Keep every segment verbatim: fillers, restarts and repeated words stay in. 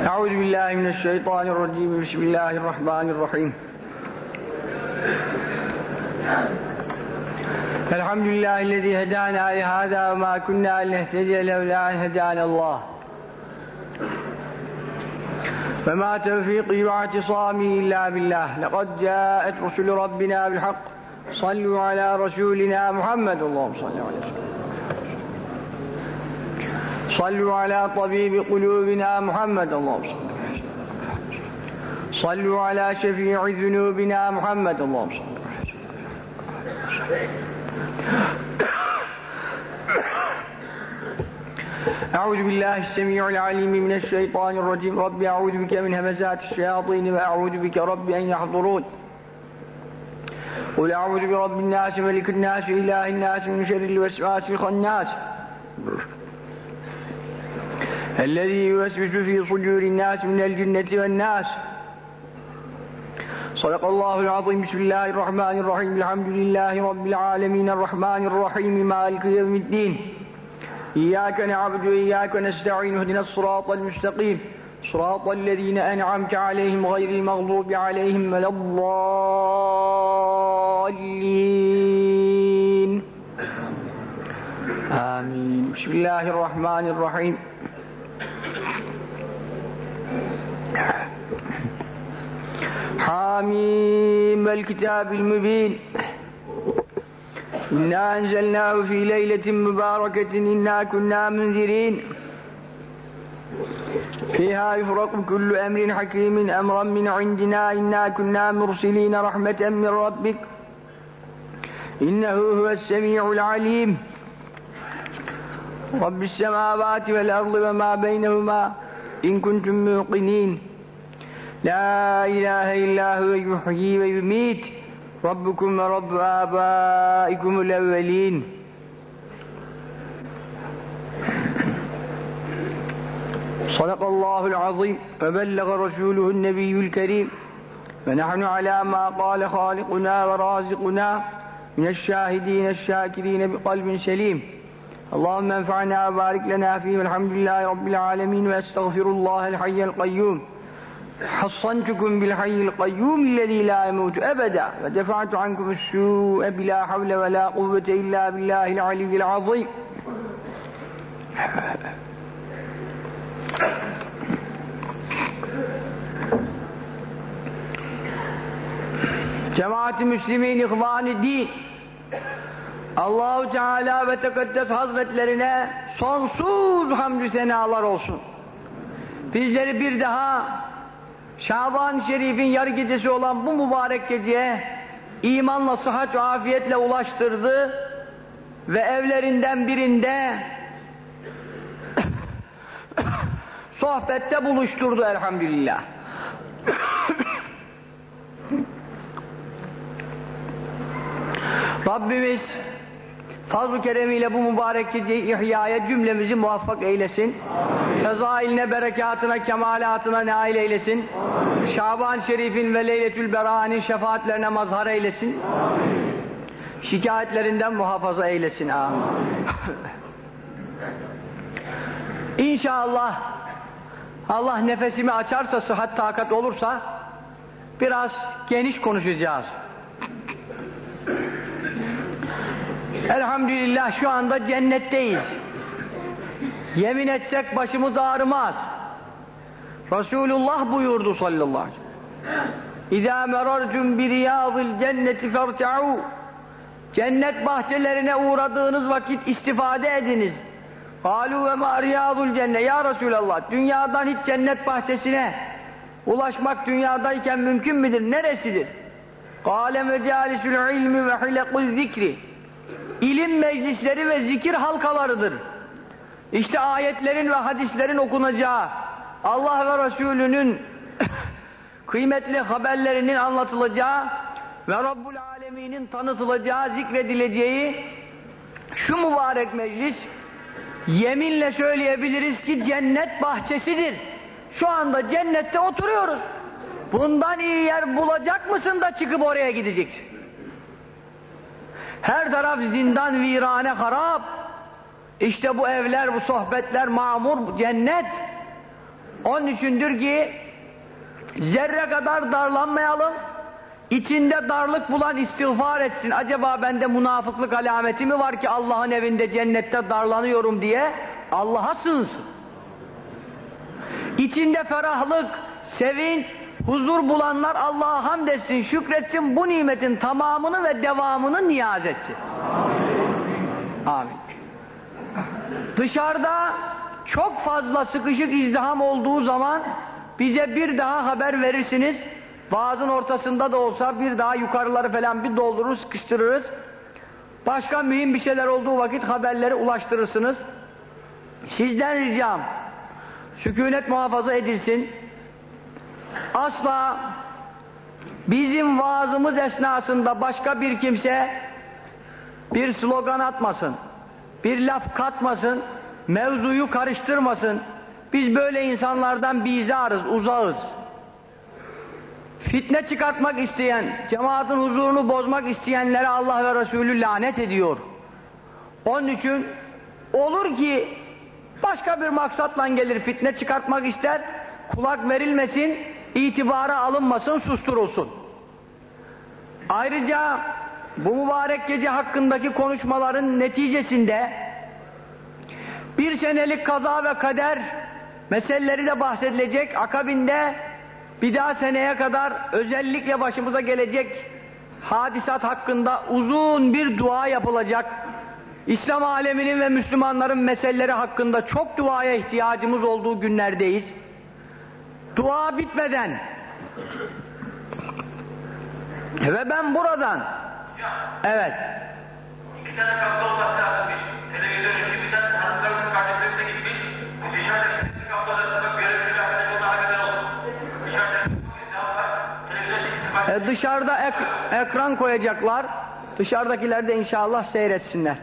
أعوذ بالله من الشيطان الرجيم بسم الله الرحمن الرحيم الحمد لله الذي هدانا لهذا وما كنا لنهتدي لولا أن هدانا الله فما توفيقي واعتصامي إلا بالله لقد جاءت رسل ربنا بالحق صلوا على رسولنا محمد اللهم صل عليه وسلم صلوا على طبيب قلوبنا محمد اللهم صل صلوا على شفيع ذنوبنا محمد اللهم صل أعوذ بالله السميع العليم من الشيطان الرجيم رب أعوذ بك من همزات الشياطين وأعوذ بك رب أن يحضرون قل أعوذ برب الناس ملك الناس إله الناس من شر الوسواس الخناس الذي يوسوس في صدور الناس من الجنة والناس صدق الله العظيم بسم الله الرحمن الرحيم الحمد لله رب العالمين الرحمن الرحيم مالك يوم الدين إياك نعبد وإياك نستعين اهدنا الصراط المستقيم صراط الذين أنعمت عليهم غير المغضوب عليهم ولا الضالين آمين بسم الله الرحمن الرحيم حاميم الكتاب المبين إنا أنزلناه في ليلة مباركة إنا كنا منذرين فيها يفرق كل أمر حكيم أمرا من عندنا إنا كنا مرسلين رحمة من ربك إنه هو السميع العليم رب السماوات والأرض وما بينهما إن كنتم موقنين لا إله إلا هو يحيي ويميت ربكم ورب آبائكم الأولين صدق الله العظيم وبلغ رسوله النبي الكريم ونحن على ما قال خالقنا ورازقنا من الشاهدين الشاكرين بقلب سليم اللهم انفعنا وبارك لنا فيه والحمد لله رب العالمين وأستغفر الله الحي القيوم حصنتكم بالحي القيوم الذي لا يموت أبدا ودفعت عنكم السوء بلا حول ولا قوة إلا بالله العلي العظيم Cemaat-i Müslümin, İhvan-ı Din, Allah-u Teala ve Tekaddes Hazretlerine sonsuz hamdü senalar olsun. Bizleri bir daha Şaban-ı Şerif'in yarı gecesi olan bu mübarek geceye imanla, sıhhat ve afiyetle ulaştırdı ve evlerinden birinde sohbette buluşturdu elhamdülillah. Rabbimiz fazl-ı keremiyle bu mübarek geceyi ihyaya cümlemizi muvaffak eylesin. Fezailine, berekatına, kemalatına nail eylesin. Şaban-ı Şerif'in ve Leyletül Bera'nın şefaatlerine mazhar eylesin. Amin. Şikayetlerinden muhafaza eylesin. Amin. İnşallah Allah nefesimi açarsa, sıhhat takat olursa biraz geniş konuşacağız. Elhamdülillah şu anda cennetteyiz. Yemin etsek başımız ağrımaz. Resulullah buyurdu sallallahu aleyhi ve sellem. İzâ merartum bi riyâzil cenneti ferte'û. Cennet bahçelerine uğradığınız vakit istifade ediniz. Kâlû ve mâ riyâzul cennet. Ya Resulallah, dünyadan hiç cennet bahçesine ulaşmak dünyadayken mümkün müdür? Neresidir? Kâle mecâlisül ilmi ve hilekul zikri. İlim meclisleri ve zikir halkalarıdır. İşte ayetlerin ve hadislerin okunacağı, Allah ve Resulünün kıymetli haberlerinin anlatılacağı ve Rabbul Alemin'in tanıtılacağı, zikredileceği şu mübarek meclis, yeminle söyleyebiliriz ki cennet bahçesidir. Şu anda cennette oturuyoruz. Bundan iyi yer bulacak mısın da çıkıp oraya gideceksin? Her taraf zindan, virane, harap. İşte bu evler, bu sohbetler mamur, cennet. Onun içindir ki zerre kadar darlanmayalım. İçinde darlık bulan istiğfar etsin. Acaba bende münafıklık alameti mi var ki Allah'ın evinde cennette darlanıyorum diye Allah'a sığınsın. İçinde ferahlık, sevinç, huzur bulanlar Allah'a hamd etsin, şükretsin, bu nimetin tamamını ve devamını niyaz etsin. Amin. Dışarıda çok fazla sıkışık izdiham olduğu zaman bize bir daha haber verirsiniz. Vaazın ortasında da olsa bir daha yukarıları falan bir doldurur, sıkıştırırız. Başka mühim bir şeyler olduğu vakit haberleri ulaştırırsınız. Sizden ricam, sükûnet muhafaza edilsin. Asla bizim vaazımız esnasında başka bir kimse bir slogan atmasın, bir laf katmasın, mevzuyu karıştırmasın. Biz böyle insanlardan bizarız, uzağız. Fitne çıkartmak isteyen, cemaatin huzurunu bozmak isteyenlere Allah ve Resulü lanet ediyor. Onun için olur ki başka bir maksatla gelir, fitne çıkartmak ister, kulak verilmesin, itibara alınmasın, susturulsun. Ayrıca bu mübarek gece hakkındaki konuşmaların neticesinde bir senelik kaza ve kader meseleleri de bahsedilecek. Akabinde bir daha seneye kadar özellikle başımıza gelecek hadisat hakkında uzun bir dua yapılacak. İslam aleminin ve Müslümanların meseleleri hakkında çok duaya ihtiyacımız olduğu günlerdeyiz. Dua bitmeden ve ben buradan evet iki tane kapta olması lazımmış. Televizyon iki bir tane hanımlarımın kardeşlerine gitmiş. Dışarıda iki kaptalarında görevli arkadaş ona haberdar oldu. Dışarıda bir var. Televizyon e, dışarıda ek, ekran koyacaklar. Dışarıdakiler de inşallah seyretsinler.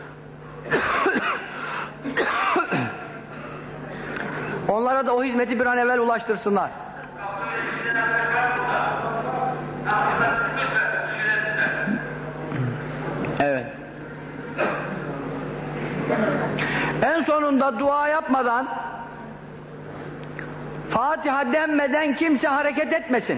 Onlara da o hizmeti bir an evvel ulaştırsınlar. Evet. En sonunda dua yapmadan, Fatiha denmeden kimse hareket etmesin.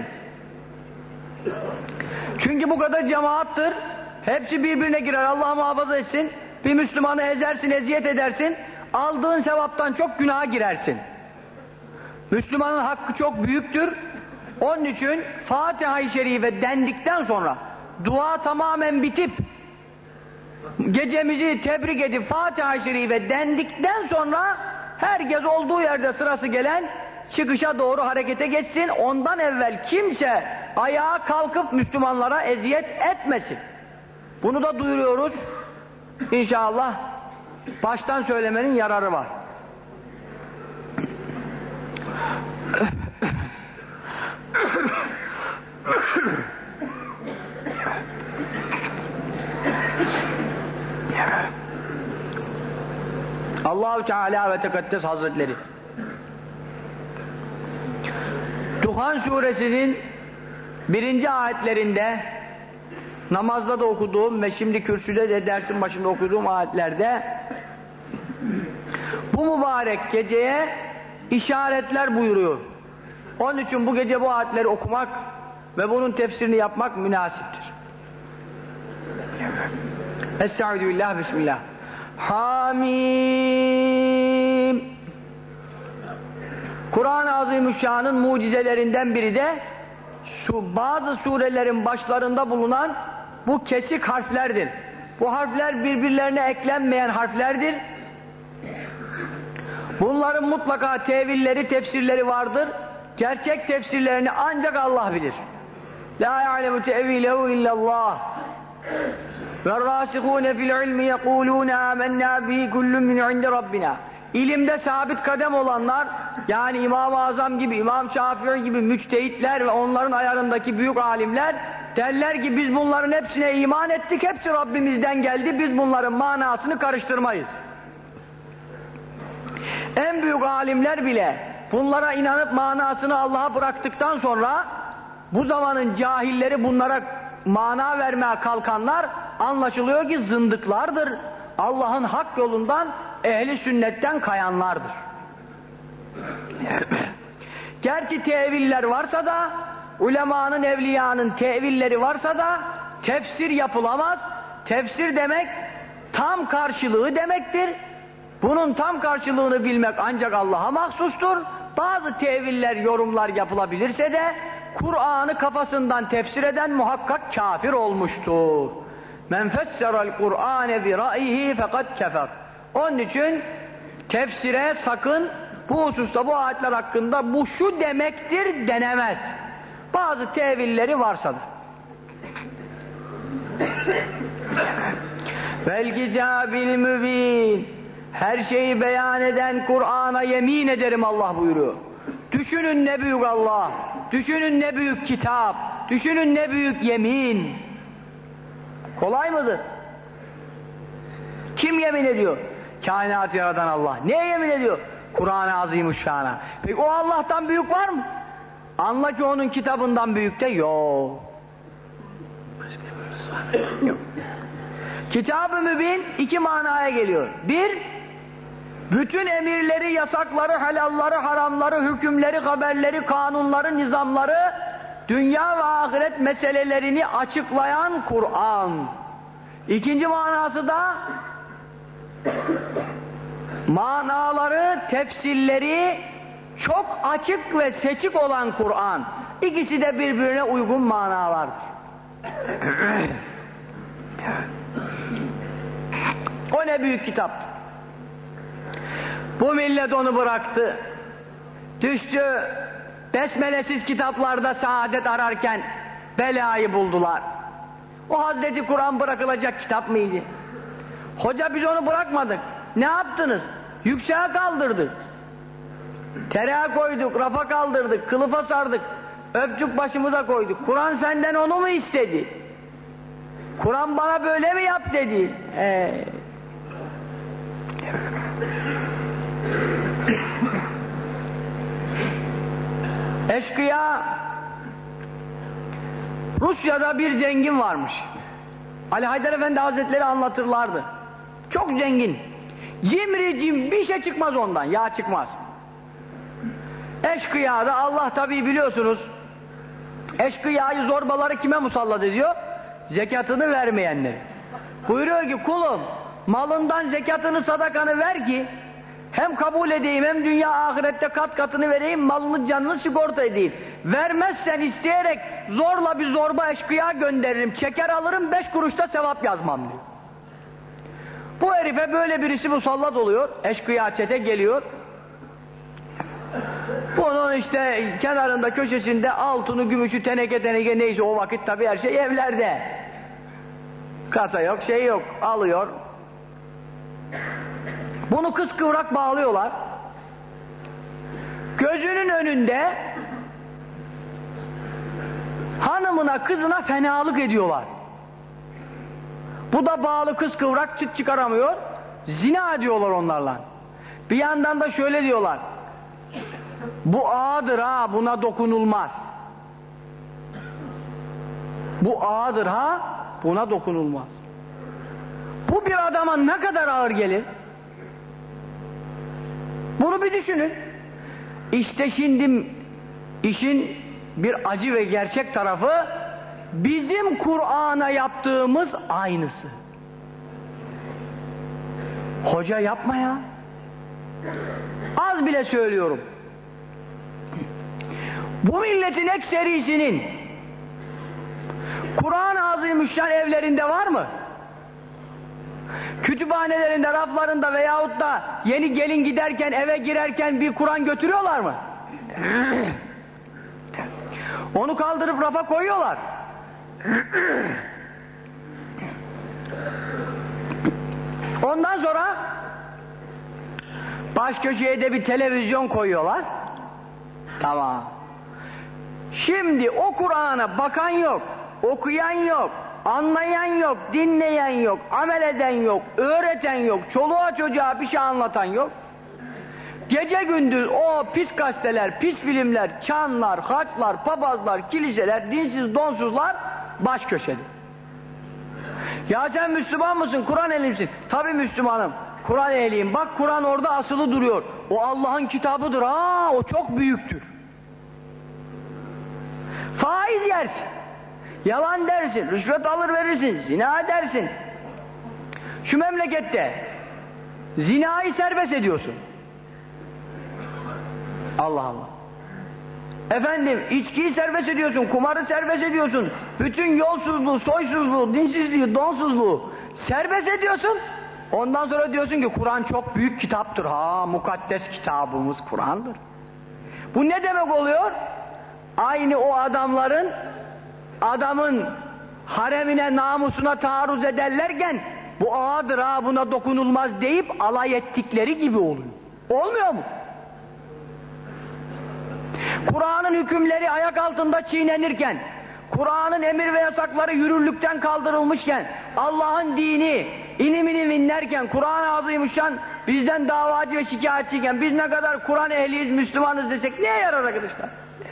Çünkü bu kadar cemaattır. Hepsi birbirine girer. Allah muhafaza etsin. Bir Müslümanı ezersin, eziyet edersin. Aldığın sevaptan çok günaha girersin. Müslümanın hakkı çok büyüktür. Onun için Fatiha-i Şerife dendikten sonra dua tamamen bitip gecemizi tebrik edip Fatiha-i Şerife dendikten sonra herkes olduğu yerde sırası gelen çıkışa doğru harekete geçsin. Ondan evvel kimse ayağa kalkıp Müslümanlara eziyet etmesin. Bunu da duyuruyoruz. İnşallah baştan söylemenin yararı var. Allah-u Teala ve Tekaddes Hazretleri Duhan suresinin birinci ayetlerinde, namazda da okuduğum ve şimdi kürsüde de dersin başında okuduğum ayetlerde bu mübarek geceye işaretler buyuruyor. Onun için bu gece bu ayetleri okumak ve bunun tefsirini yapmak münasiptir. Estağfirullah, bismillah. Hamim. Kur'an-ı Azimüşşan'ın mucizelerinden biri de şu bazı surelerin başlarında bulunan bu kesik harflerdir. Bu harfler birbirlerine eklenmeyen harflerdir. Bunların mutlaka tevilleri, tefsirleri vardır. Gerçek tefsirlerini ancak Allah bilir. La ya'lemu tevilehu illallah. وَالرَّاسِخُونَ فِي الْعِلْمِ يَقُولُونَ آمَنَّا بِهِ كُلٌّ مِنْ عِنْدِ رَبِّنَا. İlimde sabit kadem olanlar, yani İmam-ı Azam gibi, İmam Şafii gibi müçtehitler ve onların ayarındaki büyük alimler derler ki biz bunların hepsine iman ettik, hepsi Rabbimizden geldi, biz bunların manasını karıştırmayız. En büyük alimler bile bunlara inanıp manasını Allah'a bıraktıktan sonra bu zamanın cahilleri bunlara mana vermeye kalkanlar anlaşılıyor ki zındıklardır. Allah'ın hak yolundan, ehli sünnetten kayanlardır. Gerçi teviller varsa da, ulemanın, evliyanın tevilleri varsa da tefsir yapılamaz. Tefsir demek tam karşılığı demektir. Bunun tam karşılığını bilmek ancak Allah'a mahsustur. Bazı teviller, yorumlar yapılabilirse de Kur'an'ı kafasından tefsir eden muhakkak kafir olmuştur. Men fesseral Kur'ane bi ra'yihi fakat kefer. Onun için tefsire sakın bu hususta, bu ayetler hakkında bu şu demektir denemez. Bazı tevilleri varsadır. Vel kitabil mübin. Her şeyi beyan eden Kur'an'a yemin ederim Allah buyuruyor. Düşünün ne büyük Allah, düşünün ne büyük kitap, düşünün ne büyük yemin. Kolay mıdır? Kim yemin ediyor? Kainatı yaratan Allah. Neye yemin ediyor? Kur'an-ı Azimuşşan'a. Peki o Allah'tan büyük var mı? Anla ki onun kitabından büyük de yok. Yok. Kitab-ı Mübin iki manaya geliyor. Bir, bütün emirleri, yasakları, helalları, haramları, hükümleri, haberleri, kanunları, nizamları, dünya ve ahiret meselelerini açıklayan Kur'an. İkinci manası da manaları, tefsirleri çok açık ve seçik olan Kur'an. İkisi de birbirine uygun manalardır. O ne büyük kitap. Bu millet onu bıraktı. Düştü besmelesiz kitaplarda saadet ararken belayı buldular. O Hazreti Kur'an bırakılacak kitap mıydı? Hoca biz onu bırakmadık. Ne yaptınız? Yükseğe kaldırdık. Tereyağı koyduk, rafa kaldırdık, kılıfa sardık. Öpçük başımıza koyduk. Kur'an senden onu mu istedi? Kur'an bana böyle mi yap dedi? Ee... Eşkıya, Rusya'da bir zengin varmış. Ali Haydar Efendi Hazretleri anlatırlardı. Çok zengin. Cimricim bir şey çıkmaz ondan, yağ çıkmaz. Eşkıya da Allah tabii biliyorsunuz, eşkıyayı, zorbaları kime musallat ediyor? Zekatını vermeyenleri. Buyuruyor ki kulum, malından zekatını, sadakanı ver ki hem kabul edeyim, hem dünya ahirette kat katını vereyim, malını canını sigorta edeyim. Vermezsen isteyerek zorla bir zorba eşkıya gönderirim, çeker alırım, beş kuruşta sevap yazmam diyor. Bu herife böyle birisi musallat oluyor, eşkıya çete geliyor. Bunun işte kenarında, köşesinde altını, gümüşü, teneke teneke neyse o vakit tabii her şey evlerde. Kasa yok, şey yok, alıyor. Bunu kıskıvrak bağlıyorlar. Gözünün önünde hanımına, kızına fenalık ediyorlar. Bu da bağlı kıskıvrak, çıt çıkaramıyor. Zina ediyorlar onlarla. Bir yandan da şöyle diyorlar. Bu ağadır ha, buna dokunulmaz. Bu ağadır ha, buna dokunulmaz. Bu bir adama ne kadar ağır gelir? Bunu bir düşünün. İşte şimdi işin bir acı ve gerçek tarafı, bizim Kur'an'a yaptığımız aynısı. Hoca yapma ya. Az bile söylüyorum. Bu milletin ekserisinin Kur'an-ı Azimüşşan evlerinde var mı? Kütüphanelerinde, raflarında veyahut da yeni gelin giderken, eve girerken bir Kur'an götürüyorlar mı? Onu kaldırıp rafa koyuyorlar. Ondan sonra baş köşeye de bir televizyon koyuyorlar. Tamam. Şimdi o Kur'an'a bakan yok, okuyan yok, anlayan yok, dinleyen yok, amel eden yok, öğreten yok, çoluğa çocuğa bir şey anlatan yok. Gece gündüz o pis gazeteler, pis filmler, çanlar, haçlar, papazlar, kiliseler, dinsiz donsuzlar baş köşede. Ya sen Müslüman mısın, Kur'an ehli misin? Tabii Müslümanım, Kur'an ehliyim. Bak Kur'an orada asılı duruyor. O Allah'ın kitabıdır ha, o çok büyüktür. Faiz yersin. Yalan dersin, rüşvet alır verirsin, zina edersin. Şu memlekette zinayı serbest ediyorsun. Allah Allah. Efendim, içkiyi serbest ediyorsun, kumarı serbest ediyorsun. Bütün yolsuzluğu, soysuzluğu, dinsizliği, donsuzluğu serbest ediyorsun. Ondan sonra diyorsun ki Kur'an çok büyük kitaptır. Ha, mukaddes kitabımız Kur'an'dır. Bu ne demek oluyor? Aynı o adamların adamın haremine, namusuna taarruz ederlerken bu ağadır ha, buna dokunulmaz deyip alay ettikleri gibi oluyor. Olmuyor mu? Kur'an'ın hükümleri ayak altında çiğnenirken, Kur'an'ın emir ve yasakları yürürlükten kaldırılmışken, Allah'ın dini inim inim inlerken, Kur'an-ı Azimüşşan bizden davacı ve şikayetçiyken, biz ne kadar Kur'an ehliyiz, Müslümanız desek neye yarar arkadaşlar?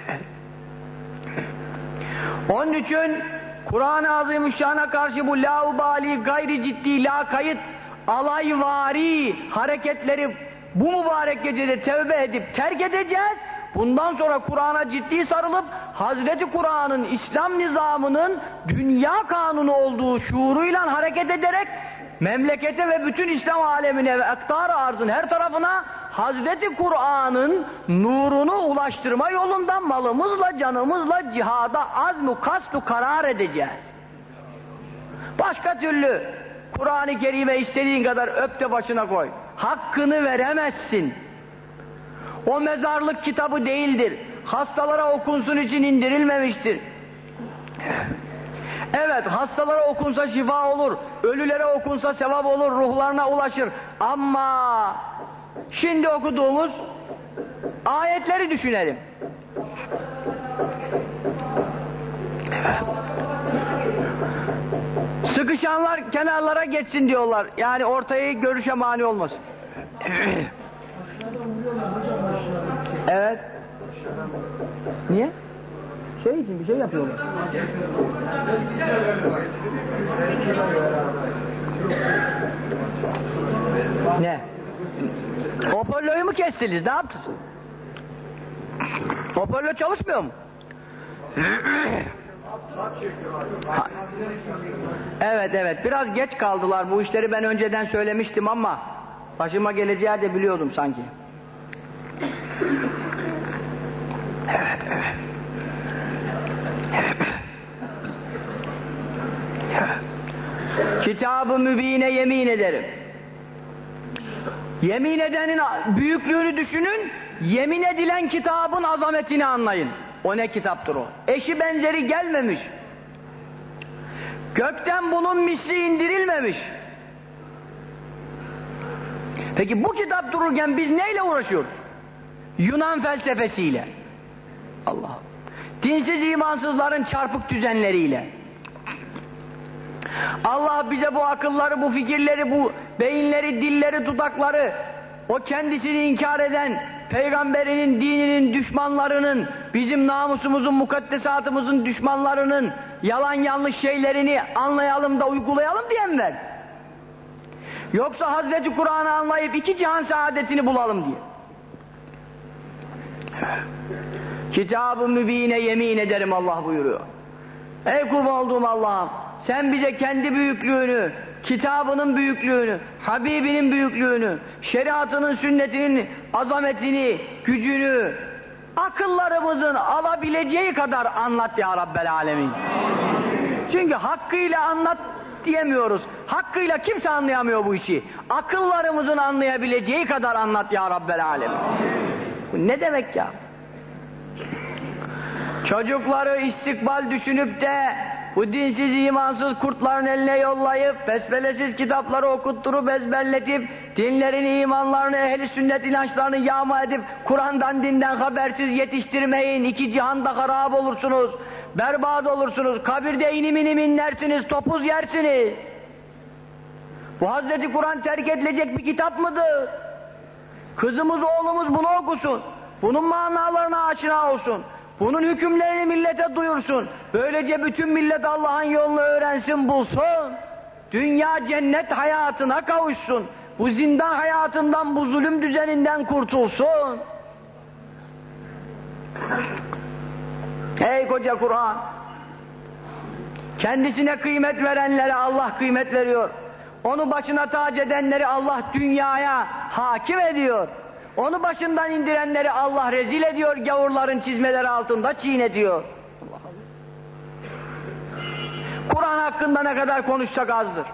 Onun için Kur'an-ı Azimüşşan'a karşı bu laubali, gayri ciddi, la kayıt, alayvari hareketleri bu mübarek gecede tevbe edip terk edeceğiz. Bundan sonra Kur'an'a ciddi sarılıp Hazreti Kur'an'ın, İslam nizamının dünya kanunu olduğu şuuruyla hareket ederek memlekete ve bütün İslam alemine ve aktar-ı arzın her tarafına Hazreti Kur'an'ın nurunu ulaştırma yolunda malımızla, canımızla cihada azmu kasbu karar edeceğiz. Başka türlü Kur'an-ı Kerim'e istediğin kadar öp de başına koy. Hakkını veremezsin. O mezarlık kitabı değildir. Hastalara okunsun için indirilmemiştir. Evet, hastalara okunsa şifa olur, ölülere okunsa sevap olur, ruhlarına ulaşır. Ama şimdi okuduğumuz ayetleri düşünelim. Sıkışanlar kenarlara geçsin diyorlar. Yani ortayı görüşe mani olmasın. Evet. Niye? Şey için bir şey yapıyorlar. Ne? Hoparlörü mü kestiniz? Ne yaptınız? Hoparlör çalışmıyor mu? Ha. Evet evet, biraz geç kaldılar. Bu işleri ben önceden söylemiştim ama başıma geleceği de biliyordum sanki. Evet evet. Kitab-ı mübine yemin ederim. Yemin edenin büyüklüğünü düşünün, yemin edilen kitabın azametini anlayın. O ne kitaptır o? Eşi benzeri gelmemiş. Gökten bunun misli indirilmemiş. Peki bu kitap dururken biz neyle uğraşıyoruz? Yunan felsefesiyle. Allah. Dinsiz imansızların çarpık düzenleriyle. Allah bize bu akılları, bu fikirleri, bu beyinleri, dilleri, dudakları, o kendisini inkar eden, peygamberinin, dininin düşmanlarının, bizim namusumuzun, mukaddesatımızın düşmanlarının yalan yanlış şeylerini anlayalım da uygulayalım diye mi verdi? Yoksa Hazreti Kur'an'ı anlayıp iki cihan saadetini bulalım diye. Kitab-ı mübine yemin ederim Allah buyuruyor. Ey kurban olduğum Allah'ım, sen bize kendi büyüklüğünü, kitabının büyüklüğünü, Habibinin büyüklüğünü, şeriatının, sünnetinin azametini, gücünü, akıllarımızın alabileceği kadar anlat ya Rabbel Alemin. Çünkü hakkıyla anlat diyemiyoruz. Hakkıyla kimse anlayamıyor bu işi. Akıllarımızın anlayabileceği kadar anlat ya Rabbel Alemin. Bu ne demek ya? Çocukları istikbal düşünüp de bu dinsiz imansız kurtların eline yollayıp besmelesiz kitapları okutturup ezberletip dinlerini, imanlarını, ehli sünnet inançlarını yağma edip Kur'an'dan, dinden habersiz yetiştirmeyin. İki cihanda harap olursunuz, berbat olursunuz, kabirde inim inim inlersiniz, topuz yersiniz. Bu Hazreti Kur'an terk edilecek bir kitap mıdır? Kızımız, oğlumuz bunu okusun, bunun manalarına aşina olsun, bunun hükümlerini millete duyursun. Böylece bütün millet Allah'ın yolunu öğrensin, bulsun. Dünya cennet hayatına kavuşsun. Bu zindan hayatından, bu zulüm düzeninden kurtulsun. Ey ey koca Kur'an. Kendisine kıymet verenlere Allah kıymet veriyor. Onu başına tac edenleri Allah dünyaya hakim ediyor. Onu başından indirenleri Allah rezil ediyor, gavurların çizmeleri altında çiğnetiyor. Kur'an hakkında ne kadar konuşsak azdır.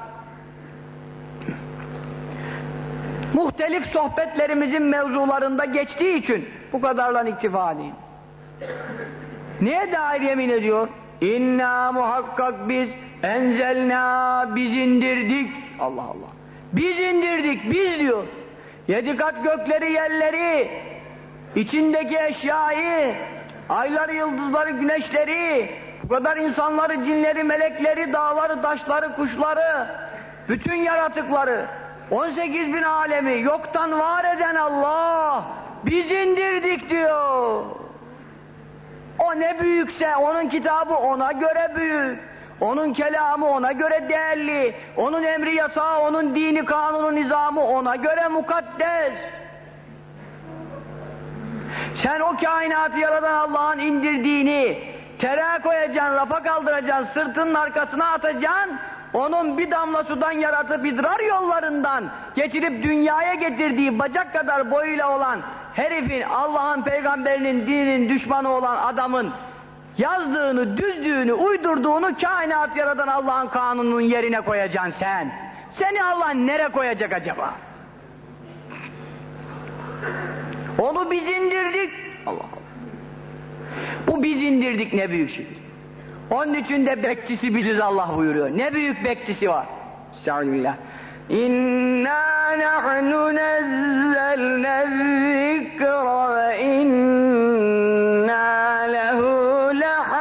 Muhtelif sohbetlerimizin mevzularında geçtiği için bu kadarla iktifa edeyim. Neye dair yemin ediyor? İnna muhakkak biz enzelna, biz indirdik. Allah Allah. Biz indirdik, biz diyor. Yedi kat gökleri, yerleri, içindeki eşyayı, ayları, yıldızları, güneşleri, bu kadar insanları, cinleri, melekleri, dağları, taşları, kuşları, bütün yaratıkları, on sekiz bin alemi yoktan var eden Allah, biz indirdik diyor. O ne büyükse onun kitabı ona göre büyük, onun kelamı ona göre değerli, onun emri yasağı, onun dini, kanunu, nizamı ona göre mukaddes. Sen o kainatı yaratan Allah'ın indirdiğini tereyağı koyacaksın, rafa kaldıracaksın, sırtının arkasına atacaksın, onun bir damla sudan yaratıp idrar yollarından getirip dünyaya getirdiği bacak kadar boyuyla olan herifin, Allah'ın, peygamberinin, dininin düşmanı olan adamın yazdığını, düzdüğünü, uydurduğunu kainat yaratan Allah'ın kanununun yerine koyacaksın sen. Seni Allah nereye koyacak acaba? Onu biz indirdik. Allah Allah. Bu biz indirdik ne büyük şey. Onun için de bekçisi biziz Allah buyuruyor. Ne büyük bekçisi var. Estağfirullah. İnna nahnu nezzelne zikra ve inna lehu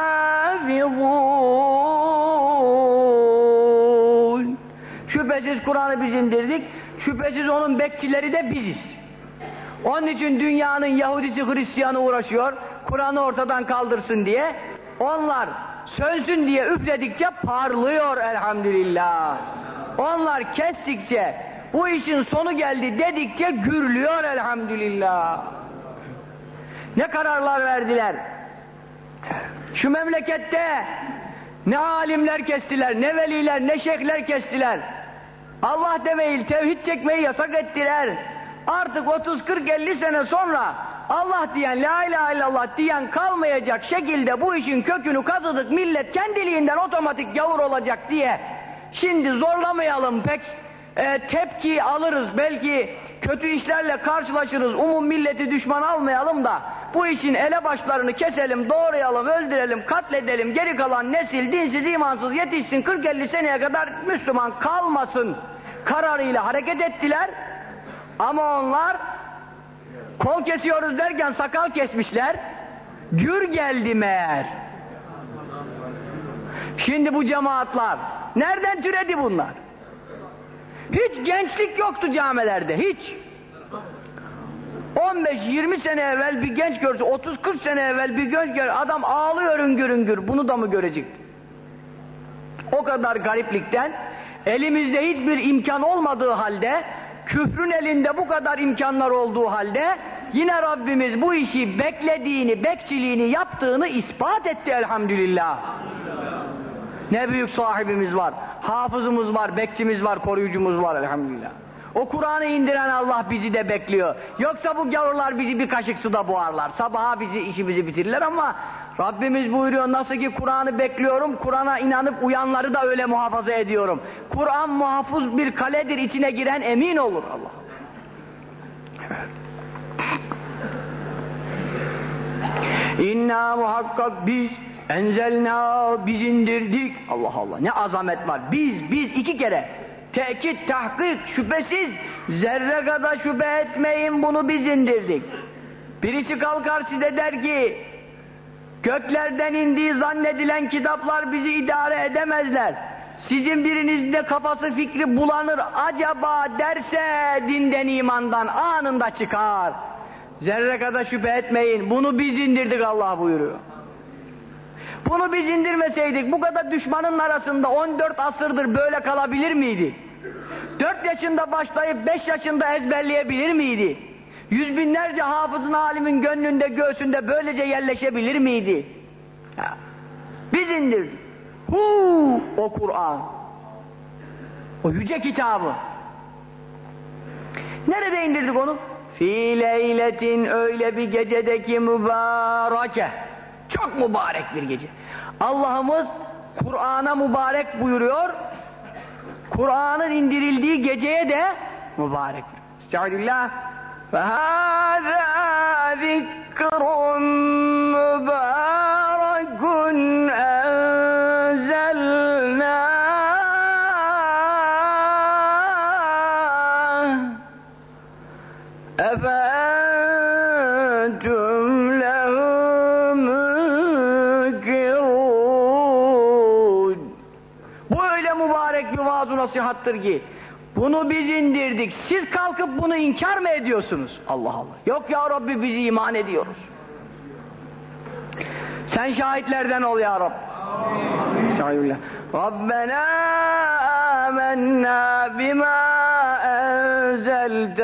lehafizun. Şüphesiz Kur'an'ı biz indirdik. Şüphesiz onun bekçileri de biziz. Onun için dünyanın Yahudisi, Hristiyanı uğraşıyor. Kur'an'ı ortadan kaldırsın diye. Onlar sönsün diye üfledikçe parlıyor elhamdülillah. Onlar kestikçe, bu işin sonu geldi dedikçe gürlüyor elhamdülillah. Ne kararlar verdiler. Şu memlekette ne alimler kestiler, ne veliler, ne şeyhler kestiler. Allah demeyi, tevhid çekmeyi yasak ettiler. Artık otuz kırk elli sene sonra Allah diyen, la ilahe illallah diyen kalmayacak şekilde bu işin kökünü kazıdık, millet kendiliğinden otomatik gavur olacak diye şimdi zorlamayalım, pek e, tepki alırız, belki kötü işlerle karşılaşırız, umum milleti düşman almayalım da bu işin elebaşlarını keselim, doğrayalım, öldürelim, katledelim, geri kalan nesil dinsiz, imansız yetişsin, kırk elli seneye kadar Müslüman kalmasın kararıyla hareket ettiler. Ama onlar kol kesiyoruz derken sakal kesmişler, gür geldi meğer. Şimdi bu cemaatler nereden türedi bunlar? Hiç gençlik yoktu camilerde, hiç. on beş yirmi sene evvel bir genç görse, otuz kırk sene evvel bir genç görse, adam ağlıyor üngür üngür, bunu da mı görecekti? O kadar gariplikten, elimizde hiçbir imkan olmadığı halde, küfrün elinde bu kadar imkanlar olduğu halde, yine Rabbimiz bu işi beklediğini, bekçiliğini yaptığını ispat etti elhamdülillah. Ne büyük sahibimiz var, hafızımız var, bekçimiz var, koruyucumuz var elhamdülillah. O Kur'an'ı indiren Allah bizi de bekliyor. Yoksa bu gavurlar bizi bir kaşık suda boğarlar. Sabaha bizi, işimizi bitirirler ama Rabbimiz buyuruyor, nasıl ki Kur'an'ı bekliyorum, Kur'an'a inanıp uyanları da öyle muhafaza ediyorum. Kur'an muhafız bir kaledir, içine giren emin olur Allah. İnna muhakkak biz enzelna, biz indirdik. Allah Allah, ne azamet var. Biz, biz iki kere. Tekit, tahkik, şüphesiz zerre kadar şüphe etmeyin, bunu biz indirdik. Birisi kalkar size der ki göklerden indiği zannedilen kitaplar bizi idare edemezler. Sizin birinizin de kafası fikri bulanır acaba derse dinden imandan anında çıkar. Zerre kadar şüphe etmeyin, bunu biz indirdik Allah buyuruyor. Bunu biz indirmeseydik bu kadar düşmanın arasında on dört asırdır böyle kalabilir miydi? dört yaşında başlayıp beş yaşında ezberleyebilir miydi? Yüz binlerce hafızın alimin gönlünde, göğsünde böylece yerleşebilir miydi? Ya. Biz indirdik. Hu o Kur'an. O yüce kitabı. Nerede indirdik onu? Fî leyletin, öyle bir gecedeki mübareke. Çok mübarek bir gece. Allah'ımız Kur'an'a mübarek buyuruyor. Kur'an'ın indirildiği geceye de mübarek. Estağfirullah. فَهَذَا ذِكْرٌ مُبَارَكٌ أَنزَلْنَاهُ أَفَأَنْتُمْ لَهُ مُنْكِرُونَ. Bu öyle mübarek bir vaaz-ı nasihattır ki bunu biz indirdik. Siz kalkıp bunu inkar mı ediyorsunuz? Allah Allah. Yok ya Rabbi, biz iman ediyoruz. Sen şahitlerden ol ya Rabbi. Estağfirullah. Rabbena amennâ bimâ enzelte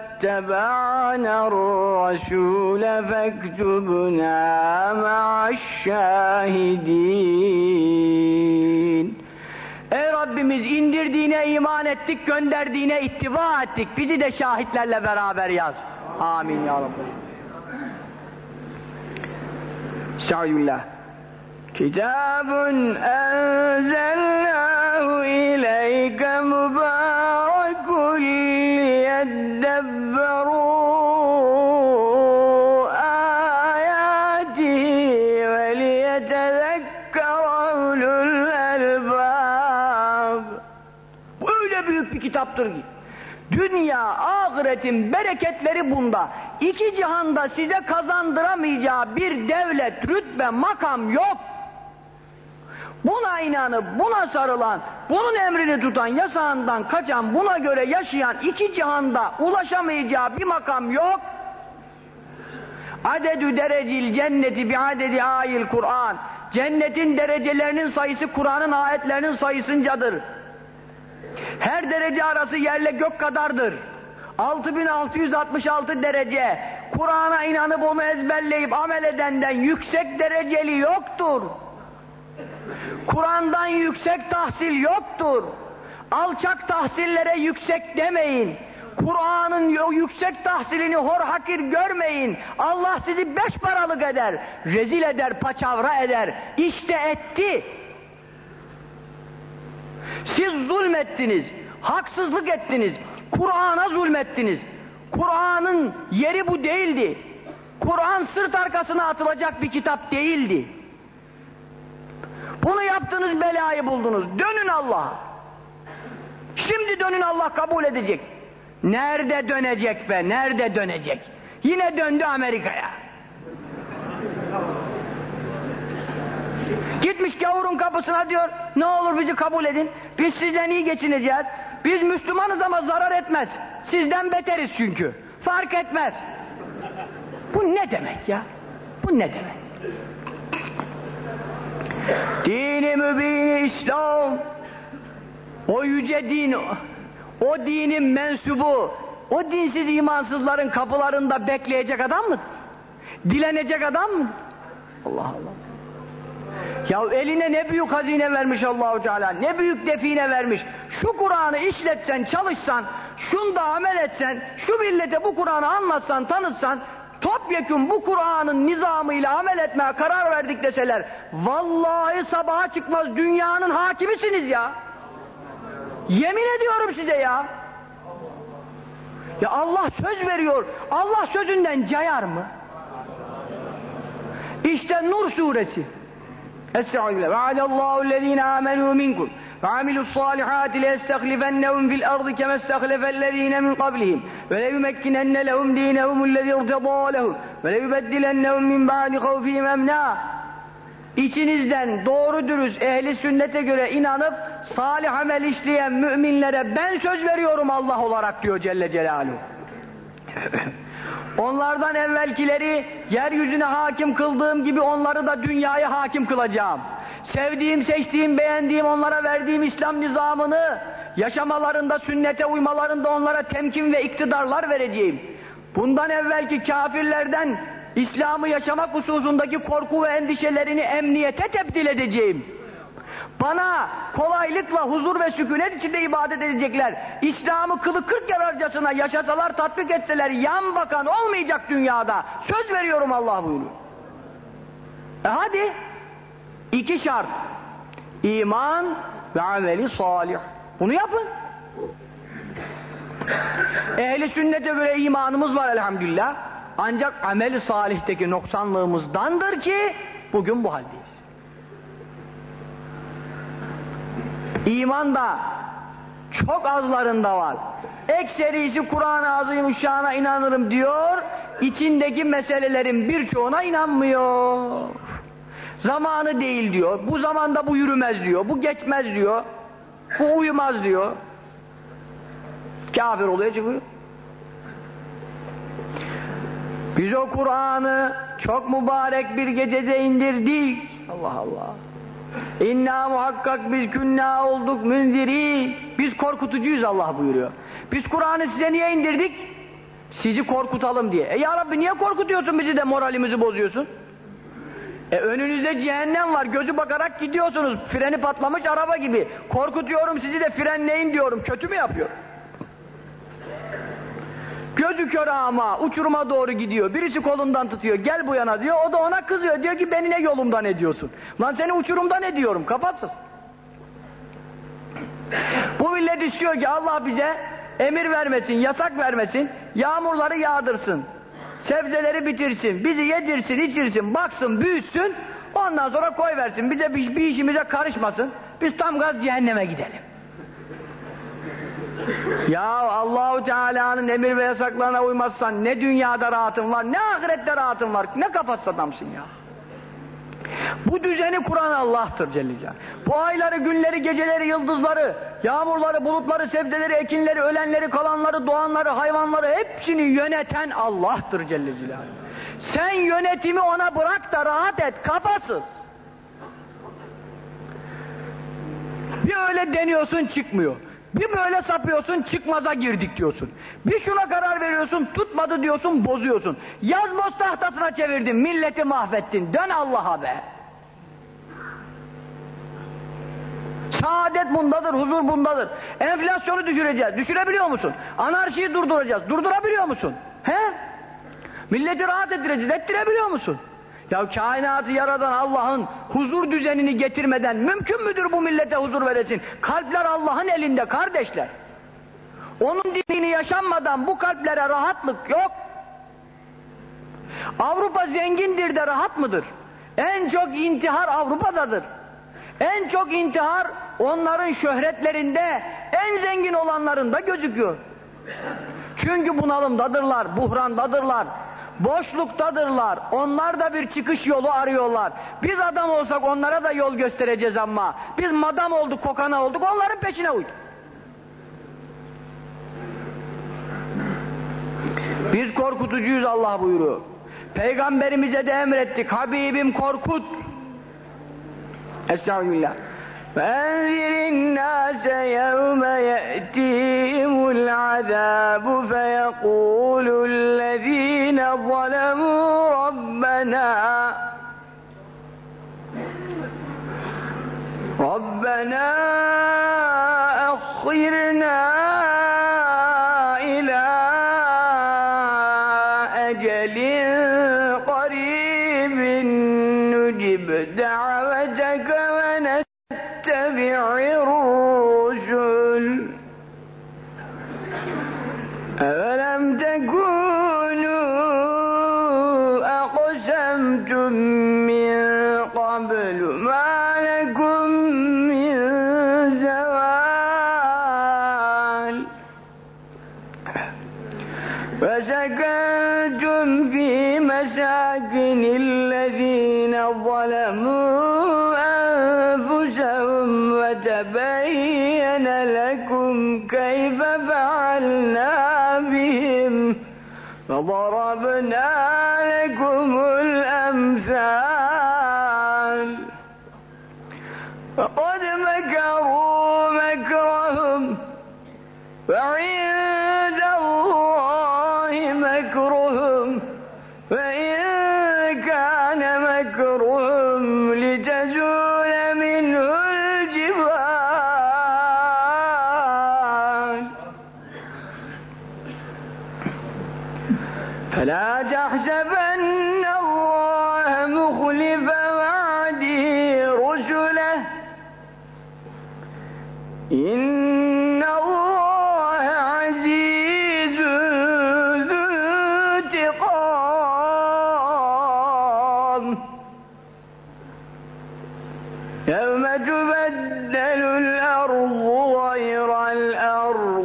vettebe'na'r-rasûle fektubnâ ma'aş-şâhidîn. Ey Rabbimiz, indirdiğine iman ettik, gönderdiğine ittiba ettik. Bizi de şahitlerle beraber yaz. Amin ya Rabbi. Estağfirullah. Kitabun enzelnahu ileyke mübarekun liyeddebberû âyâtihi ve liyetezekkera ulul elbâb. Öyle büyük bir kitaptır ki dünya, ahiretin bereketleri bunda. İki cihanda size kazandıramayacağı bir devlet, rütbe, makam yok. Buna inanıp, buna sarılan, bunun emrini tutan, yasağından kaçan, buna göre yaşayan, iki cihanda ulaşamayacağı bir makam yok. Adedü derecil cenneti bi adedi ayil Kur'an. Cennetin derecelerinin sayısı Kur'an'ın ayetlerinin sayısıncadır. Her derece arası yerle gök kadardır. altı bin altı yüz altmış altı derece. Kur'an'a inanıp onu ezberleyip amel edenden yüksek dereceli yoktur. Kur'an'dan yüksek tahsil yoktur. Alçak tahsillere yüksek demeyin. Kur'an'ın o yüksek tahsilini hor hakir görmeyin. Allah sizi beş paralık eder, rezil eder, paçavra eder. İşte etti. Siz zulmettiniz, haksızlık ettiniz, Kur'an'a zulmettiniz. Kur'an'ın yeri bu değildi. Kur'an sırt arkasına atılacak bir kitap değildi. Bunu yaptınız, belayı buldunuz. Dönün Allah'a. Şimdi dönün, Allah kabul edecek. Nerede dönecek be, nerede dönecek? Yine döndü Amerika'ya. Gitmiş gavurun kapısına diyor, ne olur bizi kabul edin, biz sizden iyi geçineceğiz, biz Müslümanız ama zarar etmez, sizden beteriz çünkü, fark etmez. Bu ne demek ya? Bu ne demek? Dini mübini İslam, o yüce din, o dinin mensubu, o dinsiz imansızların kapılarında bekleyecek adam mı? Dilenecek adam mı? Allah Allah. Ya eline ne büyük hazine vermiş Allahu Teala, ne büyük define vermiş. Şu Kur'an'ı işletsen, çalışsan, şunda amel etsen, şu millete bu Kur'an'ı anlatsan, tanıtsan, topyekun bu Kur'an'ın nizamıyla amel etmeye karar verdik deseler, vallahi sabaha çıkmaz dünyanın hakimisiniz ya. Yemin ediyorum size ya. Ya Allah söz veriyor, Allah sözünden cayar mı? İşte Nur suresi. Estağfirullah. Va'adallahu ellezine amenu minkum ve amilu's-salihati leyestehlifennehum fil ardı kema istehlefellezine min qablihim ve leyumekkinenne lehum dinehumullezî irtedâ lehum ve leyubeddilennehum min ba'di havfihim emnâ. İçinizden doğru dürüst ehli sünnete göre inanıp salih amel işleyen müminlere ben söz veriyorum Allah olarak diyor Celle Celaluhu. Onlardan evvelkileri yeryüzüne hakim kıldığım gibi onları da dünyaya hakim kılacağım. Sevdiğim, seçtiğim, beğendiğim, onlara verdiğim İslam nizamını yaşamalarında, sünnete uymalarında onlara temkin ve iktidarlar vereceğim. Bundan evvelki kafirlerden İslam'ı yaşamak hususundaki korku ve endişelerini emniyete tebdil edeceğim. Bana kolaylıkla huzur ve sükunet içinde ibadet edecekler. İslam'ı kılı kırk yararcasına yaşasalar, tatbik etseler yan bakan olmayacak dünyada. Söz veriyorum Allah buyuruyor. E hadi. İki şart. İman ve ameli salih. Bunu yapın. Ehli sünnete göre imanımız var elhamdülillah. Ancak ameli salihteki noksanlığımızdandır ki bugün bu haldeyiz. İman da çok azlarında var. Ekserisi Kur'an-ı Azimüşşan'a inanırım diyor, içindeki meselelerin birçoğuna inanmıyor. Zamanı değil diyor, bu zamanda bu yürümez diyor, bu geçmez diyor, bu uyumaz diyor. Kafir oluyor çıkıyor. Biz o Kur'an'ı çok mübarek bir gecede indirdik. Allah Allah. İnna muhakkak biz künna olduk münziri. Biz korkutucuyuz Allah buyuruyor. Biz Kur'an'ı size niye indirdik? Sizi korkutalım diye. E ya Rabbi niye korkutuyorsun bizi de moralimizi bozuyorsun? E önünüzde cehennem var, gözü bakarak gidiyorsunuz. Freni patlamış araba gibi. Korkutuyorum sizi de frenleyin diyorum. Kötü mü yapıyor? Gözü kör ama uçuruma doğru gidiyor. Birisi kolundan tutuyor. Gel bu yana diyor. O da ona kızıyor. Diyor ki beni ne yolumdan ediyorsun? Lan seni uçurumdan ediyorum. Kapatsız. Bu millet istiyor ki Allah bize emir vermesin, yasak vermesin. Yağmurları yağdırsın. Sebzeleri bitirsin. Bizi yedirsin, içirsin, baksın, büyütsün. Ondan sonra koy versin. Bize bir, bir işimize karışmasın. Biz tam gaz cehenneme gidelim. Ya Allahu Teala'nın emir ve yasaklarına uymazsan ne dünyada rahatın var, ne ahirette rahatın var, ne kafatsız adamsın ya. Bu düzeni kuran Allah'tır Celle Celaluhu. Bu ayları, günleri, geceleri, yıldızları, yağmurları, bulutları, sebzeleri, ekinleri, ölenleri, kalanları, doğanları, hayvanları hepsini yöneten Allah'tır Celle Celaluhu. Sen yönetimi ona bırak da rahat et, kafasız. Bir öyle deniyorsun çıkmıyor. Bir böyle sapıyorsun, çıkmaza girdik diyorsun. Bir şuna karar veriyorsun, tutmadı diyorsun, bozuyorsun. Yazboz tahtasına çevirdin, milleti mahvettin. Dön Allah'a be. Saadet bundadır, huzur bundadır. Enflasyonu düşüreceğiz. Düşürebiliyor musun? Anarşiyi durduracağız. Durdurabiliyor musun? He? Milleti rahat ettireceğiz. Ettirebiliyor musun? Ya kainatı yaradan Allah'ın huzur düzenini getirmeden mümkün müdür bu millete huzur veresin? Kalpler Allah'ın elinde kardeşler. Onun dinini yaşanmadan bu kalplere rahatlık yok. Avrupa zengindir de rahat mıdır? En çok intihar Avrupa'dadır. En çok intihar onların şöhretlerinde, en zengin olanlarında gözüküyor. Çünkü bunalımdadırlar, buhrandadırlar. Boşluktadırlar. Onlar da bir çıkış yolu arıyorlar. Biz adam olsak onlara da yol göstereceğiz ama biz madam olduk, kokana olduk, onların peşine uyduk. Biz korkutucuyuz Allah buyuruyor. Peygamberimize de emrettik. Habibim korkut. Estağfirullah. فَاَنْذِرِ النَّاسَ يَوْمَ يَأْتِيهِمُ الْعَذَابُ فَيَقُولُ الَّذ۪ينَ ظَلَمُوا رَبَّنَا رَبَّنَا أَخِّرْنَا إِلَى أَجَلٍ قَرِيبٍ نُجِبْ دَعْوَتَكَ ونتبع الرسل أَوَلَمْ تَكُونُوا أَقْسَمْتُم مِّن قَبْلُ مَا لَكُم مِّن زَوَالٍ وَسَكَنتُمْ فِي مَسَاكِنِ الَّذِينَ ظَلَمُوا أَنفُسَهُمْ وَتَبَيَّنَ لَكُمْ كَيْفَ فَعَلْنَا بِهِمْ وَضَرَبْنَا لَكُمُ الْأَمْثَالَ وَقَدْ مَكَرُوا مَكْرَهُمْ وَعِندَ اللَّهِ مَكْرُهُمْ وَإِن مكرهم لتزول منه الجبال فلا تحسبن الله مخلف وعده رسله إن الله عزيز ذو انتقام يوم تبدل الأرض غير الأرض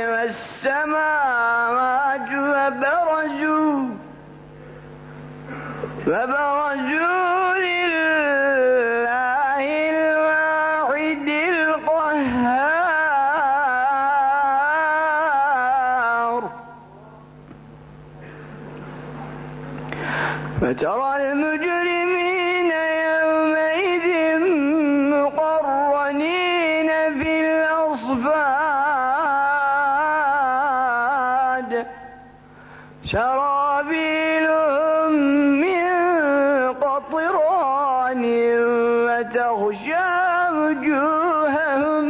والسماوات وبرزوا وبرزوا لله الواحد القهار فترى المجرمين يومئذ مقرنين في الأصفاد سرابيلهم من قطران وتغشى وجوههم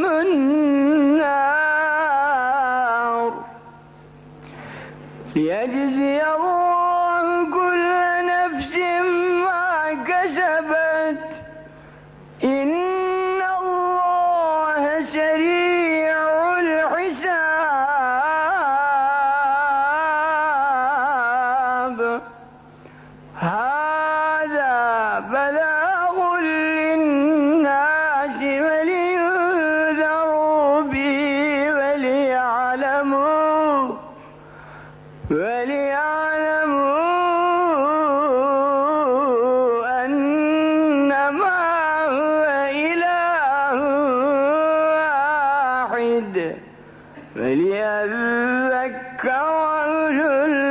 النار ليجزي الله كل نفس ما كسبت إن الله سريع الحساب هذا بلاغ للناس ولينذروا به وليعلموا وليعلموا أنما هو إله واحد وليذكر أولو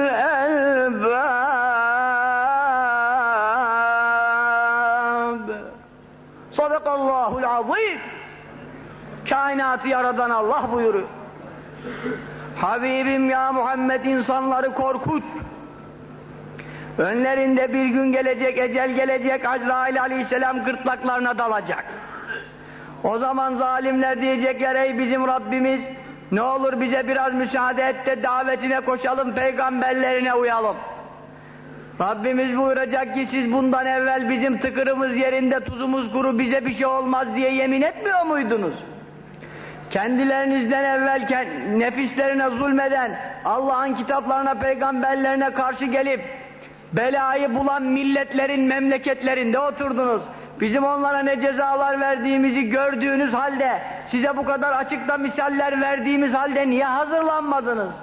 الألباب Sadakallahul azim. Kainatı yaradan Allah buyuruyor. Habibim ya Muhammed insanları korkut. Önlerinde bir gün gelecek, ecel gelecek, Azrail aleyhisselam gırtlaklarına dalacak. O zaman zalimler diyecekler ey bizim Rabbimiz ne olur bize biraz müsaade et de davetine koşalım, peygamberlerine uyalım. Rabbimiz buyuracak ki siz bundan evvel bizim tıkırımız yerinde, tuzumuz kuru, bize bir şey olmaz diye yemin etmiyor muydunuz? Kendilerinizden evvel nefislerine zulmeden, Allah'ın kitaplarına, peygamberlerine karşı gelip belayı bulan milletlerin memleketlerinde oturdunuz. Bizim onlara ne cezalar verdiğimizi gördüğünüz halde, size bu kadar açıkta misaller verdiğimiz halde niye hazırlanmadınız?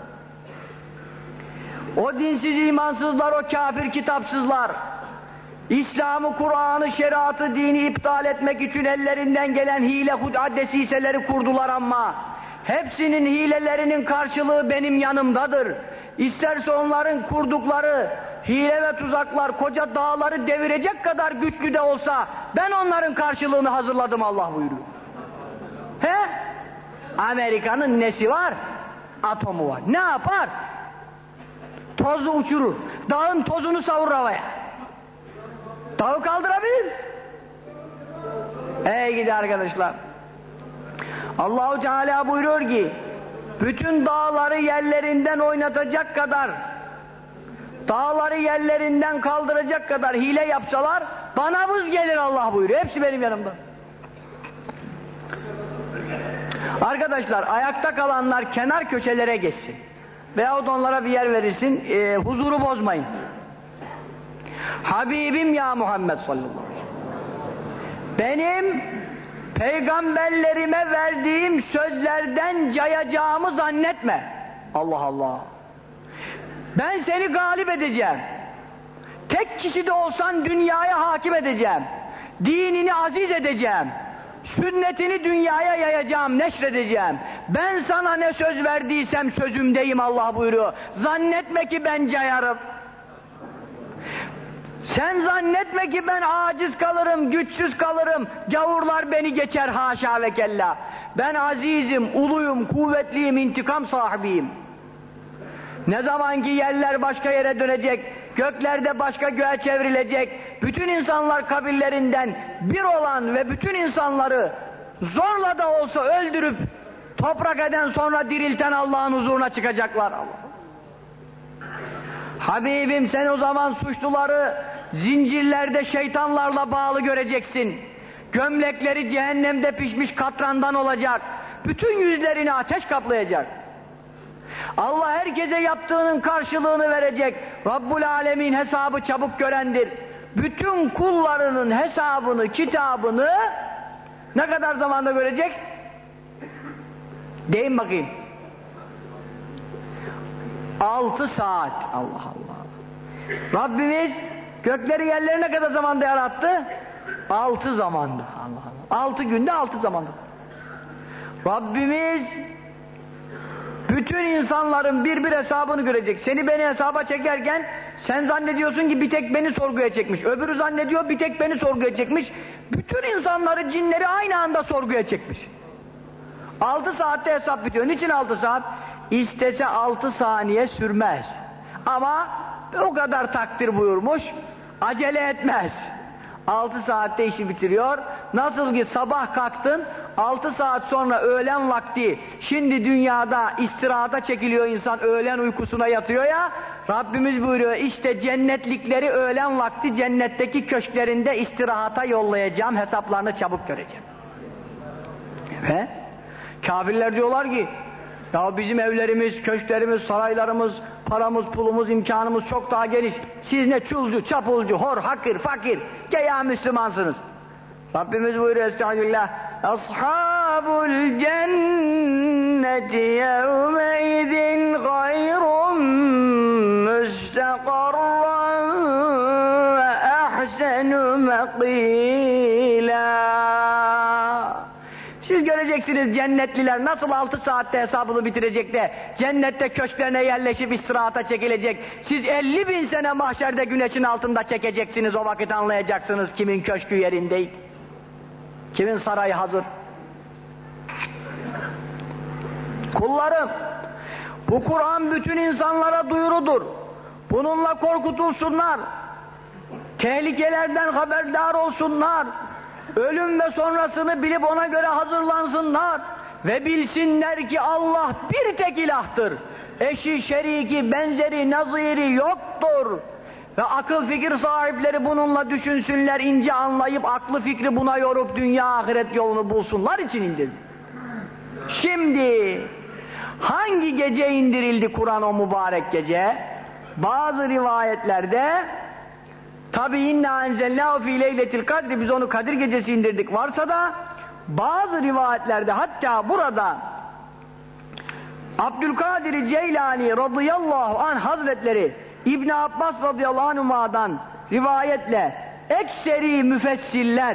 O dinsiz imansızlar, o kafir kitapsızlar, İslam'ı, Kur'an'ı, şeriatı, dini iptal etmek için ellerinden gelen hile, hud'a, desiseleri kurdular ama hepsinin hilelerinin karşılığı benim yanımdadır. İsterse onların kurdukları hile ve tuzaklar koca dağları devirecek kadar güçlü de olsa ben onların karşılığını hazırladım Allah buyuruyor. He? Amerika'nın nesi var? Atomu var. Ne yapar? Tozu uçurur. Dağın tozunu savurur havaya. Dağı kaldırabilir. Ey gidi arkadaşlar. Allahu Teala buyuruyor ki bütün dağları yerlerinden oynatacak kadar, dağları yerlerinden kaldıracak kadar hile yapsalar bana vız gelir Allah buyuruyor. Hepsi benim yanımda. Arkadaşlar ayakta kalanlar kenar köşelere geçsin. Veyahut onlara bir yer verirsin, e, huzuru bozmayın. Habibim ya Muhammed sallallahu aleyhi ve sellem, benim peygamberlerime verdiğim sözlerden cayacağımı zannetme. Allah Allah. Ben seni galip edeceğim. Tek kişi de olsan dünyaya hakim edeceğim. Dinini aziz edeceğim. Sünnetini dünyaya yayacağım, neşredeceğim. Ben sana ne söz verdiysem sözümdeyim Allah buyuruyor. Zannetme ki ben cayarım. Sen zannetme ki ben aciz kalırım, güçsüz kalırım, gavurlar beni geçer, haşa ve kella. Ben azizim, uluyum, kuvvetliyim, intikam sahibiyim. Ne zaman ki yerler başka yere dönecek, göklerde başka göğe çevrilecek, bütün insanlar kabirlerinden bir olan ve bütün insanları zorla da olsa öldürüp toprak eden sonra dirilten Allah'ın huzuruna çıkacaklar. Allah. Habibim, sen o zaman suçluları zincirlerde şeytanlarla bağlı göreceksin. Gömlekleri cehennemde pişmiş katrandan olacak. Bütün yüzlerini ateş kaplayacak. Allah herkese yaptığının karşılığını verecek. Rabbul Alemin hesabı çabuk görendir. Bütün kullarının hesabını, kitabını ne kadar zamanda görecek? Deyin bakayım. Altı saat. Allah Allah. Rabbimiz gökleri yerleri ne kadar zamanda yarattı? Altı zamanda. Allah Allah. Altı günde altı zamanda. Rabbimiz bütün insanların bir bir hesabını görecek. Seni beni hesaba çekerken sen zannediyorsun ki bir tek beni sorguya çekmiş. Öbürü zannediyor bir tek beni sorguya çekmiş. Bütün insanları, cinleri aynı anda sorguya çekmiş. Altı saatte hesap bitiyor. Niçin altı saat? İstese altı saniye sürmez. Ama o kadar takdir buyurmuş, acele etmez. Altı saatte işi bitiriyor. Nasıl ki sabah kalktın, altı saat sonra öğlen vakti, şimdi dünyada istirahata çekiliyor insan, öğlen uykusuna yatıyor ya, Rabbimiz buyuruyor, işte cennetlikleri öğlen vakti cennetteki köşklerinde istirahata yollayacağım, hesaplarını çabuk göreceğim. Ve kafirler diyorlar ki, ya bizim evlerimiz, köşklerimiz, saraylarımız, paramız, pulumuz, imkanımız çok daha geniş. Siz ne çulcu, çapulcu, hor, hakir, fakir, ya Müslümansınız. Rabbimiz buyuruyor estağfirullah. Ashabul cenneti yevmeidin gayrun müstakarran ve ahsenu mekila. Siz göreceksiniz cennetliler nasıl altı saatte hesabını bitirecek de cennette köşklerine yerleşip istirahata çekilecek. Siz elli bin sene mahşerde güneşin altında çekeceksiniz, o vakit anlayacaksınız kimin köşkü yerindeydi. Kimin sarayı hazır. Kullarım, bu Kur'an bütün insanlara duyurudur. Bununla korkutulsunlar. Tehlikelerden haberdar olsunlar. Ölüm ve sonrasını bilip ona göre hazırlansınlar ve bilsinler ki Allah bir tek ilahtır. Eşi, şeriki, benzeri, naziri yoktur. Ve akıl fikir sahipleri bununla düşünsünler, ince anlayıp aklı fikri buna yorup dünya ahiret yolunu bulsunlar için indirdi. Şimdi hangi gece indirildi Kur'an, o mübarek gece? Bazı rivayetlerde tabi inna enzelnâhu fî leyletil kadri, biz onu Kadir gecesi indirdik varsa da bazı rivayetlerde, hatta burada Abdülkadir Ceylani radıyallahu anh hazretleri İbn Abbas radıyallahu anhuma'dan rivayetle ekseri müfessirler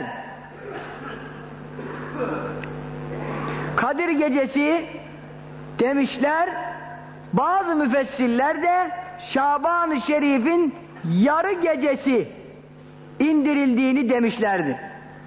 Kadir gecesi demişler, bazı müfessirler de Şaban-ı Şerif'in yarı gecesi indirildiğini demişlerdir.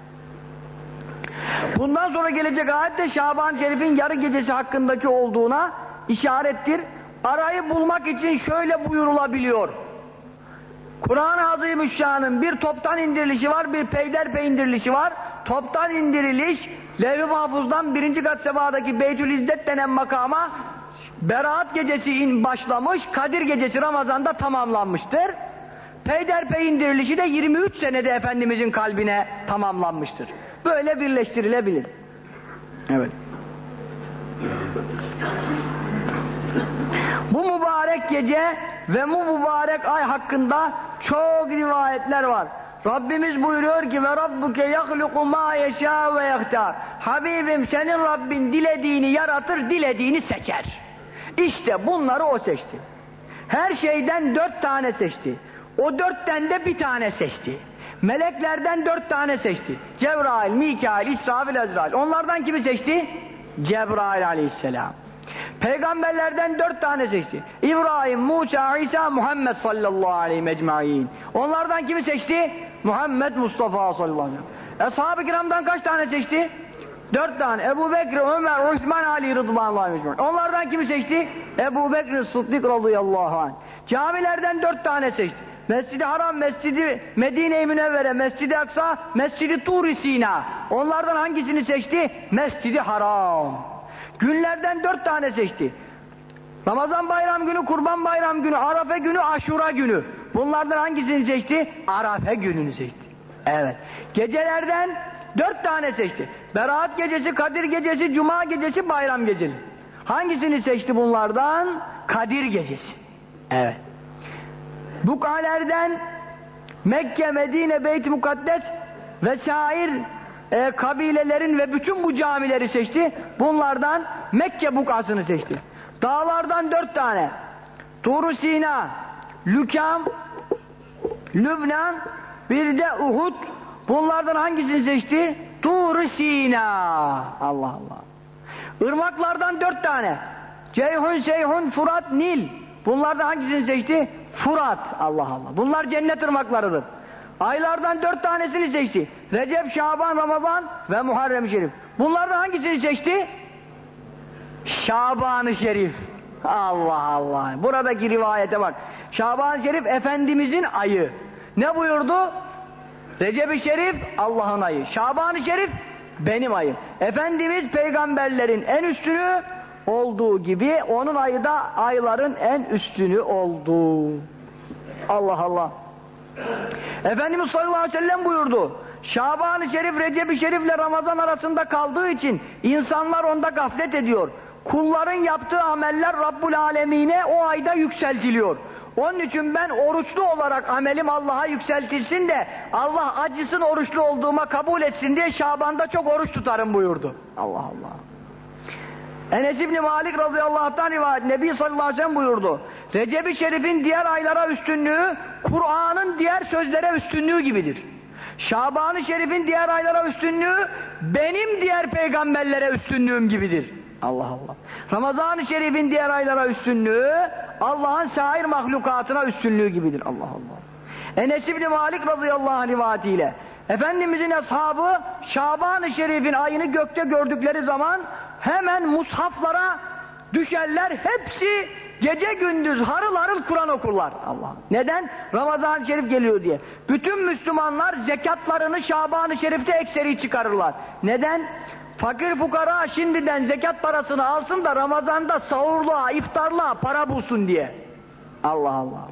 Bundan sonra gelecek ayet de Şaban-ı Şerif'in yarı gecesi hakkındaki olduğuna işarettir. Arayı bulmak için şöyle buyurulabiliyor. Kur'an-ı Azimüşşan'ın bir toptan indirilişi var, bir peyderpey indirilişi var. Toptan indiriliş, Levh-i Mahfuz'dan birinci kat semadaki Beytül İzzet denen makama Berat gecesi in başlamış, Kadir gecesi Ramazan'da tamamlanmıştır. Peyderpey indirilişi de yirmi üç senede Efendimizin kalbine tamamlanmıştır. Böyle birleştirilebilir. Evet. Bu mübarek gece ve bu mübarek ay hakkında çok rivayetler var. Rabbimiz buyuruyor ki ve rabbuke yahluku ma yeşâ ve yahtâr. Habibim, senin Rabbin dilediğini yaratır, dilediğini seçer. İşte bunları o seçti. Her şeyden dört tane seçti. O dörtten de bir tane seçti. Meleklerden dört tane seçti. Cebrail, Mikail, İsrafil, Azrail. Onlardan kimi seçti? Cebrail aleyhisselam. Peygamberlerden dört tane seçti. İbrahim, Musa, İsa, Muhammed sallallahu aleyhi mecmain. Onlardan kimi seçti? Muhammed Mustafa sallallahu aleyhi ve sellem. Ashab-ı kiramdan kaç tane seçti? Dört tane. Ebu Bekir, Ömer, Osman, Ali rıdvanullah mecmain. Onlardan kimi seçti? Ebu Bekir Sıddık radıyallahu anh. Camilerden dört tane seçti. Mescid-i Haram, Mescid-i Medine-i Münevvere, Mescid-i Aksa, Mescid-i Tur-i Sina. Onlardan hangisini seçti? Mescid-i Haram. Günlerden dört tane seçti. Ramazan bayram günü, Kurban bayram günü, Arafe günü, Aşura günü. Bunlardan hangisini seçti? Arafe gününü seçti. Evet. Gecelerden dört tane seçti. Berat gecesi, Kadir gecesi, Cuma gecesi, bayram gecesi. Hangisini seçti bunlardan? Kadir gecesi. Evet. Buk'alerden Mekke, Medine, Beyt-i Mukaddes vesair e, kabilelerin ve bütün bu camileri seçti. Bunlardan Mekke bukasını seçti. Dağlardan dört tane. Tur-u Sina, Lükam, Lübnan, bir de Uhud. Bunlardan hangisini seçti? Tur-u Sina. Allah Allah. Irmaklardan dört tane. Ceyhun, Seyhun, Furat, Nil. Bunlardan hangisini seçti? Furat. Allah Allah. Bunlar cennet ırmaklarıdır. Aylardan dört tanesini seçti. Recep, Şaban, Ramazan ve Muharrem-i Şerif. Bunlardan hangisini seçti? Şaban-ı Şerif. Allah Allah. Buradaki rivayete bak. Şaban-ı Şerif Efendimizin ayı. Ne buyurdu? Recep-i Şerif Allah'ın ayı. Şaban-ı Şerif benim ayım. Efendimiz peygamberlerin en üstünü olduğu gibi onun ayı da ayların en üstünü oldu. Allah Allah. Efendimiz sallallahu aleyhi ve sellem buyurdu. Şaban-ı Şerif, Recep-i Şerif ile Ramazan arasında kaldığı için insanlar onda gaflet ediyor. Kulların yaptığı ameller Rabbul Alemine o ayda yükseltiliyor. Onun için ben oruçlu olarak amelim Allah'a yükseltilsin de Allah acısın oruçlu olduğuma kabul etsin diye Şaban'da çok oruç tutarım buyurdu. Allah Allah. Enes İbni Malik radıyallahu anh'tan rivayet, Nebi sallallahu aleyhi ve sellem buyurdu. Recep-i Şerif'in diğer aylara üstünlüğü, Kur'an'ın diğer sözlere üstünlüğü gibidir. Şaban-ı Şerif'in diğer aylara üstünlüğü, benim diğer peygamberlere üstünlüğüm gibidir. Allah Allah. Ramazan-ı Şerif'in diğer aylara üstünlüğü, Allah'ın sair mahlukatına üstünlüğü gibidir. Allah Allah. Enes İbni Malik radıyallahu anh rivayetiyle, Efendimizin ashabı Şaban-ı Şerif'in ayını gökte gördükleri zaman hemen mushaflara düşerler, hepsi gece gündüz harıl harıl Kur'an okurlar. Allah. Neden? Ramazan-ı Şerif geliyor diye. Bütün Müslümanlar zekatlarını Şaban-ı Şerif'te ekseri çıkarırlar. Neden? Fakir fukara şimdiden zekat parasını alsın da Ramazan'da sahurluğa, iftarlığa para bulsun diye. Allah Allah.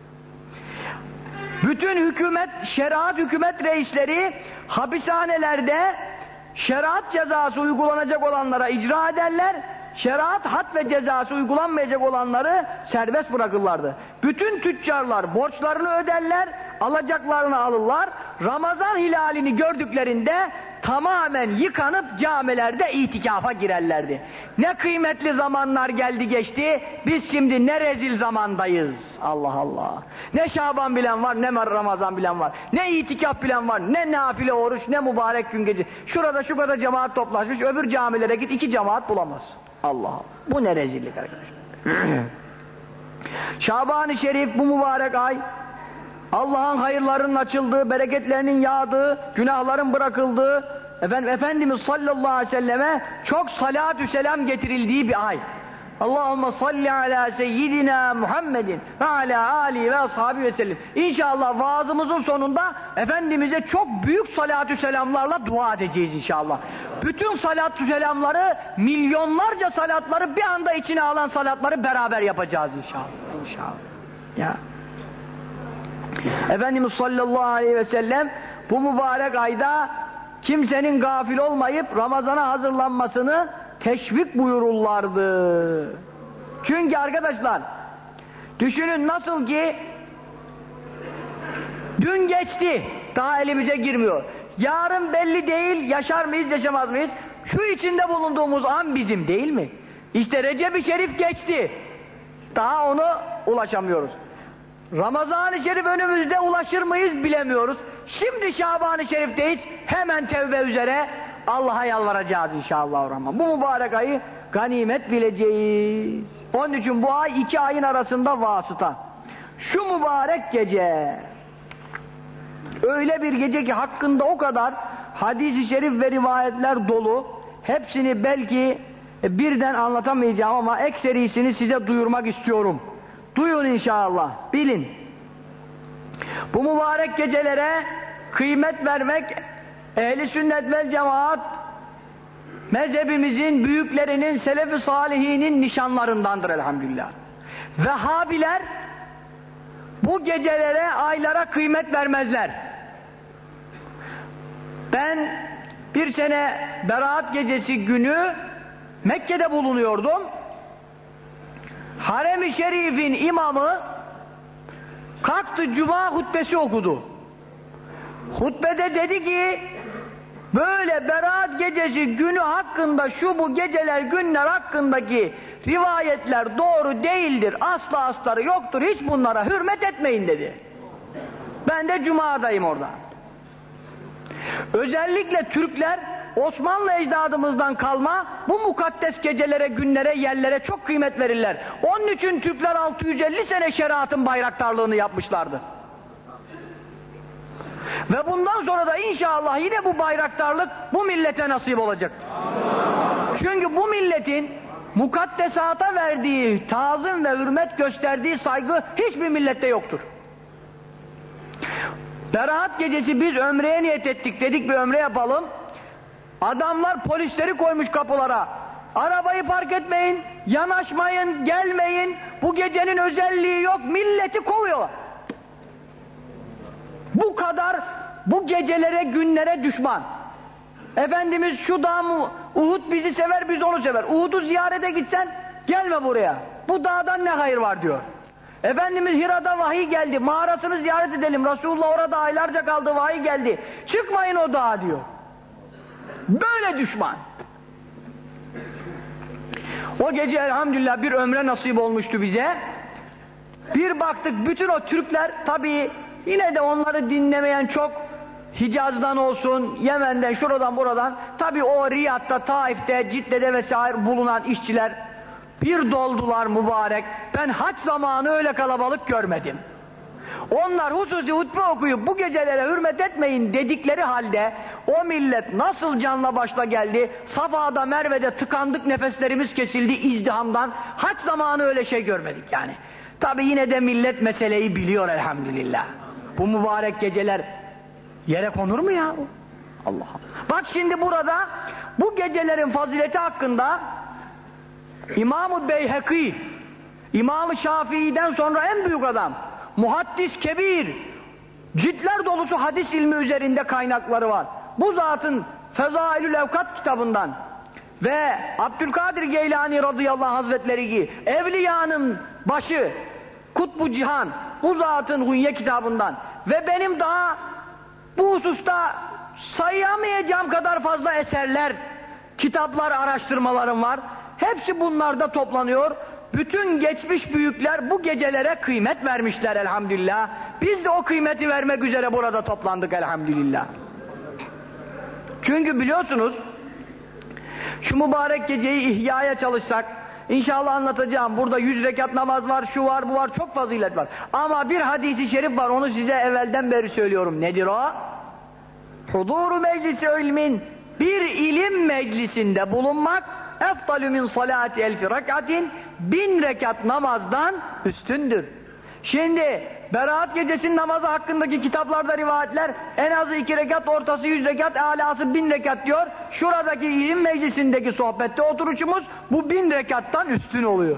Bütün hükümet, şeriat hükümet reisleri hapishanelerde şeriat cezası uygulanacak olanlara icra ederler, şeriat had ve cezası uygulanmayacak olanları serbest bırakırlardı. Bütün tüccarlar borçlarını öderler, alacaklarını alırlar, Ramazan hilalini gördüklerinde tamamen yıkanıp camilerde itikafa girerlerdi. Ne kıymetli zamanlar geldi geçti, biz şimdi ne rezil zamandayız. Allah Allah. Ne Şaban bilen var, ne Ramazan bilen var. Ne itikaf bilen var, ne nafile oruç, ne mübarek gün gece. Şurada şu kadar cemaat toplaşmış, öbür camilere git iki cemaat bulamaz. Allah Allah. Bu ne rezillik arkadaşlar. Şaban-ı Şerif bu mübarek ay, Allah'ın hayırlarının açıldığı, bereketlerinin yağdığı, günahların bırakıldığı, efendim, Efendimiz sallallahu aleyhi ve selleme çok salatü selam getirildiği bir ay. Allahümme salli ala seyyidina Muhammedin ve ala alihi ve ashabi ve sellem. İnşallah vaazımızın sonunda Efendimiz'e çok büyük salatü selamlarla dua edeceğiz inşallah. Bütün salatü selamları, milyonlarca salatları bir anda içine alan salatları beraber yapacağız inşallah. İnşallah. Ya. Efendimiz sallallahu aleyhi ve sellem bu mübarek ayda kimsenin gafil olmayıp Ramazan'a hazırlanmasını teşvik buyururlardı. Çünkü arkadaşlar düşünün, nasıl ki dün geçti, daha elimize girmiyor. Yarın belli değil, yaşar mıyız yaşamaz mıyız? Şu içinde bulunduğumuz an bizim değil mi? İşte Recep-i Şerif geçti, daha onu ulaşamıyoruz. Ramazan-ı Şerif önümüzde, ulaşır mıyız bilemiyoruz. Şimdi Şaban-ı Şerif'teyiz, hemen tevbe üzere Allah'a yalvaracağız inşallah. Bu mübarek ayı ganimet bileceğiz. Onun için bu ay iki ayın arasında vasıta. Şu mübarek gece, öyle bir gece ki hakkında o kadar hadis-i şerif ve rivayetler dolu, hepsini belki birden anlatamayacağım ama ekserisini size duyurmak istiyorum. Duyun inşallah, bilin. Bu mübarek gecelere kıymet vermek ehli sünnet vel cemaat mezhebimizin büyüklerinin, selef-i salihinin nişanlarındandır elhamdülillah. Vehhabiler bu gecelere, aylara kıymet vermezler. Ben bir sene Berat gecesi günü Mekke'de bulunuyordum. Harem-i Şerif'in imamı kalktı, cuma hutbesi okudu. Hutbede dedi ki, böyle Berat gecesi günü hakkında, şu bu geceler, günler hakkındaki rivayetler doğru değildir, asla asları yoktur, hiç bunlara hürmet etmeyin dedi. Ben de cumadayım orada. Özellikle Türkler Osmanlı ecdadımızdan kalma bu mukaddes gecelere, günlere, yerlere çok kıymet verirler. Onun için Türkler altı yüz elli sene şeriatın bayraktarlığını yapmışlardı. Ve bundan sonra da inşallah yine bu bayraktarlık bu millete nasip olacak. Çünkü bu milletin mukaddesata verdiği tazim ve hürmet, gösterdiği saygı hiçbir millette yoktur. Berat gecesi biz ömreye niyet ettik, dedik bir ömre yapalım. Adamlar polisleri koymuş kapılara. Arabayı park etmeyin, yanaşmayın, gelmeyin. Bu gecenin özelliği yok, milleti kovuyorlar. Bu kadar bu gecelere, günlere düşman. Efendimiz şu dağ mı, Uhud bizi sever, biz onu sever. Uhud'u ziyarete gitsen gelme buraya. Bu dağdan ne hayır var diyor. Efendimiz Hira'da vahiy geldi, mağarasını ziyaret edelim. Resulullah orada aylarca kaldı, vahiy geldi. Çıkmayın o dağa diyor. Böyle düşman. O gece elhamdülillah bir ömre nasip olmuştu bize. Bir baktık bütün o Türkler, tabii yine de onları dinlemeyen çok, Hicaz'dan olsun, Yemen'den, şuradan buradan, tabii o Riyad'da, Taif'te, Cidde'de vesaire bulunan işçiler bir doldular mübarek. Ben hac zamanı öyle kalabalık görmedim. Onlar hususi hutbe okuyup bu gecelere hürmet etmeyin dedikleri halde o millet nasıl canla başla geldi. Safa'da, Merve'de tıkandık, nefeslerimiz kesildi izdihamdan. Hac zamanı öyle şey görmedik yani. Tabi yine de millet meseleyi biliyor elhamdülillah. Bu mübarek geceler yere konur mu ya? Allah Allah. Bak şimdi burada bu gecelerin fazileti hakkında İmam-ı Beyhekî, İmam-ı Şafii'den sonra en büyük adam, muhaddis kebir, ciltler dolusu hadis ilmi üzerinde kaynakları var. Bu zatın Fezailül Evkat kitabından ve Abdülkadir Geylani radıyallahu anh hazretleri gibi evliyanın başı Kutbu Cihan, bu zatın Hunye kitabından ve benim daha bu hususta sayamayacağım kadar fazla eserler, kitaplar, araştırmalarım var. Hepsi bunlarda toplanıyor. Bütün geçmiş büyükler bu gecelere kıymet vermişler elhamdülillah. Biz de o kıymeti vermek üzere burada toplandık elhamdülillah. Çünkü biliyorsunuz şu mübarek geceyi ihyaya çalışsak, İnşallah anlatacağım. Burada yüz rekat namaz var, şu var, bu var, çok fazilet var. Ama bir hadisi şerif var, onu size evvelden beri söylüyorum. Nedir o? Hudûru meclisi ilmin, bir ilim meclisinde bulunmak, eftalü min salati elfi rekatin, bin rekat namazdan üstündür. Şimdi Berat gecesinin namazı hakkındaki kitaplarda rivayetler en azı iki rekat, ortası yüz rekat, alası bin rekat diyor. Şuradaki ilim meclisindeki sohbette oturuşumuz bu bin rekattan üstün oluyor.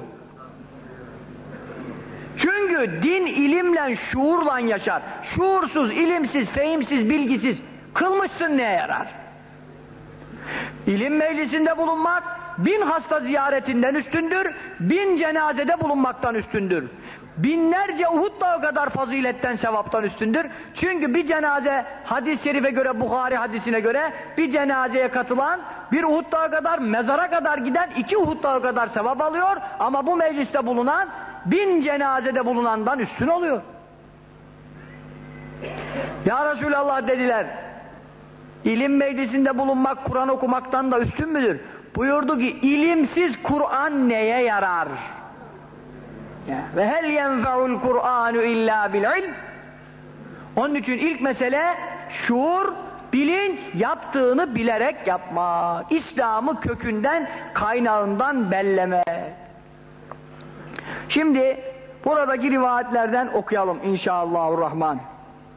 Çünkü din ilimle, şuurla yaşar. Şuursuz, ilimsiz, fehimsiz, bilgisiz kılmışsın neye yarar? İlim meclisinde bulunmak bin hasta ziyaretinden üstündür, bin cenazede bulunmaktan üstündür. Binlerce Uhud dağı kadar faziletten, sevaptan üstündür. Çünkü bir cenaze, hadis-i şerife göre, Buhari hadisine göre bir cenazeye katılan bir Uhud dağı kadar, mezara kadar giden iki Uhud dağı kadar sevap alıyor. Ama bu mecliste bulunan bin cenazede bulunandan üstün oluyor. Ya Resulallah dediler, İlim meclisinde bulunmak Kur'an okumaktan da üstün müdür? Buyurdu ki ilimsiz Kur'an neye yarar? Ve hel yenfe'ul Kur'anu illa bil ilm. Onun için ilk mesele şuur, bilinç, yaptığını bilerek yapmak. İslam'ı kökünden, kaynağından bellemek. Şimdi buradaki rivayetlerden okuyalım inşallahurrahman.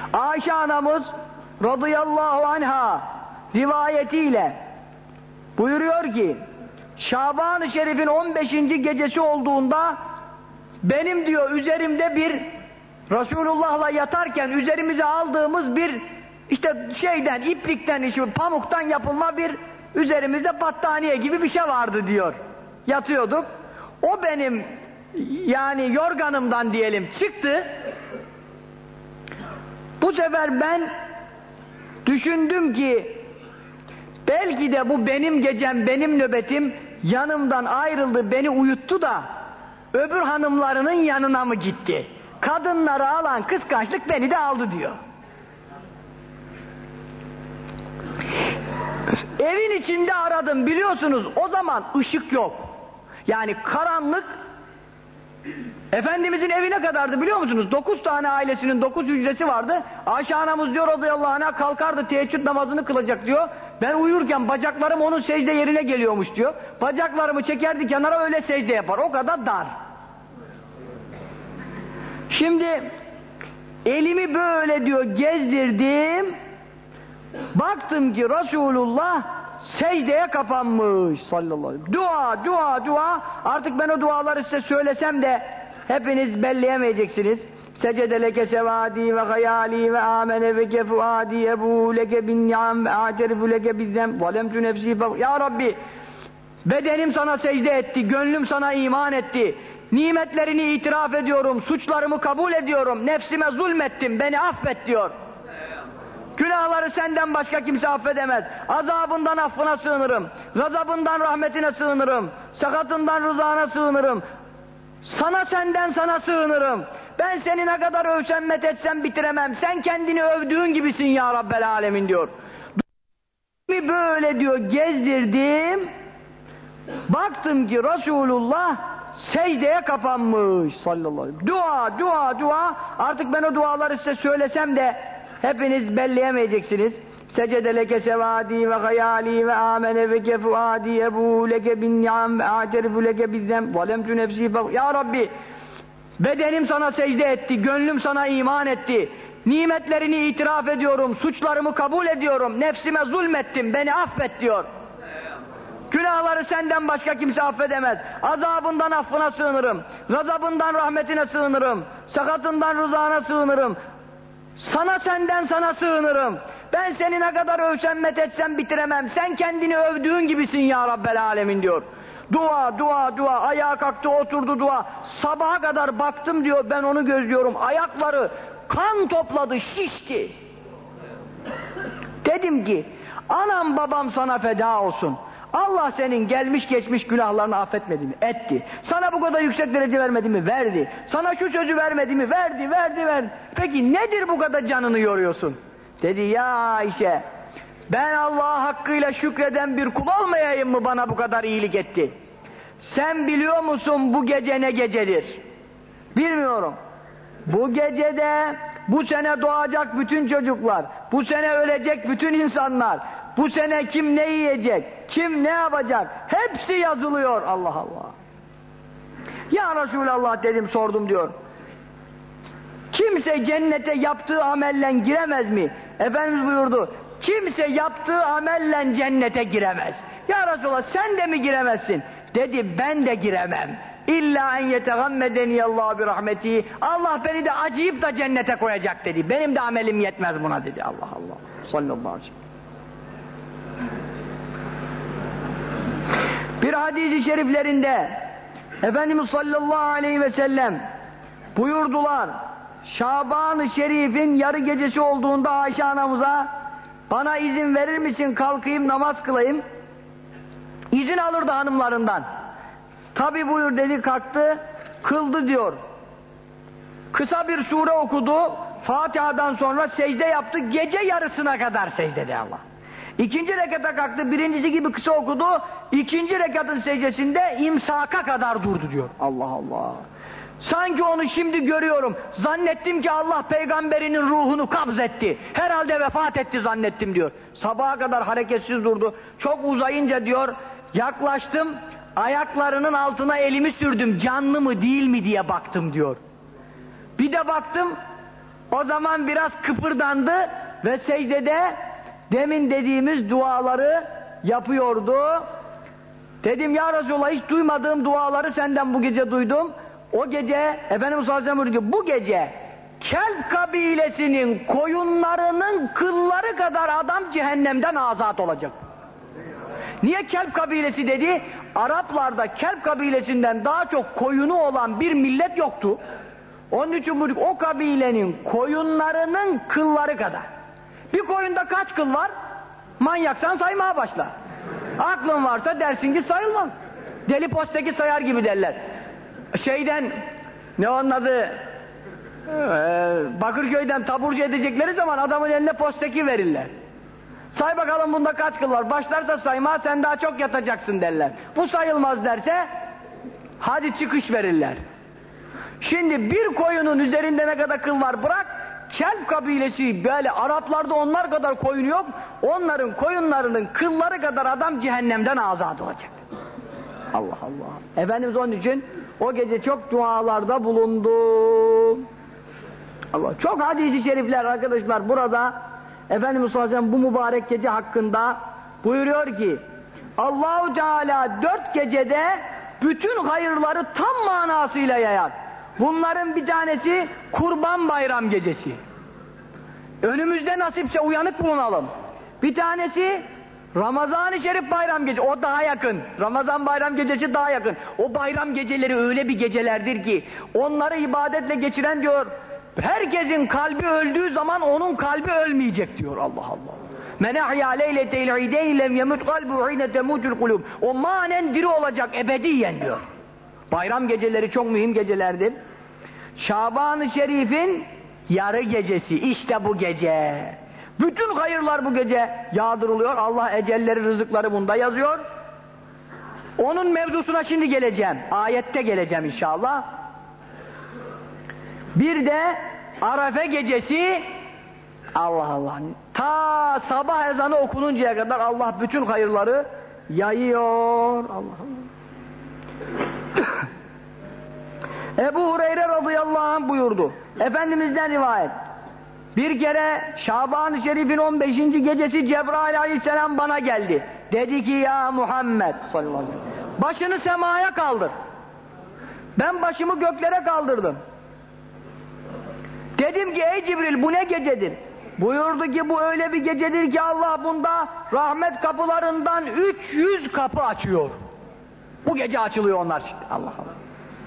Ayşe anamız radıyallahu anha rivayetiyle buyuruyor ki Şaban-ı Şerif'in on beşinci gecesi olduğunda benim diyor üzerimde bir Resulullah'la yatarken üzerimize aldığımız bir işte şeyden, iplikten, işte pamuktan yapılma bir üzerimizde battaniye gibi bir şey vardı diyor. Yatıyorduk. O benim yani yorganımdan diyelim çıktı. Bu sefer ben düşündüm ki belki de bu benim gecem, benim nöbetim yanımdan ayrıldı, beni uyuttu da öbür hanımlarının yanına mı gitti? Kadınları alan kıskançlık beni de aldı diyor. Evin içinde aradım, biliyorsunuz o zaman ışık yok. Yani karanlık. Efendimizin evi ne kadardı biliyor musunuz? Dokuz tane ailesinin dokuz hücresi vardı. Ayşe anamız diyor radıyallahu anh'a kalkardı, teheccüd namazını kılacak diyor. Ben uyurken bacaklarım onun secde yerine geliyormuş diyor. Bacaklarımı çekerdi kenara, öyle secde yapar. O kadar dar. Şimdi elimi böyle diyor gezdirdim. Baktım ki Resulullah secdeye kapanmış sallallahu aleyhi ve sellem. Dua, dua, dua. Artık ben o duaları size söylesem de hepiniz belleyemeyeceksiniz. Secede leke sevadi ve hayali ve amene ve kefuadi ebu leke bin ni'am ve a'terifu leke bizzem zalemtu nefsi. Ya Rabbi, bedenim sana secde etti, gönlüm sana iman etti. Nimetlerini itiraf ediyorum, suçlarımı kabul ediyorum, nefsime zulmettim, beni affet diyor. Günahları senden başka kimse affedemez. Azabından affına sığınırım. Gazabından rahmetine sığınırım. Sakatından rızana sığınırım. Sana senden sana sığınırım. Ben seni ne kadar övsem methetsem bitiremem. Sen kendini övdüğün gibisin ya Rabbel Alemin diyor. Böyle diyor gezdirdim. Baktım ki Resulullah secdeye kapanmış sallallahu aleyhi ve sellem. Dua, dua, dua. Artık ben o duaları size söylesem de hepiniz belleyemeyeceksiniz. Secede leke sevadi ve hayali ve amene ve kefuadi ebu leke bin ni'am ve a'terifu leke bizzem zalemtu nefsi. Ya Rabbi, bedenim sana secde etti, gönlüm sana iman etti. Nimetlerini itiraf ediyorum, suçlarımı kabul ediyorum, nefsime zulmettim, beni affet diyor. Günahları senden başka kimse affedemez. Azabından affına sığınırım. Gazabından rahmetine sığınırım. Sakatından rızana sığınırım. Sana senden sana sığınırım. Ben seni ne kadar övsem methetsem bitiremem. Sen kendini övdüğün gibisin ya Rabbel Alemin diyor. Dua, dua, dua. Ayağa kalktı, oturdu dua. Sabaha kadar baktım diyor, ben onu gözlüyorum. Ayakları kan topladı, şişti. Dedim ki, anam babam sana feda olsun. Allah senin gelmiş geçmiş günahlarını affetmedi mi? Etti. Sana bu kadar yüksek derece vermedi mi? Verdi. Sana şu sözü vermedi mi? Verdi, verdi, verdi. Peki nedir bu kadar canını yoruyorsun? Dedi, ya Ayşe, ben Allah'a hakkıyla şükreden bir kul olmayayım mı bana bu kadar iyilik etti? Sen biliyor musun bu gece ne gecedir? Bilmiyorum. Bu gecede bu sene doğacak bütün çocuklar, bu sene ölecek bütün insanlar, bu sene kim ne yiyecek, kim ne yapacak, hepsi yazılıyor. Allah Allah. Ya Resulallah dedim, sordum diyor. Kimse cennete yaptığı amelle giremez mi? Efendimiz buyurdu, kimse yaptığı amelle cennete giremez. Ya Resulallah, sen de mi giremezsin? Dedi, ben de giremem. İlla en yetegammedeniyallahu bi rahmeti. Allah beni de acıyıp da cennete koyacak dedi. Benim de amelim yetmez buna dedi. Allah Allah. Sallallahu aleyhi ve sellem. Bir hadis-i şeriflerinde Efendimiz sallallahu aleyhi ve sellem buyurdular, Şaban-ı Şerif'in yarı gecesi olduğunda Ayşe anamıza, bana izin verir misin kalkayım namaz kılayım? İzin alırdı hanımlarından. Tabi buyur dedi, kalktı, kıldı diyor. Kısa bir sure okudu, Fatiha'dan sonra secde yaptı, gece yarısına kadar secdede Allah. İkinci rekata kalktı, birincisi gibi kısa okudu, ikinci rekatın secdesinde imsaka kadar durdu diyor. Allah Allah. Sanki onu şimdi görüyorum, zannettim ki Allah peygamberinin ruhunu kabz etti. Herhalde vefat etti zannettim diyor. Sabaha kadar hareketsiz durdu. Çok uzayınca diyor, yaklaştım, ayaklarının altına elimi sürdüm, canlı mı değil mi diye baktım diyor. Bir de baktım, O zaman biraz kıpırdandı ve secdede demin dediğimiz duaları yapıyordu. Dedim ya Resulallah, hiç duymadığım duaları senden bu gece duydum. O gece Efendimiz sallallahu aleyhi ve sellem buyuruyor, bu gece Kelp kabilesinin koyunlarının kılları kadar adam cehennemden azat olacak. Niye Kelp kabilesi dedi? Araplarda Kelp kabilesinden daha çok koyunu olan bir millet yoktu. Onun için bu o kabilenin koyunlarının kılları kadar. Bir koyunda kaç kıl var? Manyaksan saymaya başla. Aklın varsa dersin ki sayılmaz. Deli posteki sayar gibi derler. Şeyden, ne onun adı, ee, Bakırköy'den taburcu edecekleri zaman adamın eline posteki verirler. Say bakalım bunda kaç kıl var? Başlarsa sayma, sen daha çok yatacaksın derler. Bu sayılmaz derse hadi çıkış verirler. Şimdi bir koyunun üzerinde ne kadar kıl var bırak, Kelp kabilesi böyle Araplarda onlar kadar koyun yok, onların koyunlarının kılları kadar adam cehennemden azat olacak. Allah Allah. Efendimiz onun için o gece çok dualarda bulundu. Allah. Çok hadis-i şerifler arkadaşlar burada Efendimiz sallallahu aleyhi ve sellem bu mübarek gece hakkında buyuruyor ki Allah-u Teala dört gecede bütün hayırları tam manasıyla yayar. Bunların bir tanesi Kurban Bayram gecesi. Önümüzde nasipse uyanık bulunalım. Bir tanesi Ramazan-ı Şerif Bayram gecesi. O daha yakın. Ramazan Bayram gecesi daha yakın. O bayram geceleri öyle bir gecelerdir ki onları ibadetle geçiren diyor, herkesin kalbi öldüğü zaman onun kalbi ölmeyecek diyor. Allah Allah. Men ahya leyletel ideyn lem yemut kalbu hine temutul kulub. O manen diri olacak ebediyen diyor. Bayram geceleri çok mühim gecelerdir. Şaban-ı Şerif'in yarı gecesi, işte bu gece. Bütün hayırlar bu gece yağdırılıyor. Allah ecelleri, rızıkları bunda yazıyor. Onun mevzusuna şimdi geleceğim. Ayette geleceğim inşallah. Bir de Arefe gecesi, Allah Allah, ta sabah ezanı okununcaya kadar Allah bütün hayırları yayıyor. Allah Allah. Ebu Hureyre radıyallahu anh buyurdu. Efendimizden rivayet. Bir kere Şaban-ı Şerif'in on beşinci gecesi Cebrail aleyhisselam bana geldi. Dedi ki ya Muhammed sallallahu aleyhi ve sellem, başını semaya kaldır. Ben başımı göklere kaldırdım. Dedim ki ey Cibril bu ne gecedir? Buyurdu ki bu öyle bir gecedir ki Allah bunda rahmet kapılarından üç yüz kapı açıyor. Bu gece açılıyor onlar şimdi. Allah Allah.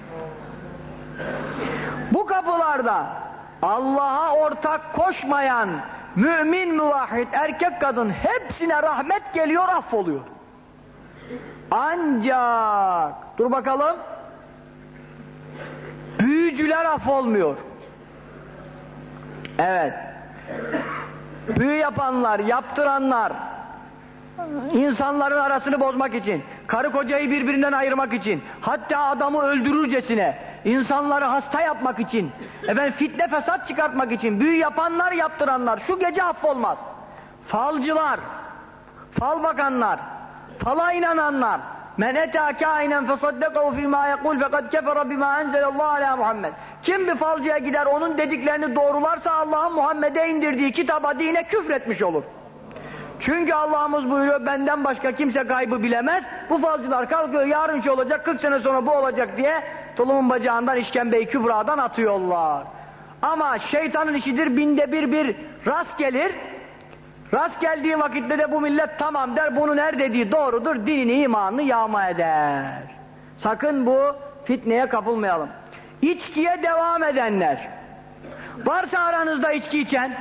Bu kapılarda Allah'a ortak koşmayan mümin, muvahhid, erkek kadın hepsine rahmet geliyor, affoluyor. Ancak dur bakalım, büyücüler affolmuyor. Evet, büyü yapanlar, yaptıranlar, insanların arasını bozmak için, karı kocayı birbirinden ayırmak için, hatta adamı öldürürcesine, insanları hasta yapmak için, efendim fitne fesat çıkartmak için büyü yapanlar, yaptıranlar şu gece affolmaz. Falcılar, fal bakanlar, fala inananlar, men etâ kâinen fesaddekahu fîmâ yekûl fekad kefere bimâ enzelallahu alâ Muhammed. Kim bir falcıya gider onun dediklerini doğrularsa Allah'ın Muhammed'e indirdiği kitaba, dine küfretmiş olur. Çünkü Allah'ımız buyuruyor, benden başka kimse gaybı bilemez. Bu falcılar kalkıyor, yarın şu olacak, kırk sene sonra bu olacak diye tulumun bacağından, işkembe-i kübradan atıyorlar. Ama şeytanın işidir, binde bir bir rast gelir. Rast geldiği vakitte de bu millet tamam der, bunun her dediği doğrudur, dinini, imanını yağma eder. Sakın bu fitneye kapılmayalım. İçkiye devam edenler, varsa aranızda içki içen,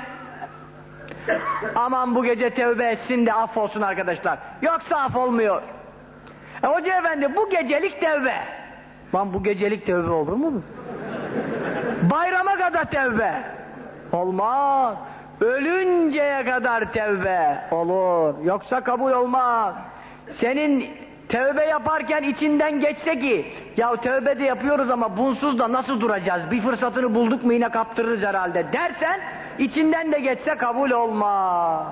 aman bu gece tevbe etsin de affolsun arkadaşlar. Yoksa affolmuyor. E Hoca efendi bu gecelik tevbe. Lan bu gecelik tevbe olur mu? Bayrama kadar tevbe. Olmaz. Ölünceye kadar tevbe olur. Yoksa kabul olmaz. Senin tevbe yaparken içinden geçse ki, ya tevbe de yapıyoruz ama bunsuz da nasıl duracağız? Bir fırsatını bulduk mu yine kaptırırız herhalde dersen, İçinden de geçse kabul olmaz.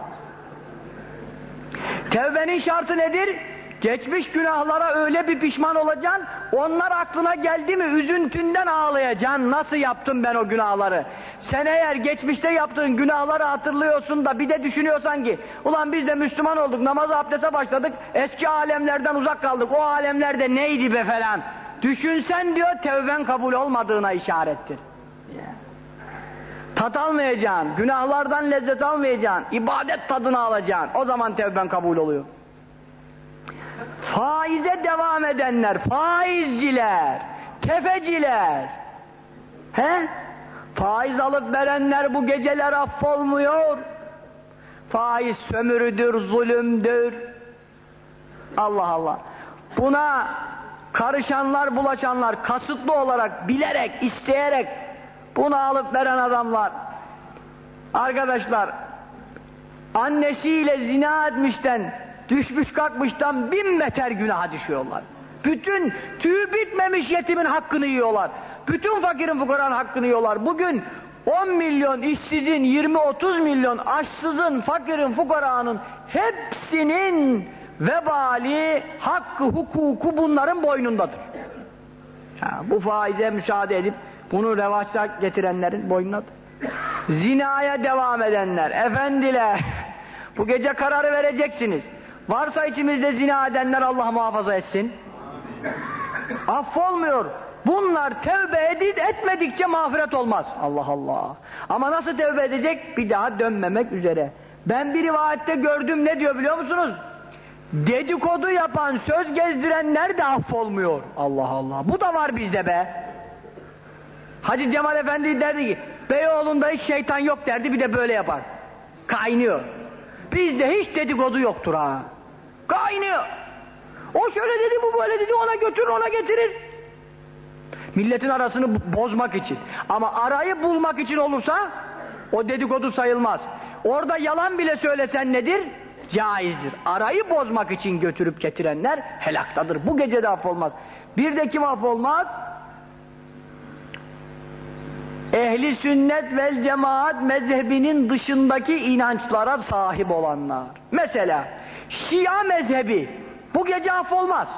Tevbenin şartı nedir? Geçmiş günahlara öyle bir pişman olacaksın, onlar aklına geldi mi üzüntünden ağlayacaksın. Nasıl yaptım ben o günahları? Sen eğer geçmişte yaptığın günahları hatırlıyorsun da bir de düşünüyorsan ki ulan biz de Müslüman olduk, namaza abdeste başladık, eski alemlerden uzak kaldık, o alemlerde neydi be falan. Düşünsen diyor tevben kabul olmadığına işarettir. Tat almayacaksın, günahlardan lezzet almayacaksın, ibadet tadını alacaksın. O zaman tevben kabul oluyor. Faize devam edenler, faizciler, tefeciler, he? Faiz alıp verenler bu geceler affolmuyor. Faiz sömürüdür, zulümdür. Allah Allah. Buna karışanlar, bulaşanlar, kasıtlı olarak, bilerek, isteyerek bunu alıp veren adamlar. Arkadaşlar, annesiyle zina etmişten, düşmüş kalkmıştan bin beter günaha düşüyorlar. Bütün tüyü bitmemiş yetimin hakkını yiyorlar. Bütün fakirin fukaranın hakkını yiyorlar. Bugün on milyon işsizin, yirmi otuz milyon açsızın, fakirin fukaranın hepsinin vebali, hakkı, hukuku bunların boynundadır. Ha, bu faize müsaade edip bunu revaçta getirenlerin boynundadır. Zinaya devam edenler, efendiler, bu gece kararı vereceksiniz. Varsa içimizde zina edenler Allah muhafaza etsin. Affolmuyor. Bunlar tevbe edip etmedikçe mağfiret olmaz. Allah Allah. Ama nasıl tevbe edecek? Bir daha dönmemek üzere. Ben bir rivayette gördüm, ne diyor biliyor musunuz? Dedikodu yapan, söz gezdirenler de affolmuyor. Allah Allah. Bu da var bizde be. Hacı Cemal Efendi derdi ki, Beyoğlu'nda hiç şeytan yok derdi, bir de böyle yapar. Kaynıyor. Bizde hiç dedikodu yoktur ha. Kaynıyor. O şöyle dedi, bu böyle dedi, ona götürür, ona getirir. Milletin arasını bozmak için. Ama arayı bulmak için olursa o dedikodu sayılmaz. Orada yalan bile söylesen nedir? Caizdir. Arayı bozmak için götürüp getirenler helaktadır. Bu gece de affolmaz. Bir de kim affolmaz? Ehli sünnet vel cemaat mezhebinin dışındaki inançlara sahip olanlar. Mesela Şia mezhebi bu gece affolmaz.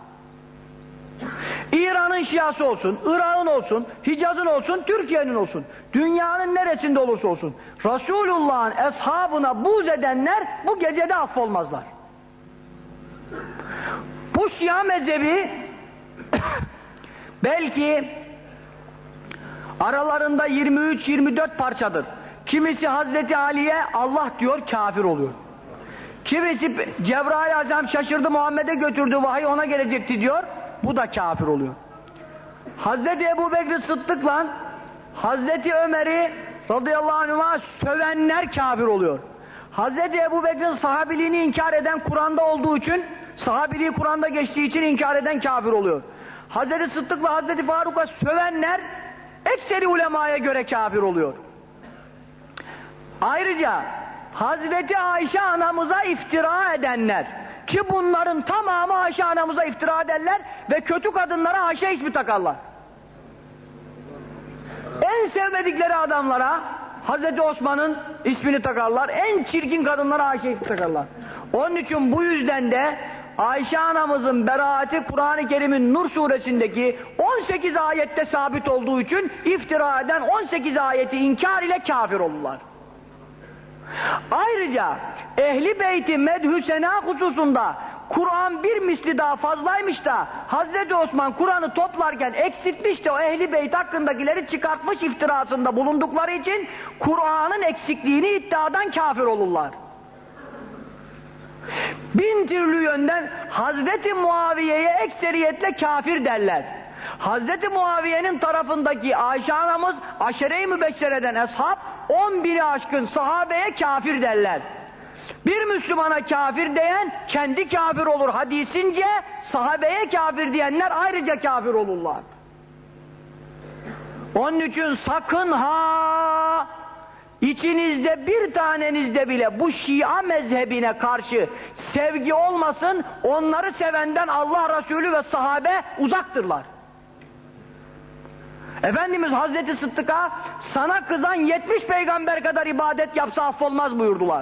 İran'ın Şiası olsun, Irak'ın olsun, Hicaz'ın olsun, Türkiye'nin olsun, dünyanın neresinde olursa olsun, Resulullah'ın eshabına buğz edenler bu gecede affolmazlar. Bu Şia mezhebi belki aralarında yirmi üç yirmi dört parçadır. Kimisi Hazreti Ali'ye Allah diyor, kafir oluyor. Kimisi Cebrail Aleyhisselam şaşırdı, Muhammed'e götürdü, vahiy ona gelecekti diyor, bu da kafir oluyor. Hazreti Ebu Bekir Sıddık'la Hazreti Ömer'i radıyallahu anh'a sövenler kafir oluyor. Hazreti Ebu Bekir'in sahabiliğini inkar eden, Kur'an'da olduğu için, sahabiliği Kur'an'da geçtiği için inkar eden kafir oluyor. Hazreti Sıddık'la Hazreti Faruk'a sövenler ekseri ulemaya göre kafir oluyor. Ayrıca Hazreti Ayşe anamıza iftira edenler, ki bunların tamamı Ayşe anamıza iftira ederler ve kötü kadınlara Ayşe ismi takarlar. En sevmedikleri adamlara Hazreti Osman'ın ismini takarlar, en çirkin kadınlara Ayşe ismi takarlar. Onun için bu yüzden de Ayşe anamızın beraati Kur'an-ı Kerim'in Nur suresindeki on sekiz ayette sabit olduğu için iftira eden on sekiz ayeti inkar ile kafir olurlar. Ayrıca Ehli Beyti medhü sena hususunda Kur'an bir misli daha fazlaymış da Hazreti Osman Kur'an'ı toplarken eksiltmiş de o Ehli Beyt hakkındakileri çıkartmış iftirasında bulundukları için Kur'an'ın eksikliğini iddiadan kafir olurlar. Bin türlü yönden Hazreti Muaviye'ye ekseriyetle kafir derler. Hazreti Muaviye'nin tarafındaki Ayşe anamız aşere-i mübeşşereden eshab on bini aşkın sahabeye kafir derler. Bir Müslümana kafir diyen kendi kafir olur hadisince, sahabeye kafir diyenler ayrıca kafir olurlar. Onun için sakın ha içinizde bir tanenizde bile bu Şia mezhebine karşı sevgi olmasın, onları sevenden Allah Resulü ve sahabe uzaktırlar. Efendimiz Hazreti Sıddık'a sana kızan yetmiş peygamber kadar ibadet yapsa affolmaz buyurdular.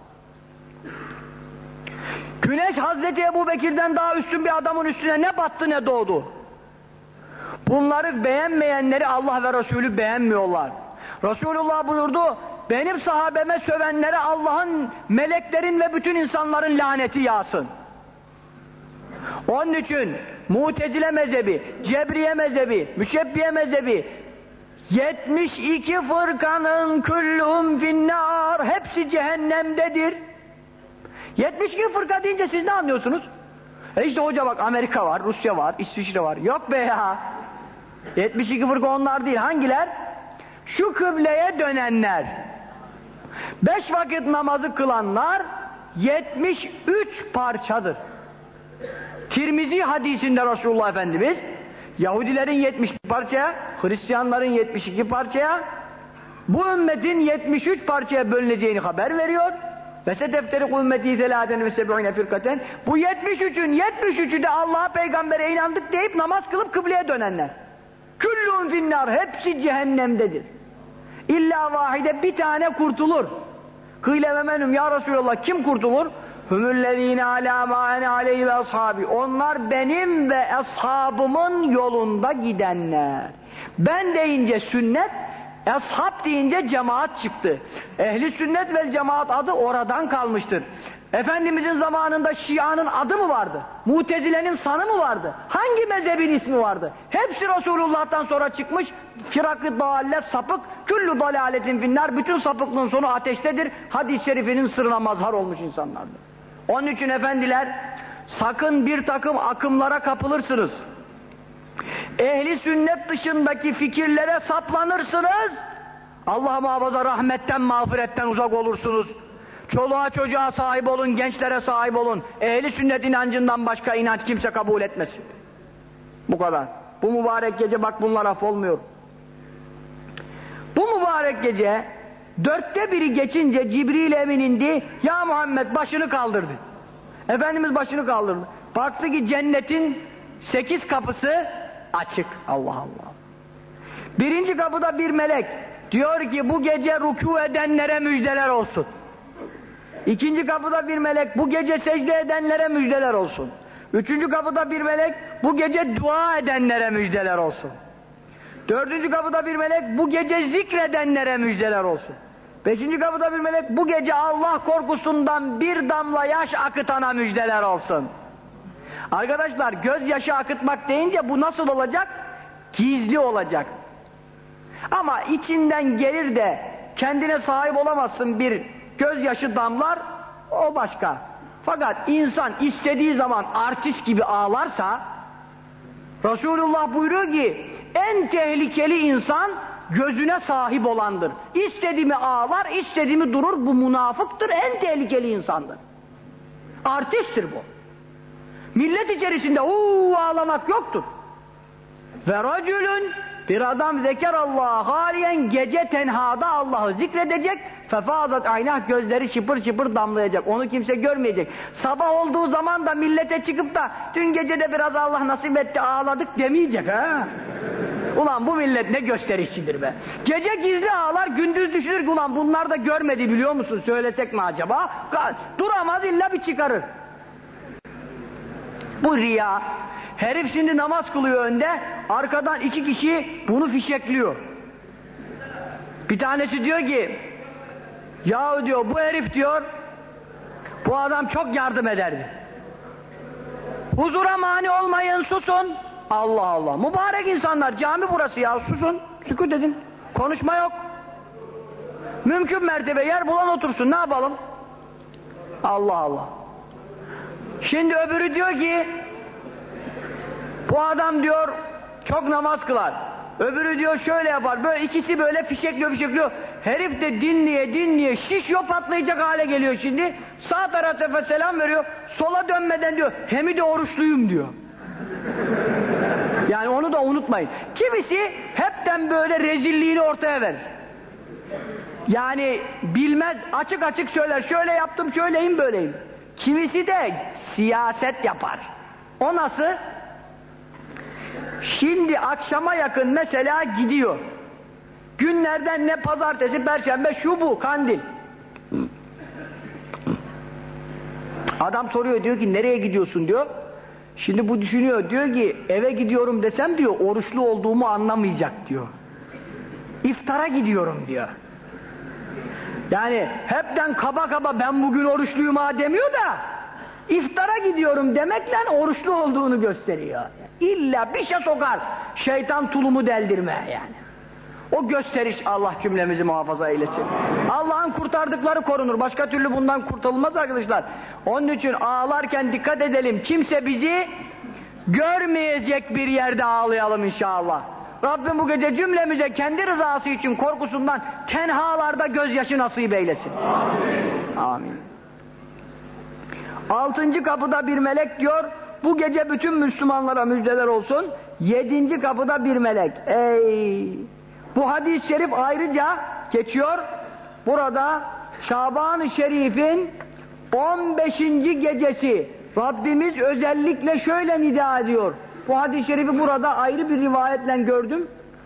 Güneş Hazreti Ebu Bekir'den daha üstün bir adamın üstüne ne battı ne doğdu. Bunları beğenmeyenleri Allah ve Resulü beğenmiyorlar. Resulullah buyurdu, benim sahabeme sövenlere Allah'ın, meleklerin ve bütün insanların laneti yağsın. Onun için Mu'tezile mezhebi, Cebriye mezhebi, Müşebbiye mezhebi, yetmiş iki fırkanın küllühüm finnâr, hepsi cehennemdedir. yetmiş iki fırka deyince siz ne anlıyorsunuz? E işte hoca bak, Amerika var, Rusya var, İsviçre var. Yok be ya! yetmiş iki fırka onlar değil. Hangiler? Şu kıbleye dönenler, beş vakit namazı kılanlar yetmiş üç parçadır. Tirmizi hadisinde Resulullah Efendimiz Yahudilerin yetmiş parçaya, Hristiyanların yetmiş iki parçaya, bu ümmetin yetmiş üç parçaya bölüneceğini haber veriyor. Ve setefteri ümmeti zelâden ve seb'ûne firkaten. Bu yetmiş üçün yetmiş üçü de Allah'a, peygambere inandık deyip namaz kılıp kıbleye dönenler. Küllûn finnâr, hepsi cehennemdedir. İlla vahide, bir tane kurtulur. Kıyle ve menüm, ya Resulallah kim kurtulur? Hümüllezîne alâ mâ ene aleyhi ve ashâbi. Onlar benim ve ashabımın yolunda gidenler. Ben deyince sünnet, ashab deyince cemaat çıktı. Ehli sünnet vel cemaat adı oradan kalmıştır. Efendimizin zamanında Şia'nın adı mı vardı? Mu'tezile'nin sanı mı vardı? Hangi mezhebin ismi vardı? Hepsi Resulullah'tan sonra çıkmış. Firak-ı dâllet, sapık, küllü dalâletin finnâr, bütün sapıklığın sonu ateştedir. Hadis-i şerifinin sırrına mazhar olmuş insanlardır. Onun için efendiler, sakın bir takım akımlara kapılırsınız. Ehli sünnet dışındaki fikirlere saplanırsınız. Allah muhafaza, rahmetten, mağfiretten uzak olursunuz. Çoluğa çocuğa sahip olun, gençlere sahip olun. Ehli sünnet inancından başka inanç kimse kabul etmesin. Bu kadar. Bu mübarek gece bak bunlar affolmuyor. Bu mübarek gece dörtte biri geçince Cibril Emin indi. Ya Muhammed, başını kaldırdı. Efendimiz başını kaldırdı. Baktı ki cennetin sekiz kapısı açık. Allah Allah. Birinci kapıda bir melek diyor ki bu gece rükû edenlere müjdeler olsun. İkinci kapıda bir melek bu gece secde edenlere müjdeler olsun. Üçüncü kapıda bir melek bu gece dua edenlere müjdeler olsun. Dördüncü kapıda bir melek bu gece zikredenlere müjdeler olsun. Beşinci kapıda bir melek bu gece Allah korkusundan bir damla yaş akıtana müjdeler olsun. Arkadaşlar, gözyaşı akıtmak deyince bu nasıl olacak? Gizli olacak. Ama içinden gelir de kendine sahip olamazsın bir gözyaşı damlar, o başka. Fakat insan istediği zaman artist gibi ağlarsa, Resulullah buyuruyor ki en tehlikeli insan gözüne sahip olandır. İstediğimi ağlar, istediğimi durur, bu münafıktır, en tehlikeli insandır. Artisttir bu. Millet içerisinde uuu ağlamak yoktur. Ve racülün, bir adam zekerallah haliyen, gece tenhada Allah'ı zikredecek, fefâzat aynah, gözleri şıpır şıpır damlayacak, onu kimse görmeyecek. Sabah olduğu zaman da millete çıkıp da dün gece de biraz Allah nasip etti ağladık demeyecek ha. Ulan bu millet ne gösterişçidir be. Gece gizli ağlar, gündüz düşünür ki ulan bunlar da görmedi biliyor musun, söylesek mi acaba? Duramaz, illa bir çıkarır. Bu riya. Herif şimdi namaz kılıyor önde, arkadan iki kişi bunu fişekliyor. Bir tanesi diyor ki, yahu diyor bu herif diyor, bu adam çok yardım ederdi. Huzura mani olmayın, susun. Allah Allah, mübarek insanlar, cami burası ya, susun, sükût edin, konuşma yok. Mümkün mertebe yer bulan otursun, ne yapalım? Allah Allah. Şimdi öbürü diyor ki, bu adam diyor çok namaz kılar. Öbürü diyor şöyle yapar. Böyle ikisi böyle fişekliyor fişekliyor. Herif de dinleye dinleye şişiyor, patlayacak hale geliyor şimdi. Sağ tarafa selam veriyor. Sola dönmeden diyor hem de oruçluyum diyor. Yani onu da unutmayın. Kimisi hepten böyle rezilliğini ortaya verir. Yani bilmez, açık açık söyler. Şöyle yaptım, şöyleyim, böyleyim. Kimisi de siyaset yapar. O nasıl? Şimdi akşama yakın mesela gidiyor. Günlerden ne pazartesi, perşembe, şu bu, kandil. Adam soruyor, diyor ki nereye gidiyorsun diyor. Şimdi bu düşünüyor, diyor ki eve gidiyorum desem diyor oruçlu olduğumu anlamayacak diyor. iftara gidiyorum diyor. Yani hepten kaba kaba ben bugün oruçluyum ha demiyor da iftara gidiyorum demekle oruçlu olduğunu gösteriyor. İlla bir şey sokar şeytan tulumu deldirme yani. O gösteriş Allah cümlemizi muhafaza eylesin. Allah'ın kurtardıkları korunur. Başka türlü bundan kurtulmaz arkadaşlar. Onun için ağlarken dikkat edelim. Kimse bizi görmeyecek bir yerde ağlayalım inşallah. Rabbim bu gece cümlemize kendi rızası için korkusundan tenhalarda gözyaşı nasip eylesin. Amin. Amin. Altıncı kapıda bir melek diyor, bu gece bütün Müslümanlara müjdeler olsun. Yedinci kapıda bir melek. Ey! Bu hadis-i şerif ayrıca geçiyor. Burada Şaban-ı Şerif'in on beşinci gecesi Rabbimiz özellikle şöyle nida ediyor. Bu hadis-i şerifi burada ayrı bir rivayetle gördüm.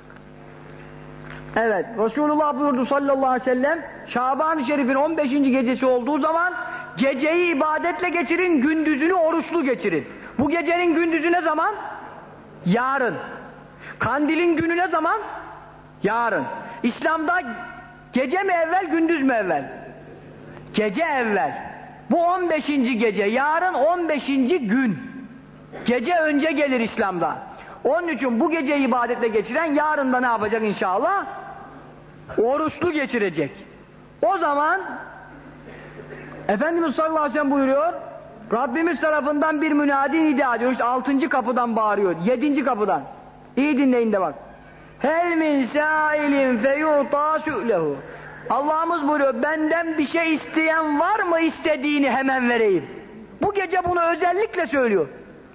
Evet, Resulullah buyurdu sallallahu aleyhi ve sellem, Şaban-ı Şerif'in on beşinci gecesi olduğu zaman geceyi ibadetle geçirin, gündüzünü oruçlu geçirin. Bu gecenin gündüzü ne zaman? Yarın. Kandilin günü ne zaman? Yarın. İslam'da gece mi evvel, gündüz mü evvel? Gece evvel. Bu on beşinci gece, yarın on beşinci gün. Gece önce gelir İslam'da. Onun için bu geceyi ibadetle geçiren yarın da ne yapacak inşallah? Oruçlu geçirecek. O zaman Efendimiz sallallahu aleyhi ve sellem buyuruyor, Rabbimiz tarafından bir münadi nida ediyor. İşte altıncı kapıdan bağırıyor. Yedinci kapıdan. İyi dinleyin de bak. Hel min sâilin feyuta sü'lehu. Allah'ımız buyuruyor, benden bir şey isteyen var mı, istediğini hemen vereyim. Bu gece bunu özellikle söylüyor.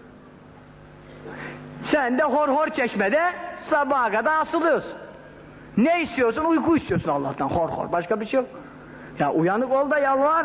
Sen de hor hor çeşmede sabaha kadar asılıyorsun. Ne istiyorsun? Uyku istiyorsun Allah'tan. Hor hor. Başka bir şey yok. Ya uyanık ol da yalvar.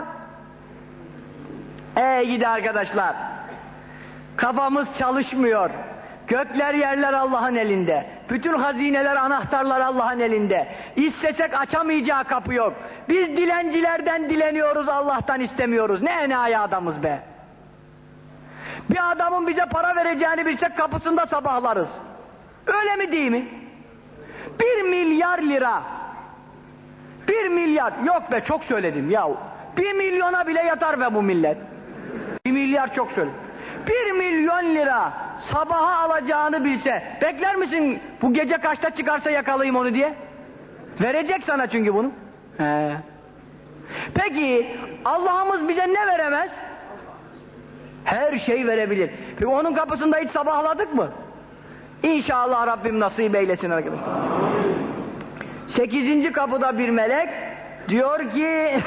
Ey gidi arkadaşlar. Kafamız çalışmıyor. Gökler yerler Allah'ın elinde. Bütün hazineler, anahtarlar Allah'ın elinde. İstesek açamayacağı kapı yok. Biz dilencilerden dileniyoruz, Allah'tan istemiyoruz. Ne enayi adamız be. Bir adamın bize para vereceğini bilsek kapısında sabahlarız. Öyle mi değil mi? Bir milyar lira. Bir milyar. Yok be, çok söyledim ya. Bir milyona bile yatar be bu millet. Bir milyar çok söyledim. Bir milyon lira sabaha alacağını bilse, bekler misin bu gece kaçta çıkarsa yakalayayım onu diye? Verecek sana çünkü bunu. He. Peki Allah'ımız bize ne veremez? Her şey verebilir. Peki onun kapısında hiç sabahladık mı? İnşallah Rabbim nasip eylesin arkadaşlar. Sekizinci kapıda bir melek diyor ki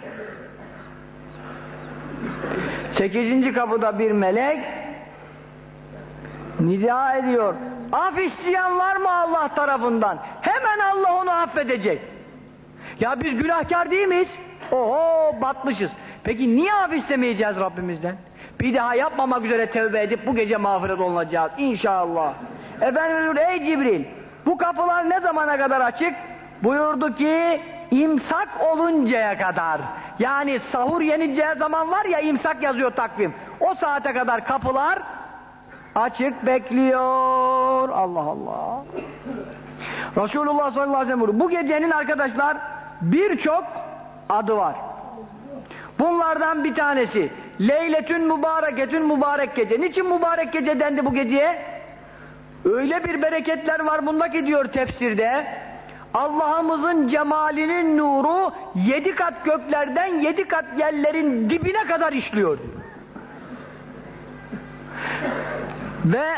Sekizinci kapıda bir melek nida ediyor. Af isteyen var mı Allah tarafından? Hemen Allah onu affedecek. Ya biz günahkar değil miyiz? Oho batmışız. Peki niye af istemeyeceğiz Rabbimizden? Bir daha yapmamak üzere tevbe edip bu gece mağfiret olunacağız inşallah. Efendim ey Cibril, bu kapılar ne zamana kadar açık? Buyurdu ki imsak oluncaya kadar. Yani sahur yeneceği zaman var ya, imsak yazıyor takvim. O saate kadar kapılar açık bekliyor. Allah Allah. Resulullah sallallahu aleyhi ve sellem buyuruyor. Bu gecenin arkadaşlar birçok adı var. Bunlardan bir tanesi Leyletün mübareketün mübarek gece. Niçin mübarek gece dendi bu geceye? Öyle bir bereketler var bunda ki diyor tefsirde, Allah'ımızın cemalinin nuru yedi kat göklerden yedi kat yerlerin dibine kadar işliyor. Ve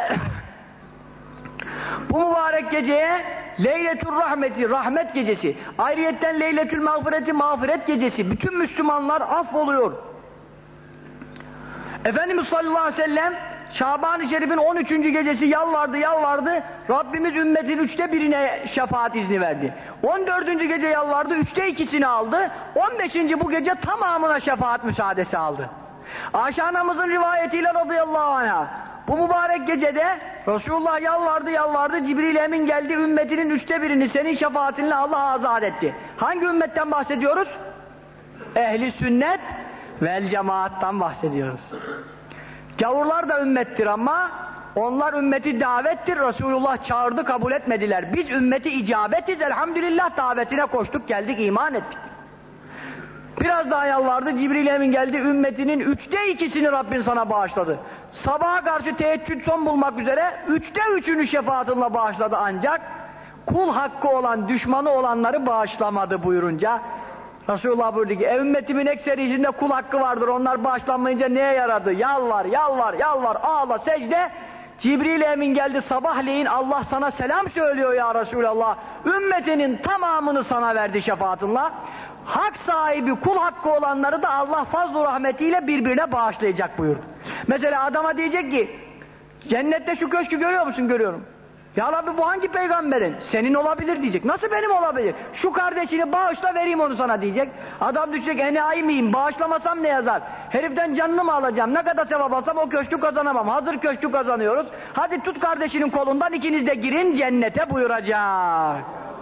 bu mübarek geceye Leyletül Rahmeti, rahmet gecesi, ayrıyetten Leyletül Mağfireti, mağfiret gecesi, bütün Müslümanlar affoluyor. Efendimiz sallallahu aleyhi ve sellem Şaban-ı Şerif'in on üçüncü gecesi yalvardı yalvardı, Rabbimiz ümmetin üçte birine şefaat izni verdi. on dördüncü gece yalvardı, üçte ikisini aldı, on beşinci bu gece tamamına şefaat müsaadesi aldı. Ayşe anamızın rivayetiyle radıyallahu anh'a, bu mübarek gecede Resulullah yalvardı yalvardı, Cibril Emin geldi, ümmetinin üçte birini senin şefaatinle Allah azat etti. Hangi ümmetten bahsediyoruz? Ehli sünnet vel cemaattan bahsediyoruz. Gavurlar da ümmettir ama Onlar ümmeti davettir. Resulullah çağırdı, kabul etmediler. Biz ümmeti icabetiz. Elhamdülillah davetine koştuk, geldik, iman ettik. Biraz daha yalvardı. Cibril Emin geldi. Ümmetinin üçte ikisini Rabbin sana bağışladı. Sabaha karşı teheccüd son bulmak üzere üçte üçünü şefaatinle bağışladı ancak kul hakkı olan, düşmanı olanları bağışlamadı buyurunca Resulullah buyurdu ki, e, ümmetimin ekserisinde kul hakkı vardır, onlar bağışlanmayınca neye yaradı? Yalvar, yalvar, yalvar, ağla, secde. Cibril Emin geldi, sabahleyin Allah sana selam söylüyor ya Resulallah. Ümmetinin tamamını sana verdi şefaatinle. Hak sahibi, kul hakkı olanları da Allah fazl-ı rahmetiyle birbirine bağışlayacak buyurdu. Mesela adama diyecek ki, cennette şu köşkü görüyor musun? Görüyorum. Ya Rabbi bu hangi peygamberin? Senin olabilir diyecek. Nasıl benim olabilir? Şu kardeşini bağışla vereyim onu sana diyecek. Adam düşecek, enayi miyim? Bağışlamasam ne yazar? Heriften canını mı alacağım? Ne kadar sevap alsam o köşkü kazanamam. Hazır köşkü kazanıyoruz. Hadi tut kardeşinin kolundan, ikiniz de girin cennete buyuracak.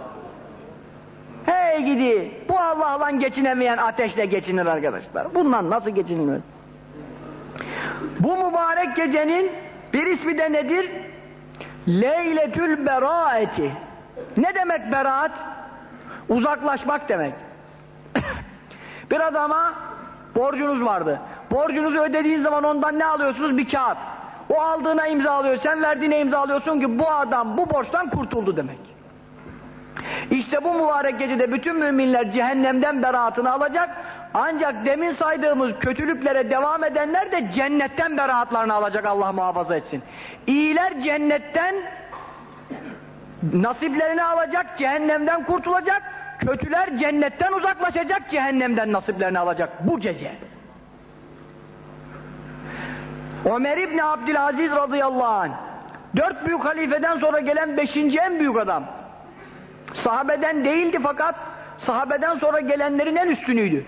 Hey gidi! Bu Allah'la geçinemeyen ateşle geçinir arkadaşlar. Bundan nasıl geçinilir? Bu mübarek gecenin bir ismi de nedir? Leyletül beraati. Ne demek beraat? Uzaklaşmak demek. Bir adama borcunuz vardı. Borcunuzu ödediğiniz zaman ondan ne alıyorsunuz? Bir kağıt. O aldığına imza alıyor, sen verdiğine imza alıyorsun ki bu adam bu borçtan kurtuldu demek. İşte bu mübarek gecede bütün müminler cehennemden beraatını alacak. Ancak demin saydığımız kötülüklere devam edenler de cennetten beraatlarını alacak, Allah muhafaza etsin. İyiler cennetten nasiplerini alacak, cehennemden kurtulacak. Kötüler cennetten uzaklaşacak, cehennemden nasiplerini alacak bu gece. Ömer İbni Abdülaziz radıyallahu anh, dört büyük halifeden sonra gelen beşinci en büyük adam. Sahabeden değildi fakat sahabeden sonra gelenlerin en üstünüydü.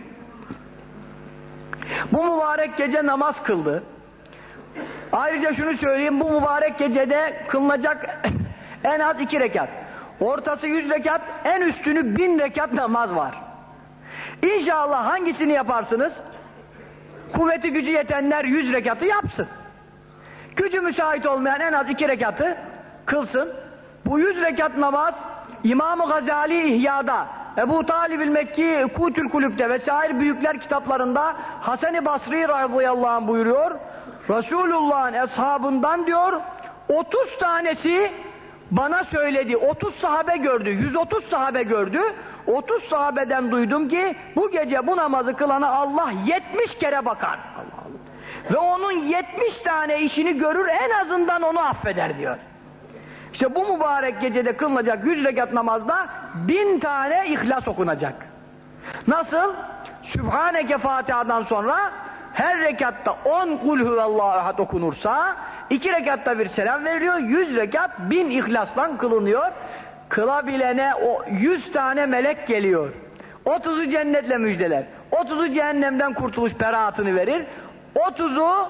Bu mübarek gece namaz kıldı. Ayrıca şunu söyleyeyim, bu mübarek gecede kılınacak en az iki rekat. Ortası yüz rekat, en üstünü bin rekat namaz var. İnşallah hangisini yaparsınız? Kuvveti gücü yetenler yüz rekatı yapsın. Gücü müsait olmayan en az iki rekatı kılsın. Bu yüz rekat namaz İmam-ı Gazali İhya'da, Ebu Talib-ül Mekki Kutül Kulüp'te vesaire büyükler kitaplarında Hasan-ı Basri radıyallahu anh buyuruyor. Resulullah'ın eshabından diyor otuz tanesi bana söyledi. otuz sahabe gördü. yüz otuz sahabe gördü. otuz sahabeden duydum ki bu gece bu namazı kılana Allah yetmiş kere bakar. Allah Allah. Ve onun yetmiş tane işini görür, en azından onu affeder diyor. İşte bu mübarek gecede kılınacak yüz rekat namazda bin tane ihlas okunacak. Nasıl? Sübhaneke Fatiha'dan sonra her rekatta on kul huvallahu ahad okunursa, iki rekatta bir selam veriliyor, yüz rekat bin ihlastan kılınıyor. Kılabilene o yüz tane melek geliyor. otuzu cennetle müjdeler. otuzu cehennemden kurtuluş beraatını verir. otuzu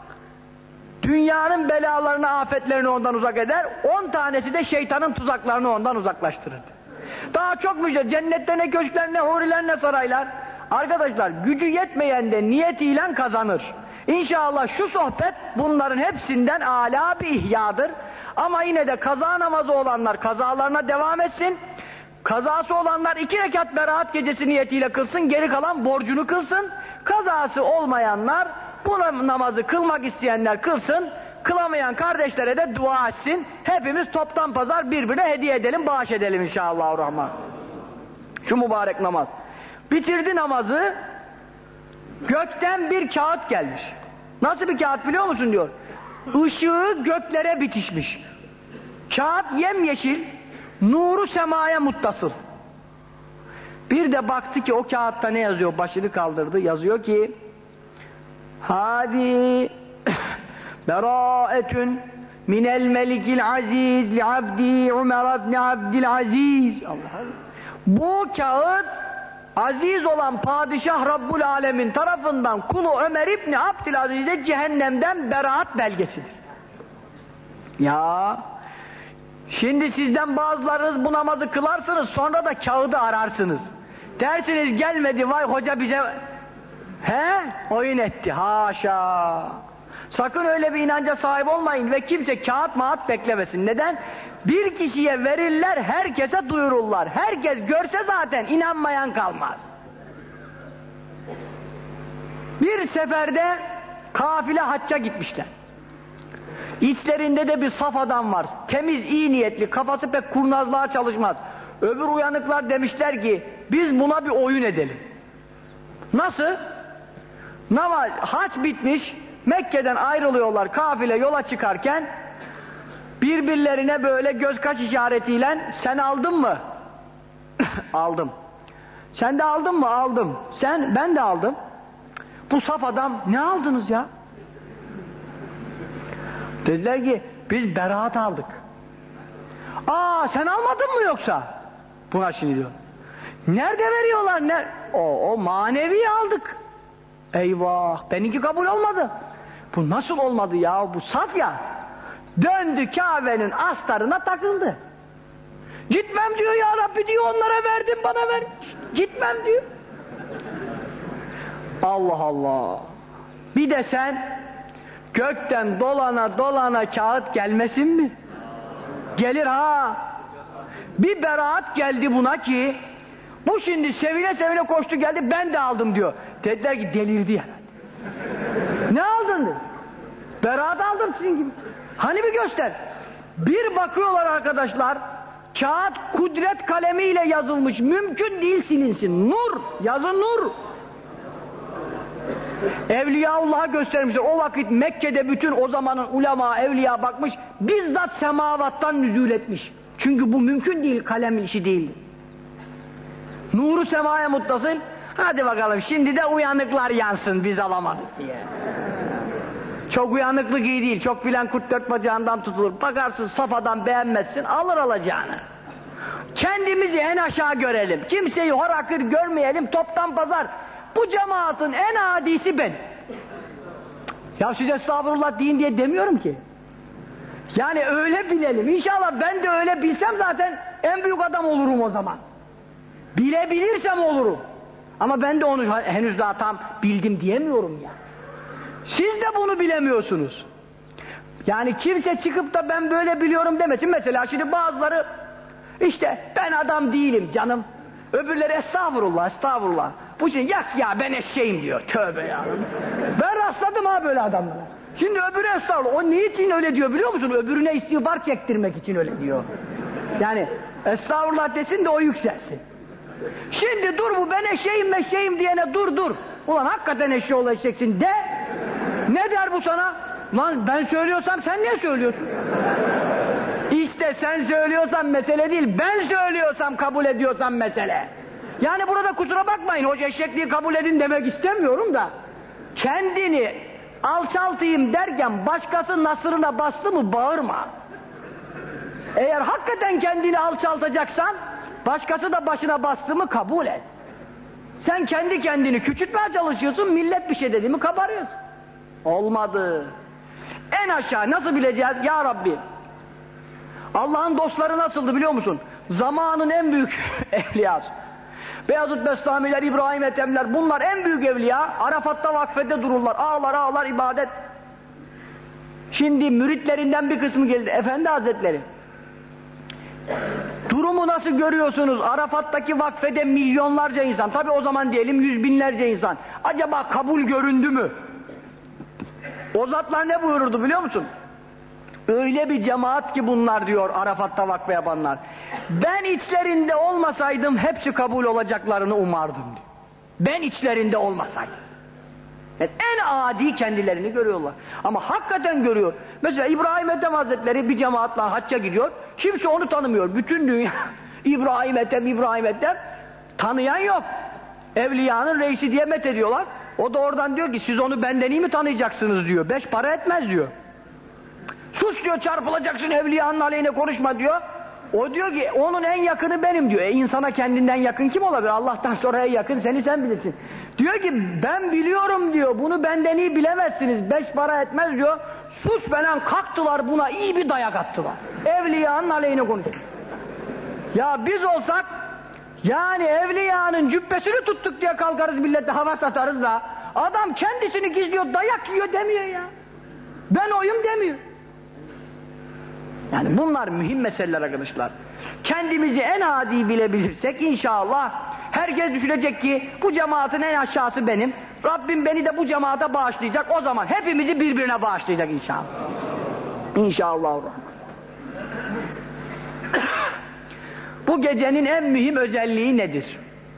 dünyanın belalarını, afetlerini ondan uzak eder. on tanesi de şeytanın tuzaklarını ondan uzaklaştırır. Daha çok müjde. Cennette ne köşkler, ne huriler, ne saraylar. Arkadaşlar gücü yetmeyen de niyetiyle kazanır. İnşallah şu sohbet bunların hepsinden âlâ bir ihyadır. Ama yine de kaza namazı olanlar kazalarına devam etsin. Kazası olanlar iki rekat beraat gecesi niyetiyle kılsın. Geri kalan borcunu kılsın. Kazası olmayanlar bu namazı kılmak isteyenler kılsın. Kılamayan kardeşlere de dua etsin. Hepimiz toptan pazar birbirine hediye edelim, bağış edelim inşallahurrahman. Şu mübarek namaz. Bitirdi namazı. Gökten bir kağıt gelmiş. Nasıl bir kağıt biliyor musun diyor. Işığı göklere bitişmiş. Kağıt yemyeşil, nuru semaya muttasıl. Bir de baktı ki o kağıtta ne yazıyor? Başını kaldırdı. Yazıyor ki Hadi beraetun minel melikil aziz li abdi Ömer ibn Abdülaziz. Allah Allah. Bu kağıt aziz olan Padişah Rabbul Alemin tarafından kulu Ömer İbni Abdülaziz'e cehennemden beraat belgesidir. Ya şimdi sizden bazılarınız bu namazı kılarsınız, sonra da kağıdı ararsınız. Dersiniz gelmedi, vay hoca bize he oyun etti. Haşa. Sakın öyle bir inanca sahip olmayın ve kimse kağıt mağat beklemesin. Neden? Bir kişiye verirler, herkese duyururlar. Herkes görse zaten inanmayan kalmaz. Bir seferde kafile hacca gitmişler. İçlerinde de bir saf adam var. Temiz, iyi niyetli, kafası pek kurnazlığa çalışmaz. Öbür uyanıklar demişler ki, biz buna bir oyun edelim. Nasıl? Namaz, hac bitmiş, Mekke'den ayrılıyorlar, kafile yola çıkarken, birbirlerine böyle göz kaş işaretiyle, sen aldın mı? Aldım. Sen de aldın mı? Aldım. Sen, ben de aldım. Bu saf adam, ne aldınız ya? Dediler ki, biz beraat aldık. Aa, sen almadın mı yoksa? Buna şimdi diyor. Nerede veriyorlar? Ne? O, o manevi aldık. Eyvah, benimki kabul olmadı. Bu nasıl olmadı ya? Bu saf ya. Döndü Kabe'nin astarına takıldı. Gitmem diyor ya Rabbi diyor, onlara verdim bana ver. Gitmem diyor. Allah Allah. Bir de sen gökten dolana dolana kağıt gelmesin mi? Gelir ha. Bir beraat geldi buna ki bu şimdi sevine sevine koştu geldi, ben de aldım diyor. Dediler ki delirdi ya. Ne aldın diyor. Beraat aldım sizin gibi. Hani bir göster. Bir bakıyorlar arkadaşlar, kağıt kudret kalemiyle yazılmış, mümkün değil silinsin. Nur, yazın nur. Evliyaullah'a göstermişler. O vakit Mekke'de bütün o zamanın ulema, evliya bakmış, bizzat semavattan nüzul etmiş. Çünkü bu mümkün değil, kalem işi değil. Nuru semaya muttasıl. Hadi bakalım şimdi de uyanıklar yansın, biz alamadık diye. Çok uyanıklık iyi değil, çok filan kurt dört bacağından tutulur. Bakarsın safadan beğenmezsin, alır alacağını. Kendimizi en aşağı görelim, kimseyi hor hakir görmeyelim, toptan pazar. Bu cemaatin en adisi ben. Ya size estağfurullah deyin diye demiyorum ki. Yani öyle bilelim. İnşallah ben de öyle bilsem zaten en büyük adam olurum o zaman. Bilebilirsem olurum. Ama ben de onu henüz daha tam bildim diyemiyorum ya. Siz de bunu bilemiyorsunuz. Yani kimse çıkıp da ben böyle biliyorum demesin. Mesela şimdi bazıları işte ben adam değilim canım. Öbürleri estağfurullah estağfurullah. Bu için yak ya ben eşeğim diyor. Tövbe ya. Ben rastladım ha böyle adamlara. Şimdi öbürü estağfurullah. O niçin öyle diyor biliyor musun? Öbürüne istiğfar çektirmek için öyle diyor. Yani estağfurullah desin de o yükselsin. Şimdi dur bu ben eşeğim meşeğim diyene dur dur. Ulan hakikaten eşeği eşeksin de. Ne der bu sana? Lan ben söylüyorsam sen niye söylüyorsun? İşte sen söylüyorsan mesele değil, ben söylüyorsam kabul ediyorsam mesele. Yani burada kusura bakmayın, hoca eşekliği kabul edin demek istemiyorum da kendini alçaltayım derken başkası nasırına bastı mı bağırma. Eğer hakikaten kendini alçaltacaksan başkası da başına bastı mı kabul et. Sen kendi kendini küçültmeye çalışıyorsun, millet bir şey dedi mi kabarıyorsun. Olmadı. En aşağı nasıl bileceğiz? Ya Rabbi, Allah'ın dostları nasıldı biliyor musun? Zamanın en büyük evliyası. Beyazıt Bestamiler, İbrahim Ethemler, bunlar en büyük evliya. Arafat'ta vakfede dururlar, ağlar ağlar ibadet. Şimdi müritlerinden bir kısmı geldi. Efendi Hazretleri, durumu nasıl görüyorsunuz? Arafat'taki vakfede milyonlarca insan, tabi o zaman diyelim yüz binlerce insan. Acaba kabul göründü mü? O zatlar ne buyururdu biliyor musun? Öyle bir cemaat ki bunlar diyor Arafat'ta vakfe yapanlar. Ben içlerinde olmasaydım hepsi kabul olacaklarını umardım diyor. Ben içlerinde olmasaydım. Yani en adi kendilerini görüyorlar. Ama hakikaten görüyor. Mesela İbrahim Ethem Hazretleri bir cemaatla hacca gidiyor. Kimse onu tanımıyor. Bütün dünya İbrahim Ethem, İbrahim Ethem tanıyan yok. Evliyanın reisi diye met ediyorlar. O da oradan diyor ki siz onu benden iyi mi tanıyacaksınız diyor. Beş para etmez diyor. Sus diyor, çarpılacaksın, evliyanın aleyhine konuşma diyor. O diyor ki onun en yakını benim diyor. E insana kendinden yakın kim olabilir? Allah'tan sonra en yakın seni sen bilirsin. Diyor ki ben biliyorum diyor, bunu benden iyi bilemezsiniz, beş para etmez diyor. Sus falan, kalktılar buna iyi bir dayak attılar. Evliyanın aleyhine konuşuyor. Ya biz olsak yani evliyanın cübbesini tuttuk diye kalkarız millete hava satarız da adam kendisini gizliyor, dayak yiyor demiyor ya. Ben oyum demiyor. Yani bunlar mühim meseleler arkadaşlar. Kendimizi en adi bilebilirsek inşallah herkes düşünecek ki bu cemaatin en aşağısı benim. Rabbim beni de bu cemaate bağışlayacak. O zaman hepimizi birbirine bağışlayacak inşallah. İnşallah. Bu gecenin en mühim özelliği nedir?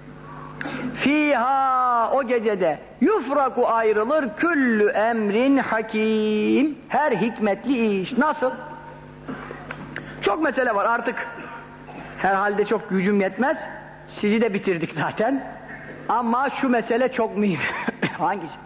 Fiha, o gecede yufraku, ayrılır, küllü emrin hakim, her hikmetli iş. Nasıl? Çok mesele var artık. Herhalde çok gücüm yetmez. Sizi de bitirdik zaten. Ama şu mesele çok mühim. Hangisi?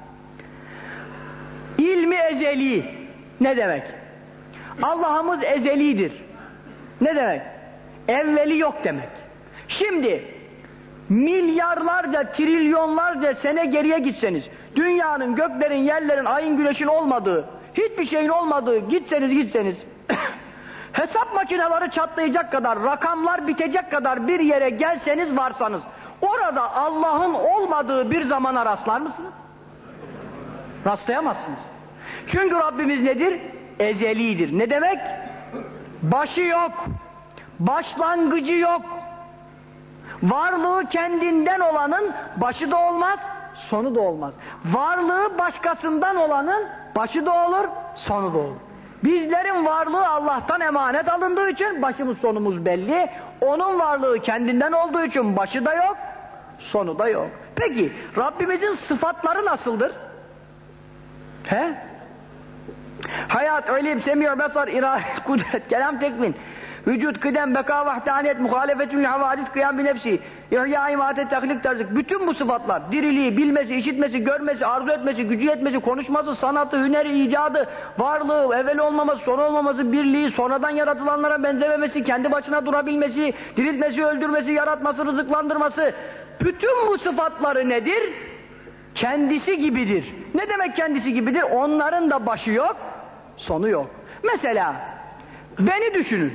İlmi ezeli. Ne demek? Allah'ımız ezelidir. Ne demek? Evveli yok demek. Şimdi milyarlarca, trilyonlarca sene geriye gitseniz, dünyanın, göklerin, yerlerin, ayın, güneşin olmadığı, hiçbir şeyin olmadığı gitseniz gitseniz, hesap makineleri çatlayacak kadar, rakamlar bitecek kadar bir yere gelseniz varsanız, orada Allah'ın olmadığı bir zamana rastlar mısınız? Rastlayamazsınız. Çünkü Rabbimiz nedir? Ezelidir. Ne demek? Başı yok, başlangıcı yok. Varlığı kendinden olanın başı da olmaz, sonu da olmaz. Varlığı başkasından olanın başı da olur, sonu da olur. Bizlerin varlığı Allah'tan emanet alındığı için başımız sonumuz belli. Onun varlığı kendinden olduğu için başı da yok, sonu da yok. Peki Rabbimizin sıfatları nasıldır? He? Hayat, ilim, semi' besar, iradet, kudret, kelam, tekvin, vücut, kıdem, beka, vahdaniyet, muhalefetün, havadis, kıyam bi nefsi, ihya, imadet, tahlik, terzik. Bütün bu sıfatlar, diriliği, bilmesi, işitmesi, görmesi, arzu etmesi, gücü yetmesi, konuşması, sanatı, hüneri, icadı, varlığı, evvel olmaması, son olmaması, birliği, sonradan yaratılanlara benzememesi, kendi başına durabilmesi, diriltmesi, öldürmesi, yaratması, rızıklandırması. Bütün bu sıfatları nedir? Kendisi gibidir. Ne demek kendisi gibidir? Onların da başı yok, sonu yok. Mesela beni düşünün.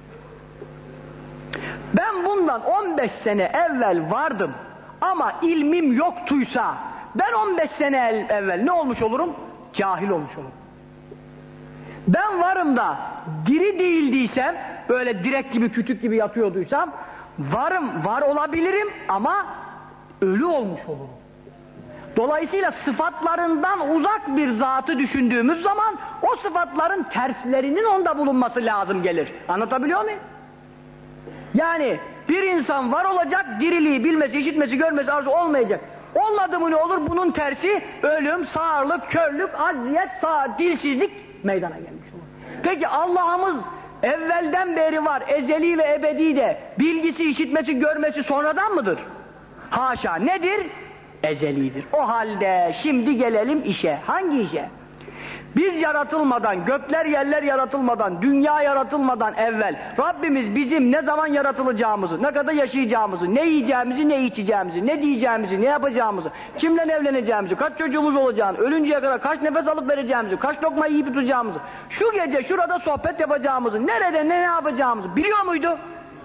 Ben bundan on beş sene evvel vardım ama ilmim yoktuysa ben on beş sene evvel ne olmuş olurum? Cahil olmuş olurum. Ben varım da diri değildiysem, böyle direk gibi, kütük gibi yatıyorduysam, varım, var olabilirim ama ölü olmuş olurum. Dolayısıyla sıfatlarından uzak bir zatı düşündüğümüz zaman o sıfatların terslerinin onda bulunması lazım gelir. Anlatabiliyor muyum? Yani bir insan var olacak, diriliği, bilmesi, işitmesi, görmesi, arzu olmayacak. Olmadı mı ne olur? Bunun tersi ölüm, sağırlık, körlük, acziyet, sağır, dilsizlik meydana gelmiş olur. Peki Allah'ımız evvelden beri var, ezeli ve ebedi de bilgisi, işitmesi, görmesi sonradan mıdır? Haşa, nedir? Ezelidir. O halde şimdi gelelim işe. Hangi işe? Biz yaratılmadan, gökler yerler yaratılmadan, dünya yaratılmadan evvel Rabbimiz bizim ne zaman yaratılacağımızı, ne kadar yaşayacağımızı, ne yiyeceğimizi, ne içeceğimizi, ne diyeceğimizi, ne yapacağımızı, kimle evleneceğimizi, kaç çocuğumuz olacağını, ölünceye kadar kaç nefes alıp vereceğimizi, kaç lokma yiyip tutacağımızı, şu gece şurada sohbet yapacağımızı, nerede ne, ne yapacağımızı biliyor muydu?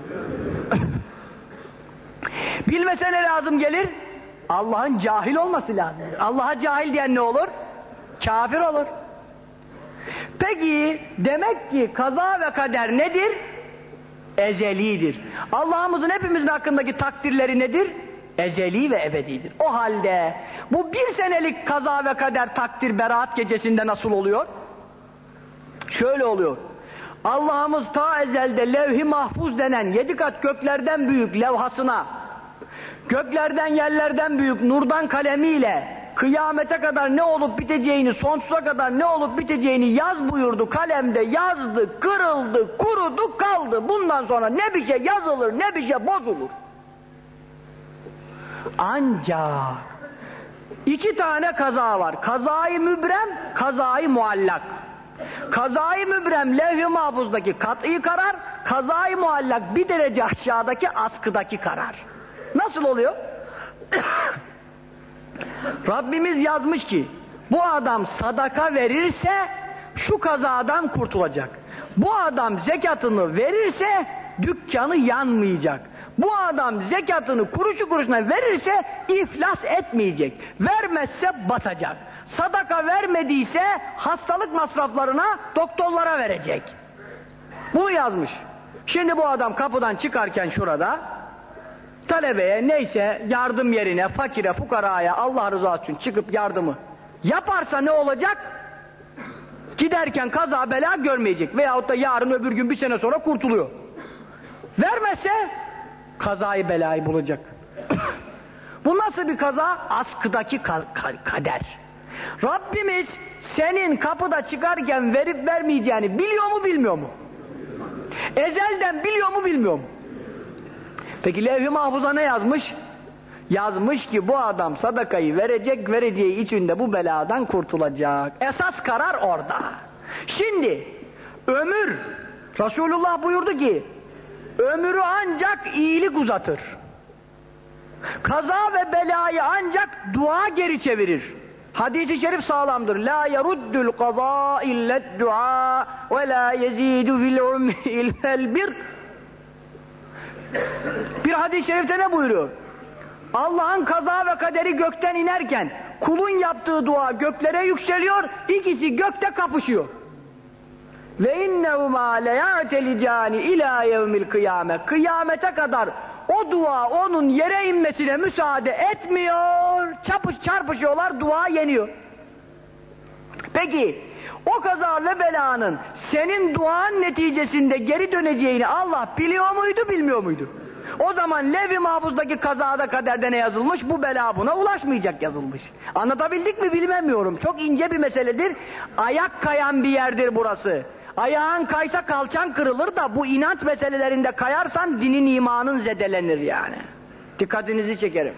Bilmese ne lazım gelir? Allah'ın cahil olması lazım. Allah'a cahil diyen ne olur? Kafir olur. Peki demek ki kaza ve kader nedir? Ezelidir. Allah'ımızın hepimizin hakkındaki takdirleri nedir? Ezeli ve ebedidir. O halde bu bir senelik kaza ve kader takdir beraat gecesinde nasıl oluyor? Şöyle oluyor. Allah'ımız ta ezelde levh-i mahfuz denen yedi kat göklerden büyük levhasına, göklerden yerlerden büyük nurdan kalemiyle kıyamete kadar ne olup biteceğini, sonsuza kadar ne olup biteceğini yaz buyurdu. Kalemde yazdı, kırıldı, kurudu, kaldı. Bundan sonra ne bir şey yazılır, ne bir şey bozulur. Ancak iki tane kaza var. Kazayı mübrem, kazayı muallak. Kazayı mübrem levh-i mahfuzdaki kat'i karar, kazayı muallak bir derece aşağıdaki askıdaki karar. Nasıl oluyor? Rabbimiz yazmış ki bu adam sadaka verirse şu kazadan kurtulacak. Bu adam zekatını verirse dükkanı yanmayacak. Bu adam zekatını kuruşu kuruşuna verirse iflas etmeyecek. Vermezse batacak. Sadaka vermediyse hastalık masraflarına doktorlara verecek. Bunu yazmış. Şimdi bu adam kapıdan çıkarken şurada talebeye neyse yardım yerine fakire fukaraya Allah rızası için çıkıp yardımı yaparsa ne olacak? Giderken kaza bela görmeyecek veyahut da yarın öbür gün bir sene sonra kurtuluyor. Vermezse kazayı belayı bulacak. Bu nasıl bir kaza? Askıdaki ka ka kader. Rabbimiz senin kapıda çıkarken verip vermeyeceğini biliyor mu bilmiyor mu? Ezelden biliyor mu bilmiyor mu? Peki levh-i mahfuza ne yazmış? Yazmış ki bu adam sadakayı verecek, vereceği için de bu beladan kurtulacak. Esas karar orada. Şimdi ömür, Resulullah buyurdu ki ömrü ancak iyilik uzatır. Kaza ve belayı ancak dua geri çevirir. Hadis-i şerif sağlamdır. La yeruddul kaza illet dua ve la yezidu fil umri illel bir. Bir hadis-i şerifte ne buyuruyor? Allah'ın kaza ve kaderi gökten inerken kulun yaptığı dua göklere yükseliyor, ikisi gökte kapışıyor. Ve innehuma leya'telicani ila yevmil kıyame. Kıyamete kadar o dua onun yere inmesine müsaade etmiyor. Çapış çarpışıyorlar, dua yeniyor. Peki o kaza ve belanın senin duan neticesinde geri döneceğini Allah biliyor muydu, bilmiyor muydu? O zaman levh-i mahfuzdaki kazada kaderde ne yazılmış? Bu bela buna ulaşmayacak yazılmış. Anlatabildik mi bilmemiyorum. Çok ince bir meseledir. Ayak kayan bir yerdir burası. Ayağın kaysa kalçan kırılır da bu inanç meselelerinde kayarsan dinin imanın zedelenir yani. Dikkatinizi çekerim.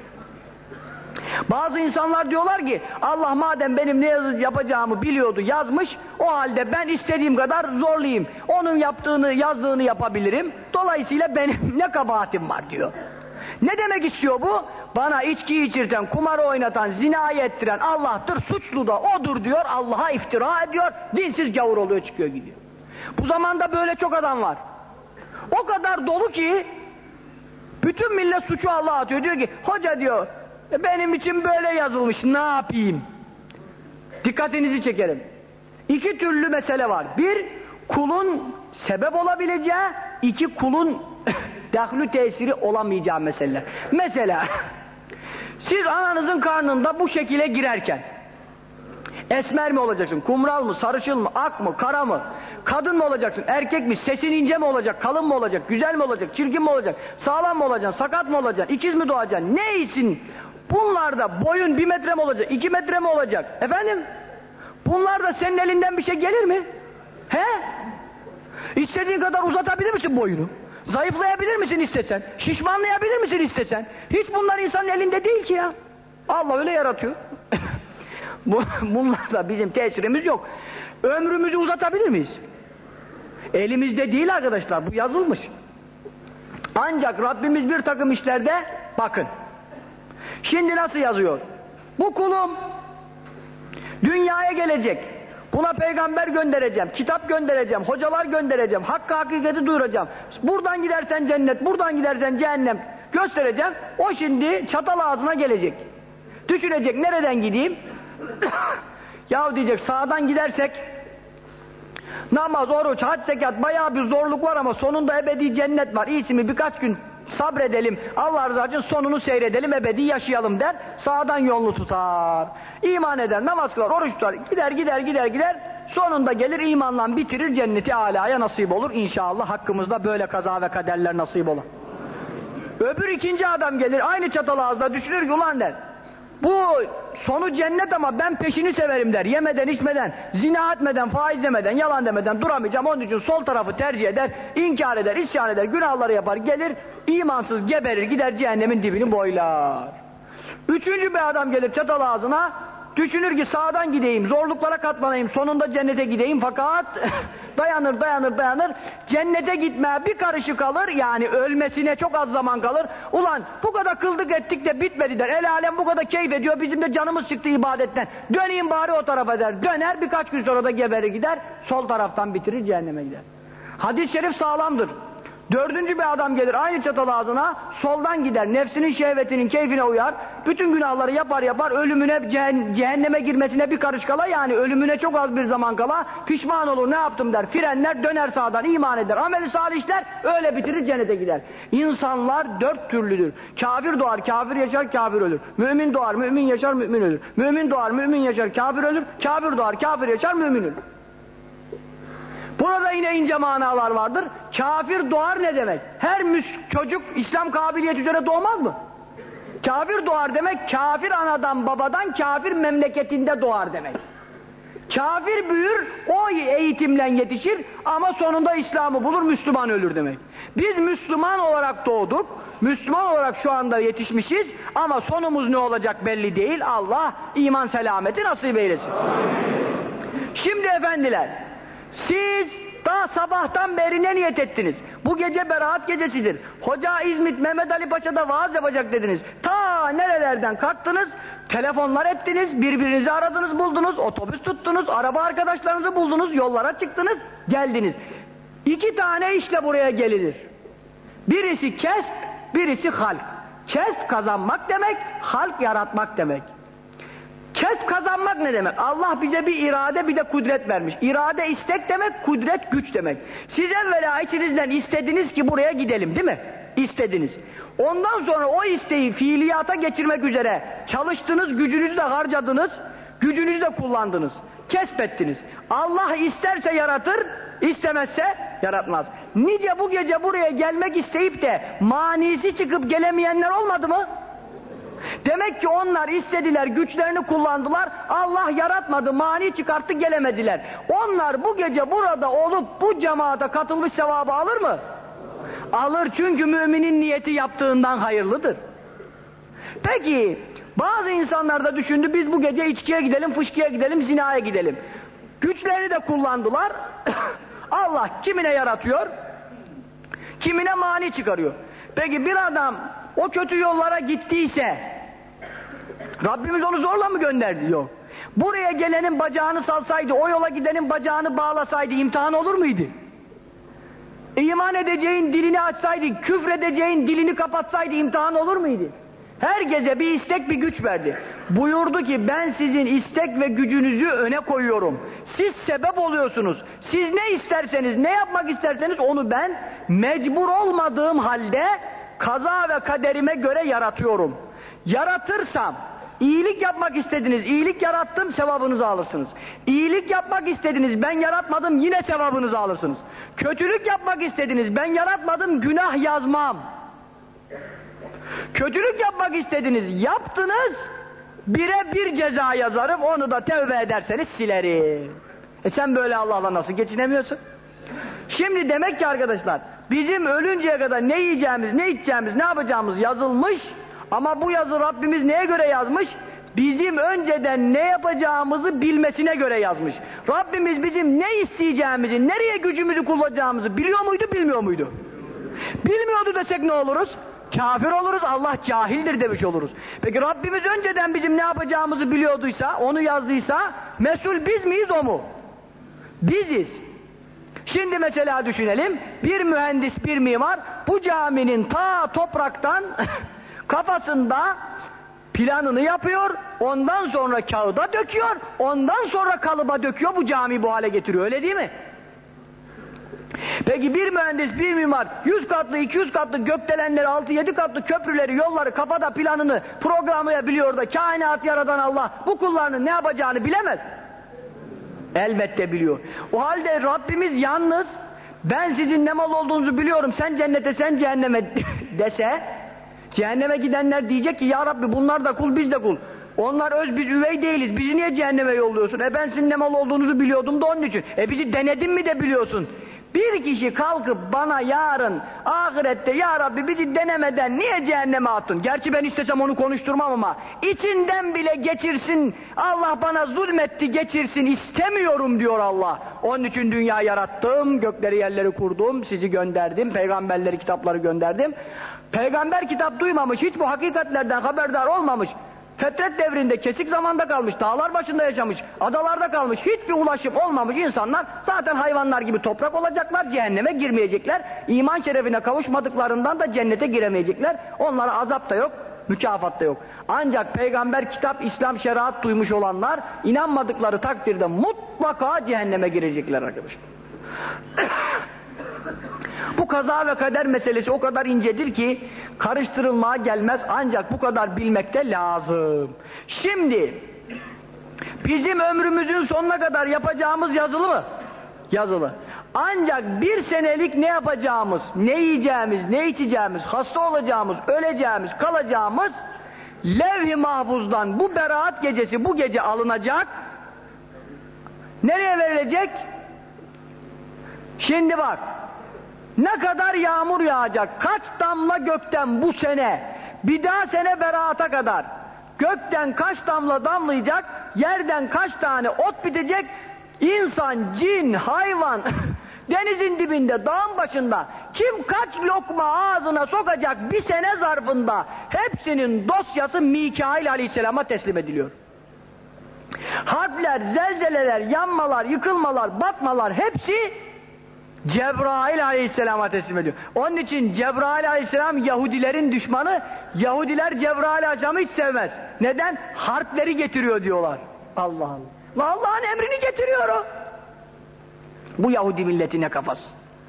Bazı insanlar diyorlar ki Allah madem benim ne yazı yapacağımı biliyordu yazmış, o halde ben istediğim kadar zorlayayım. Onun yaptığını yazdığını yapabilirim. Dolayısıyla benim ne kabahatim var diyor. Ne demek istiyor bu? Bana içki içirten, kumarı oynatan, zinayı ettiren Allah'tır, suçlu da odur diyor, Allah'a iftira ediyor, dinsiz gavur oluyor, çıkıyor gidiyor. Bu zamanda böyle çok adam var. O kadar dolu ki bütün millet suçu Allah'a atıyor. Diyor ki hoca diyor benim için böyle yazılmış, ne yapayım? Dikkatinizi çekerim. İki türlü mesele var. Bir, kulun sebep olabileceği, iki, kulun dahlü tesiri olamayacağı meseleler. Mesela siz ananızın karnında bu şekile girerken esmer mi olacaksın, kumral mı, sarışın mı, ak mı, kara mı, kadın mı olacaksın, erkek mi, sesin ince mi olacak, kalın mı olacak, güzel mi olacak, çirkin mi olacak, sağlam mı olacaksın, sakat mı olacaksın, ikiz mi doğacaksın, neysin? Bunlarda boyun bir metre mi olacak, iki metre mi olacak? Efendim? Bunlarda senin elinden bir şey gelir mi? He? İstediğin kadar uzatabilir misin boyunu? Zayıflayabilir misin istesen? Şişmanlayabilir misin istesen? Hiç bunlar insanın elinde değil ki ya. Allah öyle yaratıyor. Bunlarla bizim tesirimiz yok. Ömrümüzü uzatabilir miyiz? Elimizde değil arkadaşlar, bu yazılmış. Ancak Rabbimiz bir takım işlerde, bakın. Şimdi nasıl yazıyor? Bu kulum dünyaya gelecek. Buna peygamber göndereceğim, kitap göndereceğim, hocalar göndereceğim, hakkı hakikati duyuracağım. Buradan gidersen cennet, buradan gidersen cehennem göstereceğim. O şimdi çatal ağzına gelecek. Düşünecek, nereden gideyim? Yahu diyecek, sağdan gidersek namaz, oruç, hac, zekat, bayağı bir zorluk var ama sonunda ebedi cennet var. İyisi mi birkaç gün sabredelim, Allah rızası için sonunu seyredelim, ebedi yaşayalım der, sağdan yolunu tutar. İman eder, namaz kılar, oruç tutar, gider gider gider gider, sonunda gelir imanla bitirir, cenneti âlâya nasip olur. İnşallah hakkımızda böyle kaza ve kaderler nasip olur. Öbür ikinci adam gelir, aynı çatal ağzına düşünür ki ulan der, bu sonu cennet ama ben peşini severim der, yemeden içmeden, zina etmeden, faiz demeden, yalan demeden duramayacağım, onun için sol tarafı tercih eder, inkar eder, isyan eder, günahları yapar, gelir, imansız geberir, gider cehennemin dibini boylar. Üçüncü bir adam gelir çatal ağzına, düşünür ki sağdan gideyim, zorluklara katlanayım, sonunda cennete gideyim, fakat dayanır dayanır dayanır, cennete gitmeye bir karışı kalır, yani ölmesine çok az zaman kalır. Ulan bu kadar kıldık ettik de bitmedi der, el alem bu kadar keyif ediyor, bizim de canımız çıktı ibadetten, döneyim bari o tarafa der, döner, birkaç gün sonra da geberir gider, sol taraftan bitirir, cehenneme gider. Hadis-i şerif sağlamdır. Dördüncü bir adam gelir aynı çatal ağzına, soldan gider, nefsinin şehvetinin keyfine uyar, bütün günahları yapar yapar, ölümüne, cehenneme girmesine bir karış kala, yani ölümüne çok az bir zaman kala, pişman olur, ne yaptım der, frenler, döner sağdan, iman eder, ameli salih işler, öyle bitirir, cennete gider. İnsanlar dört türlüdür. Kafir doğar, kafir yaşar, kafir ölür. Mümin doğar, mümin yaşar, mümin ölür. Mümin doğar, mümin yaşar, kafir ölür. Kafir doğar, kafir yaşar, mümin ölür. Burada yine ince manalar vardır. Kafir doğar ne demek? Her çocuk İslam kabiliyet üzere doğmaz mı? Kafir doğar demek, kafir anadan babadan kafir memleketinde doğar demek. Kafir büyür, o eğitimle yetişir ama sonunda İslam'ı bulur, Müslüman ölür demek. Biz Müslüman olarak doğduk, Müslüman olarak şu anda yetişmişiz ama sonumuz ne olacak belli değil. Allah iman selameti nasip eylesin. Şimdi efendiler, siz daha sabahtan beri ne niyet ettiniz? Bu gece beraat gecesidir. Hoca İzmit Mehmet Ali Paşa'da vaaz yapacak dediniz. Ta nerelerden kalktınız, telefonlar ettiniz, birbirinizi aradınız, buldunuz, otobüs tuttunuz, araba arkadaşlarınızı buldunuz, yollara çıktınız, geldiniz. İki tane işle buraya gelinir. Birisi kesp, birisi halk. Kesp kazanmak demek, halk yaratmak demek. Kesp kazanmak ne demek? Allah bize bir irade bir de kudret vermiş. İrade istek demek, kudret güç demek. Siz evvela içinizden istediniz ki buraya gidelim, değil mi? İstediniz. Ondan sonra o isteği fiiliyata geçirmek üzere çalıştınız, gücünüzü de harcadınız, gücünüzü de kullandınız. Kesbettiniz. Allah isterse yaratır, istemezse yaratmaz. Nice bu gece buraya gelmek isteyip de manisi çıkıp gelemeyenler olmadı mı? Demek ki onlar istediler, güçlerini kullandılar, Allah yaratmadı, mani çıkarttı, gelemediler. Onlar bu gece burada olup bu cemaate katılmış sevabı alır mı? Alır, çünkü müminin niyeti yaptığından hayırlıdır. Peki, bazı insanlar da düşündü, biz bu gece içkiye gidelim, fışkıya gidelim, zinaya gidelim. Güçlerini de kullandılar, Allah kimine yaratıyor, kimine mani çıkarıyor. Peki bir adam o kötü yollara gittiyse, Rabbimiz onu zorla mı gönderdi? Yok. Buraya gelenin bacağını salsaydı, o yola gidenin bacağını bağlasaydı imtihan olur muydu? İman edeceğin dilini açsaydı, küfredeceğin dilini kapatsaydı imtihan olur muydu? Herkese bir istek, bir güç verdi. Buyurdu ki ben sizin istek ve gücünüzü öne koyuyorum. Siz sebep oluyorsunuz. Siz ne isterseniz, ne yapmak isterseniz onu ben mecbur olmadığım halde kaza ve kaderime göre yaratıyorum. Yaratırsam, iyilik yapmak istediniz, iyilik yarattım, sevabınızı alırsınız. İyilik yapmak istediniz, ben yaratmadım, yine sevabınızı alırsınız. Kötülük yapmak istediniz, ben yaratmadım, günah yazmam. Kötülük yapmak istediniz, yaptınız, bire bir ceza yazarım, onu da tevbe ederseniz silerim. E sen böyle Allah'la nasıl geçinemiyorsun? Şimdi demek ki arkadaşlar, bizim ölünceye kadar ne yiyeceğimiz, ne içeceğimiz, ne yapacağımız yazılmış, ama bu yazı Rabbimiz neye göre yazmış? Bizim önceden ne yapacağımızı bilmesine göre yazmış. Rabbimiz bizim ne isteyeceğimizi, nereye gücümüzü kullanacağımızı biliyor muydu, bilmiyor muydu? Bilmiyordu desek ne oluruz? Kafir oluruz, Allah cahildir demiş oluruz. Peki Rabbimiz önceden bizim ne yapacağımızı biliyorduysa, onu yazdıysa, mesul biz miyiz, o mu? Biziz. Şimdi mesela düşünelim, bir mühendis, bir mimar, bu caminin ta topraktan kafasında planını yapıyor, ondan sonra kağıda döküyor, ondan sonra kalıba döküyor, bu camiyi bu hale getiriyor, öyle değil mi? Peki bir mühendis, bir mimar, yüz katlı, iki yüz katlı gökdelenleri, altı yedi katlı köprüleri, yolları, kafada planını programlayabiliyor da kainatı yaratan Allah bu kullarının ne yapacağını bilemez. Elbette biliyor. O halde Rabbimiz yalnız ben sizin ne mal olduğunuzu biliyorum, sen cennete sen cehenneme dese, cehenneme gidenler diyecek ki ya Rabbi bunlar da kul, biz de kul. Onlar öz, biz üvey değiliz, bizi niye cehenneme yolluyorsun? E ben sizin ne mal olduğunuzu biliyordum da onun için. E bizi denedin mi de biliyorsun. Bir kişi kalkıp bana yarın ahirette ya Rabbi bizi denemeden niye cehenneme attın? Gerçi ben istesem onu konuşturmam ama içinden bile geçirsin, Allah bana zulmetti geçirsin istemiyorum diyor Allah. Onun için dünya yarattım, gökleri yerleri kurdum, sizi gönderdim, peygamberleri, kitapları gönderdim. Peygamber kitap duymamış, hiç bu hakikatlerden haberdar olmamış. Fetret devrinde kesik zamanda kalmış, dağlar başında yaşamış, adalarda kalmış, hiçbir ulaşım olmamış insanlar zaten hayvanlar gibi toprak olacaklar, cehenneme girmeyecekler. İman şerefine kavuşmadıklarından da cennete giremeyecekler. Onlara azap da yok, mükafat da yok. Ancak peygamber, kitap, İslam, şeriat duymuş olanlar inanmadıkları takdirde mutlaka cehenneme girecekler arkadaşlar. Bu kaza ve kader meselesi o kadar incedir ki karıştırılmaya gelmez, ancak bu kadar bilmek de lazım. Şimdi bizim ömrümüzün sonuna kadar yapacağımız yazılı mı? Yazılı. Ancak bir senelik ne yapacağımız, ne yiyeceğimiz, ne içeceğimiz, hasta olacağımız, öleceğimiz, kalacağımız levh-i mahfuzdan bu beraat gecesi bu gece alınacak. Nereye verilecek? Şimdi bak, ne kadar yağmur yağacak, kaç damla gökten bu sene, bir daha sene beraata kadar, gökten kaç damla damlayacak, yerden kaç tane ot bitecek, insan, cin, hayvan, denizin dibinde, dağın başında, kim kaç lokma ağzına sokacak bir sene zarfında, hepsinin dosyası Mikail Aleyhisselam'a teslim ediliyor. Harpler, zelzeleler, yanmalar, yıkılmalar, batmalar hepsi Cebrail Aleyhisselam'a teslim ediyor. Onun için Cebrail Aleyhisselam Yahudilerin düşmanı, Yahudiler Cebrail Aleyhisselam'ı hiç sevmez. Neden? Harpleri getiriyor diyorlar. Allah Allah. Ve Allah'ın emrini getiriyor o. Bu Yahudi milletine kafası.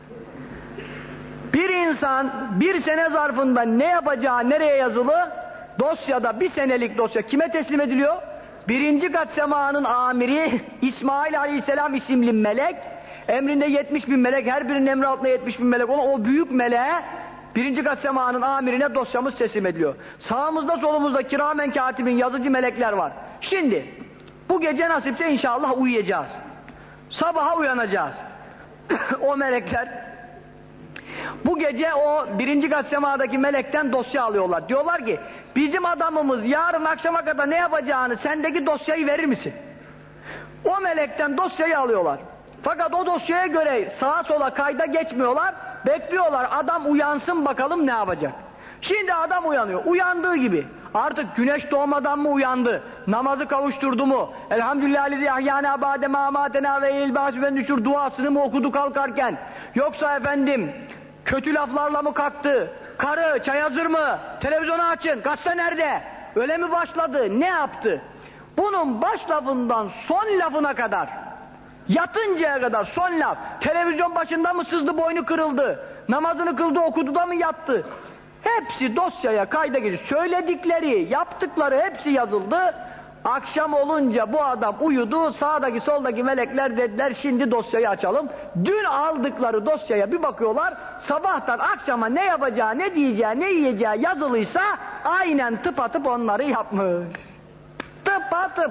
Bir insan bir sene zarfında ne yapacağı nereye yazılı? Dosyada, bir senelik dosya kime teslim ediliyor? Birinci kat semanın amiri İsmail Aleyhisselam isimli melek, emrinde yetmiş bin melek, her birinin emri altında yetmiş bin melek olan o büyük meleğe birinci kat semanın amirine dosyamız teslim ediliyor. Sağımızda solumuzda kiramen katibin yazıcı melekler var. Şimdi bu gece nasipse inşallah uyuyacağız. Sabaha uyanacağız. O melekler bu gece o birinci kat semadaki melekten dosya alıyorlar. Diyorlar ki bizim adamımız yarın akşama kadar ne yapacağını sendeki dosyayı verir misin? O melekten dosyayı alıyorlar. Fakat o dosyaya göre sağa sola kayda geçmiyorlar, bekliyorlar adam uyansın bakalım ne yapacak. Şimdi adam uyanıyor, uyandığı gibi artık güneş doğmadan mı uyandı, namazı kavuşturdu mu, elhamdülillahi yahyana ba'de ma amatena ve ilbâsü ve nüşür duasını mı okudu kalkarken, yoksa efendim kötü laflarla mı kalktı, karı çay hazır mı, televizyonu açın, gazete nerede, öyle mi başladı, ne yaptı? Bunun baş lafından son lafına kadar, yatıncaya kadar son laf, televizyon başında mı sızdı boynu kırıldı, namazını kıldı okudu da mı yattı, hepsi dosyaya kayda geçiyor. Söyledikleri, yaptıkları hepsi yazıldı. Akşam olunca bu adam uyudu, sağdaki soldaki melekler dediler şimdi dosyayı açalım. Dün aldıkları dosyaya bir bakıyorlar, sabahtan akşama ne yapacağı, ne diyeceği, ne yiyeceği yazılıysa aynen tıpatıp onları yapmış. Tıpatıp.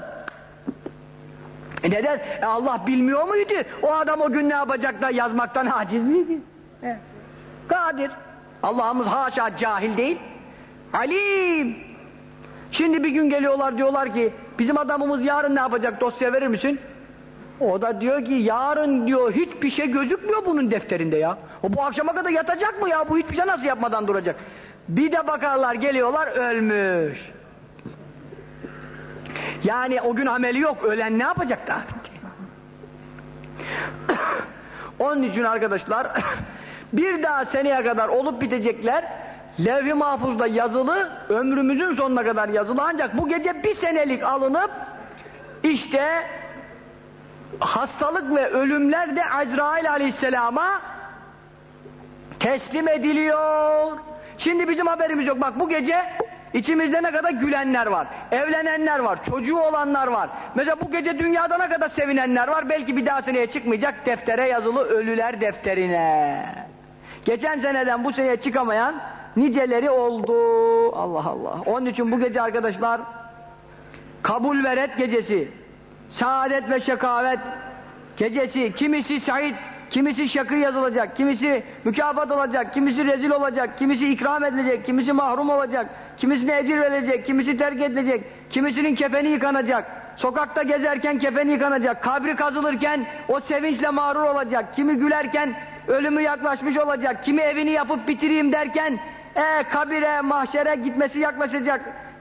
E neden? E Allah bilmiyor muydu? O adam o gün ne yapacak da yazmaktan aciz miydi? Evet. Kadir. Allah'ımız haşa cahil değil. Alim. Şimdi bir gün geliyorlar diyorlar ki bizim adamımız yarın ne yapacak, dosya verir misin? O da diyor ki yarın diyor hiçbir şey gözükmüyor bunun defterinde ya. O bu akşama kadar yatacak mı ya? Bu hiçbir şey nasıl yapmadan duracak? Bir de bakarlar geliyorlar ölmüş. Yani o gün ameli yok. Ölen ne yapacak da? Onun için arkadaşlar bir daha seneye kadar olup bitecekler levh-i mahfuzda yazılı, ömrümüzün sonuna kadar yazılı, ancak bu gece bir senelik alınıp işte hastalık ve ölümler de Azrail Aleyhisselam'a teslim ediliyor. Şimdi bizim haberimiz yok. Bak bu gece içimizde ne kadar gülenler var, evlenenler var, çocuğu olanlar var. Mesela bu gece dünyada ne kadar sevinenler var, belki bir daha seneye çıkmayacak, deftere yazılı ölüler defterine. Geçen seneden bu seneye çıkamayan niceleri oldu. Allah Allah. Onun için bu gece arkadaşlar kabul ve red gecesi, saadet ve şekavet gecesi, kimisi şahit, kimisi şakî yazılacak, kimisi mükafat olacak, kimisi rezil olacak, kimisi ikram edilecek, kimisi mahrum olacak, kimisine ecir verilecek, kimisi terk edilecek, kimisinin kefeni yıkanacak, sokakta gezerken kefeni yıkanacak, kabri kazılırken o sevinçle mağrur olacak, kimi gülerken ölümü yaklaşmış olacak, kimi evini yapıp bitireyim derken e, kabire, mahşere gitmesi yaklaşacak,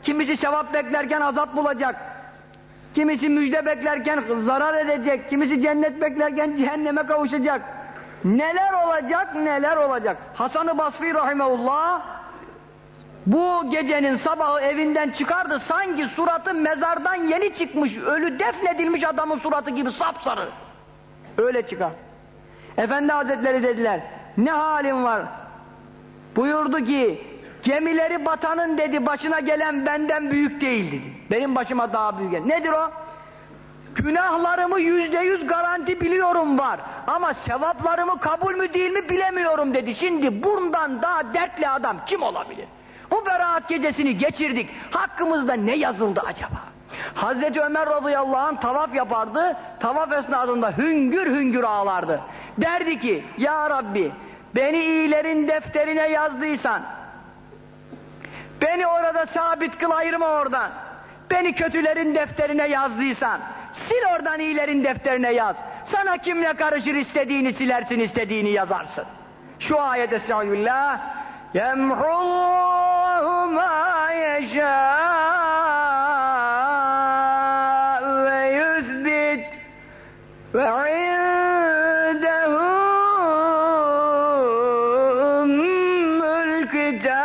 Kimisi sevap beklerken azap bulacak. Kimisi müjde beklerken zarar edecek. Kimisi cennet beklerken cehenneme kavuşacak. Neler olacak, neler olacak. Hasan-ı Basri rahimehullah bu gecenin sabahı evinden çıkardı. Sanki suratı mezardan yeni çıkmış, ölü defnedilmiş adamın suratı gibi sapsarı. Öyle çıkar. Efendi Hazretleri dediler, ne halin var? Buyurdu ki, gemileri batanın dedi, başına gelen benden büyük değil dedi. Benim başıma daha büyük. Nedir o? Günahlarımı yüzde yüz garanti biliyorum var. Ama sevaplarımı kabul mü değil mi bilemiyorum dedi. Şimdi bundan daha dertli adam kim olabilir? Bu beraat gecesini geçirdik. Hakkımızda ne yazıldı acaba? Hazreti Ömer radıyallahu anh tavaf yapardı. Tavaf esnasında hüngür hüngür ağlardı. Derdi ki, ya Rabbi beni iyilerin defterine yazdıysan, beni orada sabit kıl, ayırma oradan. Beni kötülerin defterine yazdıysan, sil oradan iyilerin defterine yaz. Sana kim ne karışır, istediğini silersin, istediğini yazarsın. Şu ayet estağfirullah. Yemhullahu ma yeşâ ve yüzbit ve indehu ummul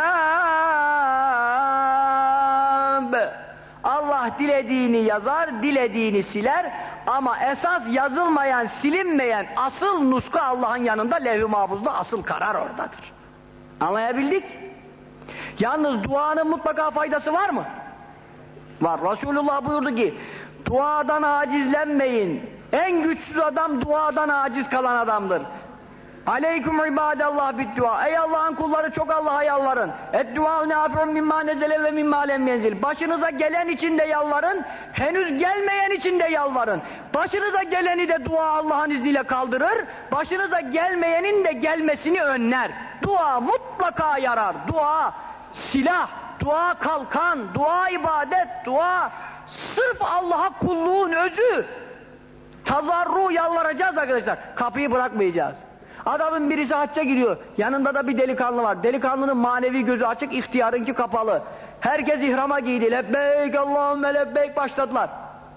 kitâb. Allah dilediğini yazar, dilediğini siler ama esas yazılmayan, silinmeyen asıl nuska Allah'ın yanında, levh-i mahfuzda asıl karar oradadır. Anlayabildik? Yalnız duanın mutlaka faydası var mı? Var. Resulullah buyurdu ki, duadan acizlenmeyin. En güçsüz adam duadan aciz kalan adamdır. Aleyküm ibadallah bid dua. Ey Allah'ın kulları, çok Allah'a yalvarın. Et duâ nâfi'un mimmâ nezele ve mimmâ lem yenzil. Başınıza gelen için de yalvarın, henüz gelmeyen için de yalvarın. Başınıza geleni de dua Allah'ın izniyle kaldırır, başınıza gelmeyenin de gelmesini önler. Dua mutlaka yarar. Dua silah, dua kalkan, dua ibadet, dua sırf Allah'a kulluğun özü. Tazarru, yalvaracağız arkadaşlar. Kapıyı bırakmayacağız. Adamın birisi hacca gidiyor. Yanında da bir delikanlı var. Delikanlının manevi gözü açık, ihtiyarınki kapalı. Herkes ihrama giydi. Lebbeyk Allahümme lebbeyk başladılar.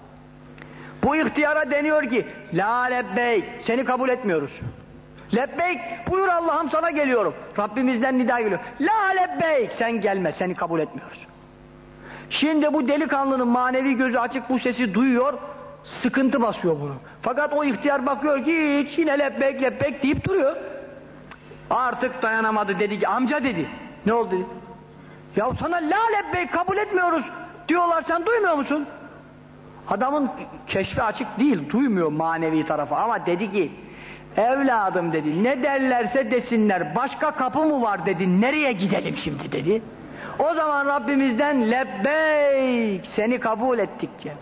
Bu ihtiyara deniyor ki, la lebbeyk, seni kabul etmiyoruz. Lebbeyk, buyur Allah'ım sana geliyorum. Rabbimizden nida geliyor. La lebbeyk, sen gelme, seni kabul etmiyoruz. Şimdi bu delikanlının manevi gözü açık, bu sesi duyuyor, sıkıntı basıyor bunu. Fakat o ihtiyar bakıyor ki hiç, yine lebbeyk lebbeyk deyip duruyor. Artık dayanamadı, dedi ki, amca dedi. Ne oldu dedi. Ya sana la lebbeyk kabul etmiyoruz diyorlar, sen duymuyor musun? Adamın keşfi açık değil, duymuyor manevi tarafı, ama dedi ki, evladım dedi, ne derlerse desinler, başka kapı mı var dedi, nereye gidelim şimdi dedi. O zaman Rabbimizden lebbeyk, seni kabul ettik diye.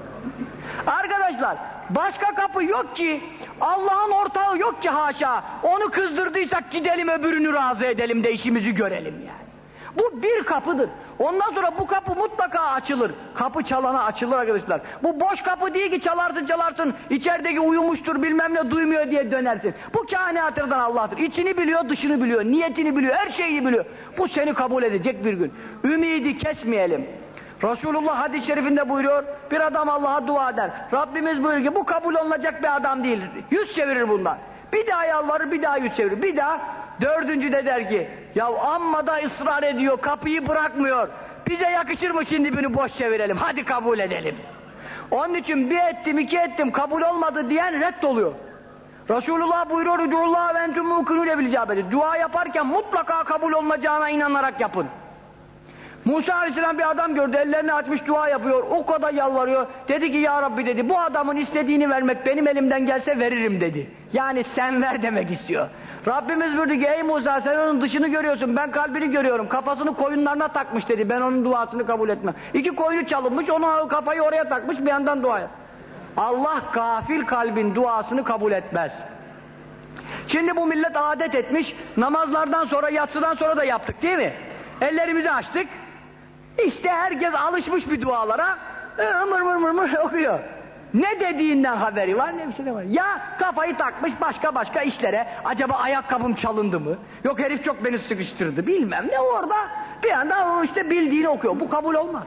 Arkadaşlar, başka kapı yok ki, Allah'ın ortağı yok ki haşa, onu kızdırdıysak gidelim öbürünü razı edelim de işimizi görelim yani. Bu bir kapıdır. Ondan sonra bu kapı mutlaka açılır. Kapı çalana açılır arkadaşlar. Bu boş kapı değil ki çalarsın çalarsın, içerideki uyumuştur bilmem ne duymuyor diye dönersin. Bu kainatırdan Allah'tır. İçini biliyor, dışını biliyor, niyetini biliyor, her şeyini biliyor. Bu seni kabul edecek bir gün. Ümidi kesmeyelim. Resulullah hadis-i şerifinde buyuruyor, bir adam Allah'a dua eder. Rabbimiz buyuruyor ki bu kabul olunacak bir adam değil. Yüz çevirir bundan. Bir daha yalvarır, bir daha yüz çevirir. Bir daha, dördüncü de der ki, ya amma da ısrar ediyor, kapıyı bırakmıyor. Bize yakışır mı şimdi bunu boş çevirelim, hadi kabul edelim. Onun için bir ettim, iki ettim, kabul olmadı diyen reddoluyor. Resulullah buyuruyor, "Udullah ve entum mukinune bil icabeti." Dua yaparken mutlaka kabul olunacağına inanarak yapın. Musa Aleyhisselam bir adam gördü, ellerini açmış dua yapıyor, o kadar yalvarıyor. Dedi ki, ya Rabbi dedi, bu adamın istediğini vermek benim elimden gelse veririm dedi. Yani sen ver demek istiyor. Rabbimiz buyurdu ki, ey Musa sen onun dışını görüyorsun, ben kalbini görüyorum. Kafasını koyunlarına takmış dedi, ben onun duasını kabul etmem. İki koyunu çalınmış, onu kafayı oraya takmış, bir yandan dua yap. Allah gafil kalbin duasını kabul etmez. Şimdi bu millet adet etmiş, namazlardan sonra, yatsıdan sonra da yaptık değil mi? Ellerimizi açtık, işte herkes alışmış bir dualara, mır mır mır mır okuyor. Ne dediğinden haberi var, ne bir şey de var. Ya kafayı takmış başka başka işlere, acaba ayakkabım çalındı mı? Yok herif çok beni sıkıştırdı, bilmem ne orada, Bir anda o işte bildiğini okuyor. Bu kabul olmaz.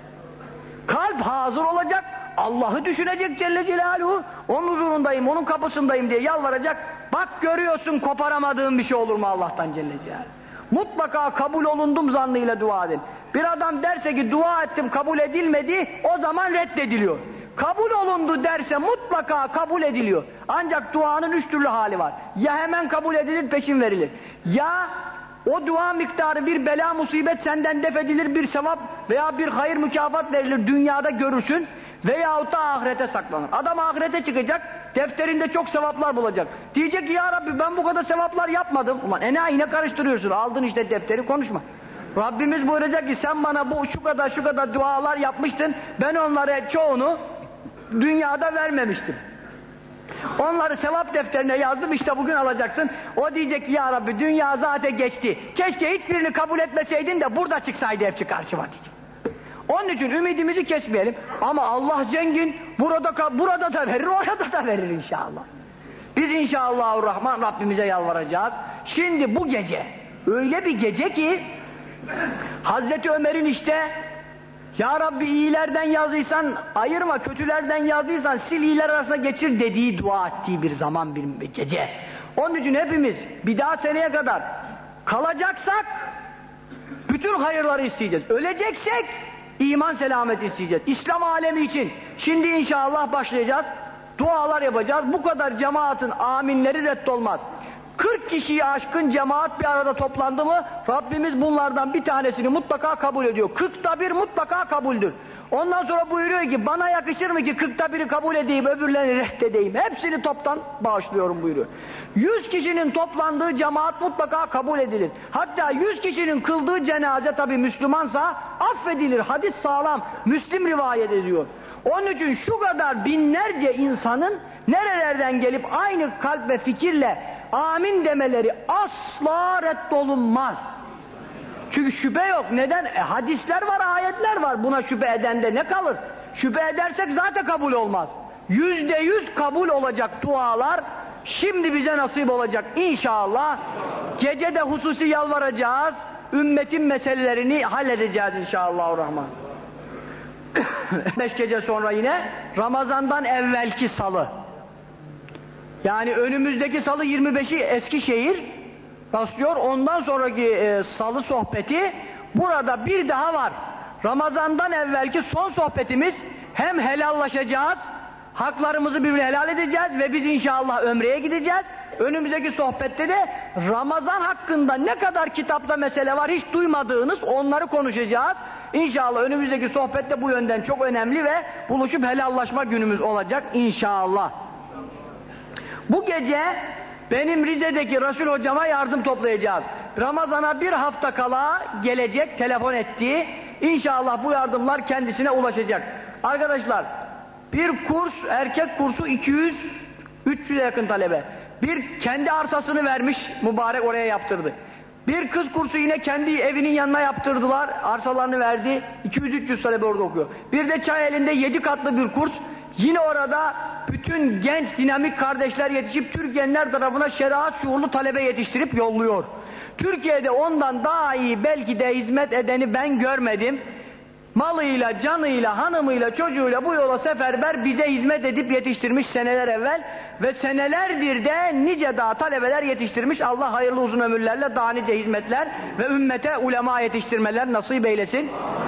Kalp hazır olacak, Allah'ı düşünecek Celle Celaluhu, onun huzurundayım, onun kapısındayım diye yalvaracak. Bak görüyorsun, koparamadığın bir şey olur mu Allah'tan Celle Celaluhu? Mutlaka kabul olundum zannıyla dua edin. Bir adam derse ki dua ettim kabul edilmedi, o zaman reddediliyor. Kabul olundu derse mutlaka kabul ediliyor. Ancak duanın üç türlü hali var. Ya hemen kabul edilir, peşin verilir. Ya o dua miktarı bir bela musibet senden def edilir, bir sevap veya bir hayır mükafat verilir, dünyada görürsün. Veyahut da ahirete saklanır. Adam ahirete çıkacak, defterinde çok sevaplar bulacak. Diyecek ki ya Rabbi ben bu kadar sevaplar yapmadım. Ulan enayi ne karıştırıyorsun? Aldın işte defteri, konuşma. Rabbimiz buyuracak ki sen bana bu şu kadar şu kadar dualar yapmıştın, ben onlara çoğunu dünyada vermemiştim. Onları sevap defterine yazdım, işte bugün alacaksın. O diyecek ki ya Rabbi dünya zaten geçti. Keşke hiçbirini kabul etmeseydin de burada çıksaydı hepsi karşıma diyecek. Onun için ümidimizi kesmeyelim. Ama Allah zengin, burada burada da verir, orada da verir inşallah. Biz inşallahurrahman Rabbimize yalvaracağız. Şimdi bu gece, öyle bir gece ki Hazreti Ömer'in işte ya Rabbi iyilerden yazdıysan ayırma, kötülerden yazdıysan sil iyiler arasına geçir dediği, dua ettiği bir zaman, bir gece. Onun için hepimiz bir daha seneye kadar kalacaksak bütün hayırları isteyeceğiz. Öleceksek iman selamet isteyeceğiz. İslam alemi için şimdi inşallah başlayacağız. Dualar yapacağız. Bu kadar cemaatin aminleri reddolmaz. kırk kişiyi aşkın cemaat bir arada toplandı mı Rabbimiz bunlardan bir tanesini mutlaka kabul ediyor. kırkta bir mutlaka kabuldür. Ondan sonra buyuruyor ki bana yakışır mı ki kırkta biri kabul edeyim, öbürlerini reddedeyim. Hepsini toptan bağışlıyorum buyuruyor. yüz kişinin toplandığı cemaat mutlaka kabul edilir. Hatta yüz kişinin kıldığı cenaze tabi Müslümansa affedilir. Hadis sağlam. Müslim rivayet ediyor. Onun için şu kadar binlerce insanın nerelerden gelip aynı kalp ve fikirle amin demeleri asla reddolunmaz. Çünkü şüphe yok. Neden? E, hadisler var, ayetler var. Buna şüphe edende ne kalır? Şüphe edersek zaten kabul olmaz. Yüzde yüz kabul olacak dualar şimdi bize nasip olacak inşallah. Gece de hususi yalvaracağız. Ümmetin meselelerini halledeceğiz inşallahurrahman. Beş gece sonra yine Ramazan'dan evvelki salı. Yani önümüzdeki salı yirmi beşi Eskişehir rastlıyor. Ondan sonraki e, salı sohbeti burada bir daha var. Ramazan'dan evvelki son sohbetimiz, hem helallaşacağız, haklarımızı birbirine helal edeceğiz ve biz inşallah ömreye gideceğiz. Önümüzdeki sohbette de Ramazan hakkında ne kadar kitapta mesele var hiç duymadığınız onları konuşacağız. İnşallah önümüzdeki sohbette bu yönden çok önemli ve buluşup helallaşma günümüz olacak inşallah. Bu gece benim Rize'deki Resul hocama yardım toplayacağız. Ramazana bir hafta kala gelecek, telefon etti. İnşallah bu yardımlar kendisine ulaşacak. Arkadaşlar, bir kurs, erkek kursu iki yüz üç yüze yakın talebe. Bir kendi arsasını vermiş, mübarek oraya yaptırdı. Bir kız kursu yine kendi evinin yanına yaptırdılar, arsalarını verdi. iki yüz üç yüz talebe orada okuyor. Bir de Çayeli'nde yedi katlı bir kurs. Yine orada bütün genç, dinamik kardeşler yetişip Türkiye'nin tarafına şeriat şuurlu talebe yetiştirip yolluyor. Türkiye'de ondan daha iyi belki de hizmet edeni ben görmedim. Malıyla, canıyla, hanımıyla, çocuğuyla bu yola seferber bize hizmet edip yetiştirmiş seneler evvel ve senelerdir de nice daha talebeler yetiştirmiş. Allah hayırlı uzun ömürlerle daha nice hizmetler ve ümmete ulema yetiştirmeler nasip eylesin.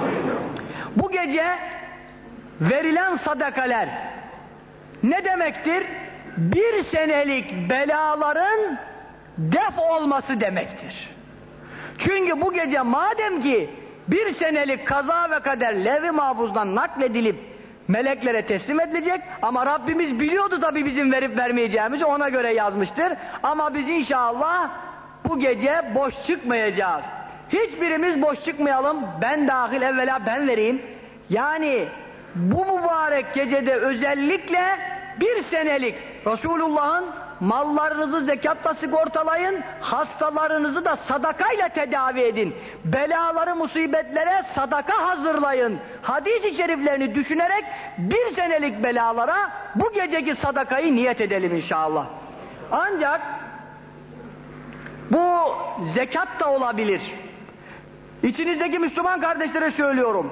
Bu gece verilen sadakaler ne demektir? Bir senelik belaların def olması demektir. Çünkü bu gece madem ki bir senelik kaza ve kader levh-i mahfuzdan nakledilip meleklere teslim edilecek ama Rabbimiz biliyordu tabi bizim verip vermeyeceğimizi, ona göre yazmıştır. Ama biz inşallah bu gece boş çıkmayacağız. Hiçbirimiz boş çıkmayalım. Ben dahil evvela ben vereyim. Yani bu mübarek gecede özellikle bir senelik Resulullah'ın mallarınızı zekatla sigortalayın, hastalarınızı da sadakayla tedavi edin, belaları musibetlere sadaka hazırlayın hadis-i şeriflerini düşünerek bir senelik belalara bu geceki sadakayı niyet edelim inşallah. Ancak bu zekat da olabilir, İçinizdeki Müslüman kardeşlere söylüyorum.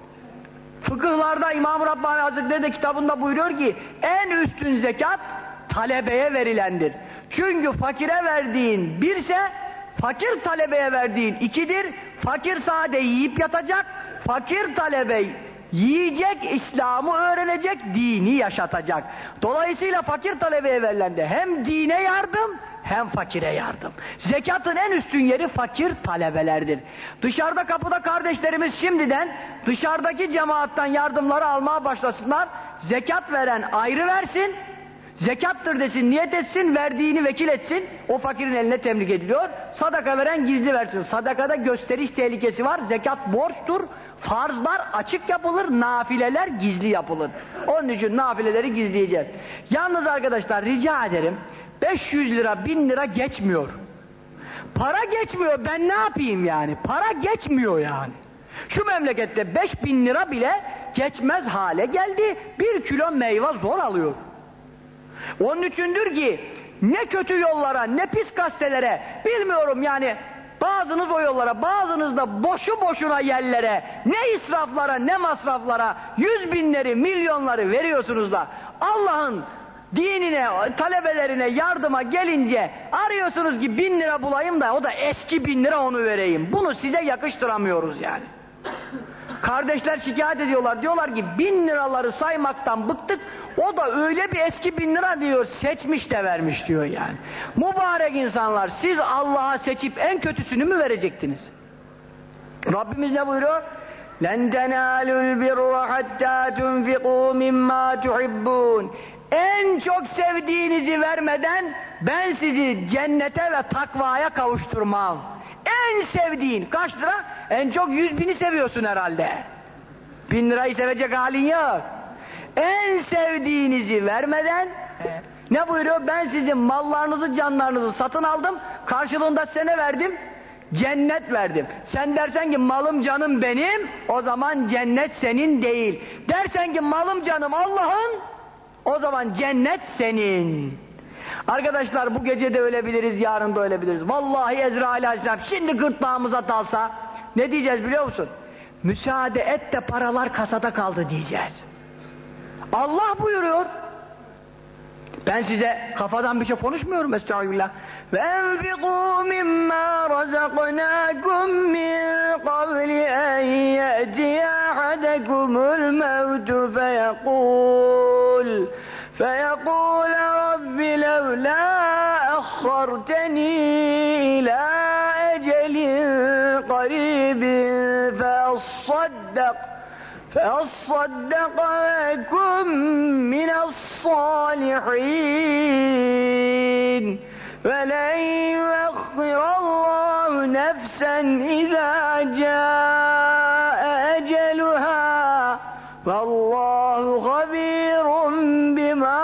Fıkıhlarda İmam-ı Rabbani Hazretleri de kitabında buyuruyor ki en üstün zekat talebeye verilendir. Çünkü fakire verdiğin birse fakir talebeye verdiğin ikidir. Fakir sade yiyip yatacak, fakir talebe yiyecek, İslam'ı öğrenecek, dini yaşatacak. Dolayısıyla fakir talebeye verilen de hem dine yardım hem fakire yardım. Zekatın en üstün yeri fakir talebelerdir. Dışarıda kapıda kardeşlerimiz şimdiden dışarıdaki cemaattan yardımları almaya başlasınlar. Zekat veren ayrı versin, zekattır desin, niyet etsin, verdiğini vekil etsin, o fakirin eline temlik ediliyor. Sadaka veren gizli versin. Sadakada gösteriş tehlikesi var, zekat borçtur. Farzlar açık yapılır, nafileler gizli yapılır. Onun için nafileleri gizleyeceğiz. Yalnız arkadaşlar rica ederim, beş yüz lira, bin lira geçmiyor. Para geçmiyor, ben ne yapayım yani? Para geçmiyor yani. Şu memlekette beş bin lira bile geçmez hale geldi, bir kilo meyve zor alıyor. Onun içindir ki ne kötü yollara, ne pis gazetelere, bilmiyorum yani, bazınız o yollara, bazınız da boşu boşuna yerlere, ne israflara, ne masraflara yüz binleri, milyonları veriyorsunuz da Allah'ın dinine, talebelerine yardıma gelince arıyorsunuz ki bin lira bulayım da o da eski bin lira onu vereyim. Bunu size yakıştıramıyoruz yani. Kardeşler şikayet ediyorlar, diyorlar ki bin liraları saymaktan bıktık, o da öyle bir eski bin lira diyor, seçmiş de vermiş diyor yani. Mübarek insanlar, siz Allah'a seçip en kötüsünü mü verecektiniz? Rabbimiz ne buyuruyor? لَنْ تَنَالُوا الْبِرَّ حَتَّى تُنْفِقُوا مِمَّا تُحِبُّونَ. En çok sevdiğinizi vermeden ben sizi cennete ve takvaya kavuşturmam. En sevdiğin kaç lira? En çok yüz bini seviyorsun herhalde. Bin lirayı sevecek halin yok. En sevdiğinizi vermeden ne buyuruyor? Ben sizin mallarınızı, canlarınızı satın aldım, karşılığında size ne verdim? Cennet verdim. Sen dersen ki malım canım benim, o zaman cennet senin değil. Dersen ki malım canım Allah'ın, o zaman cennet senin. Arkadaşlar bu gece de ölebiliriz, yarın da ölebiliriz. Vallahi Ezrail Aleyhisselam şimdi gırtlağımıza dalsa ne diyeceğiz biliyor musun? Müsaade et de paralar kasada kaldı diyeceğiz. Allah buyuruyor. Ben size kafadan bir şey konuşmuyorum, estağfirullah. Ve enfiqû mimmâ razaknâkum min qabli en ye'tiye ahadekumul mevtu feyekûl feyekûl Rabbi levlâ akharteni ilâ ecelin qarîbin feassaddaq فَأَصَّدَّقَ وَأَكُن مِّنَ الصَّالِحِينَ وَلَن يُؤَخِّرَ اللَّهُ نَفْسًا إِذَا جَاءَ أَجَلُهَا وَاللّٰهُ خَبِيرٌ بِمَا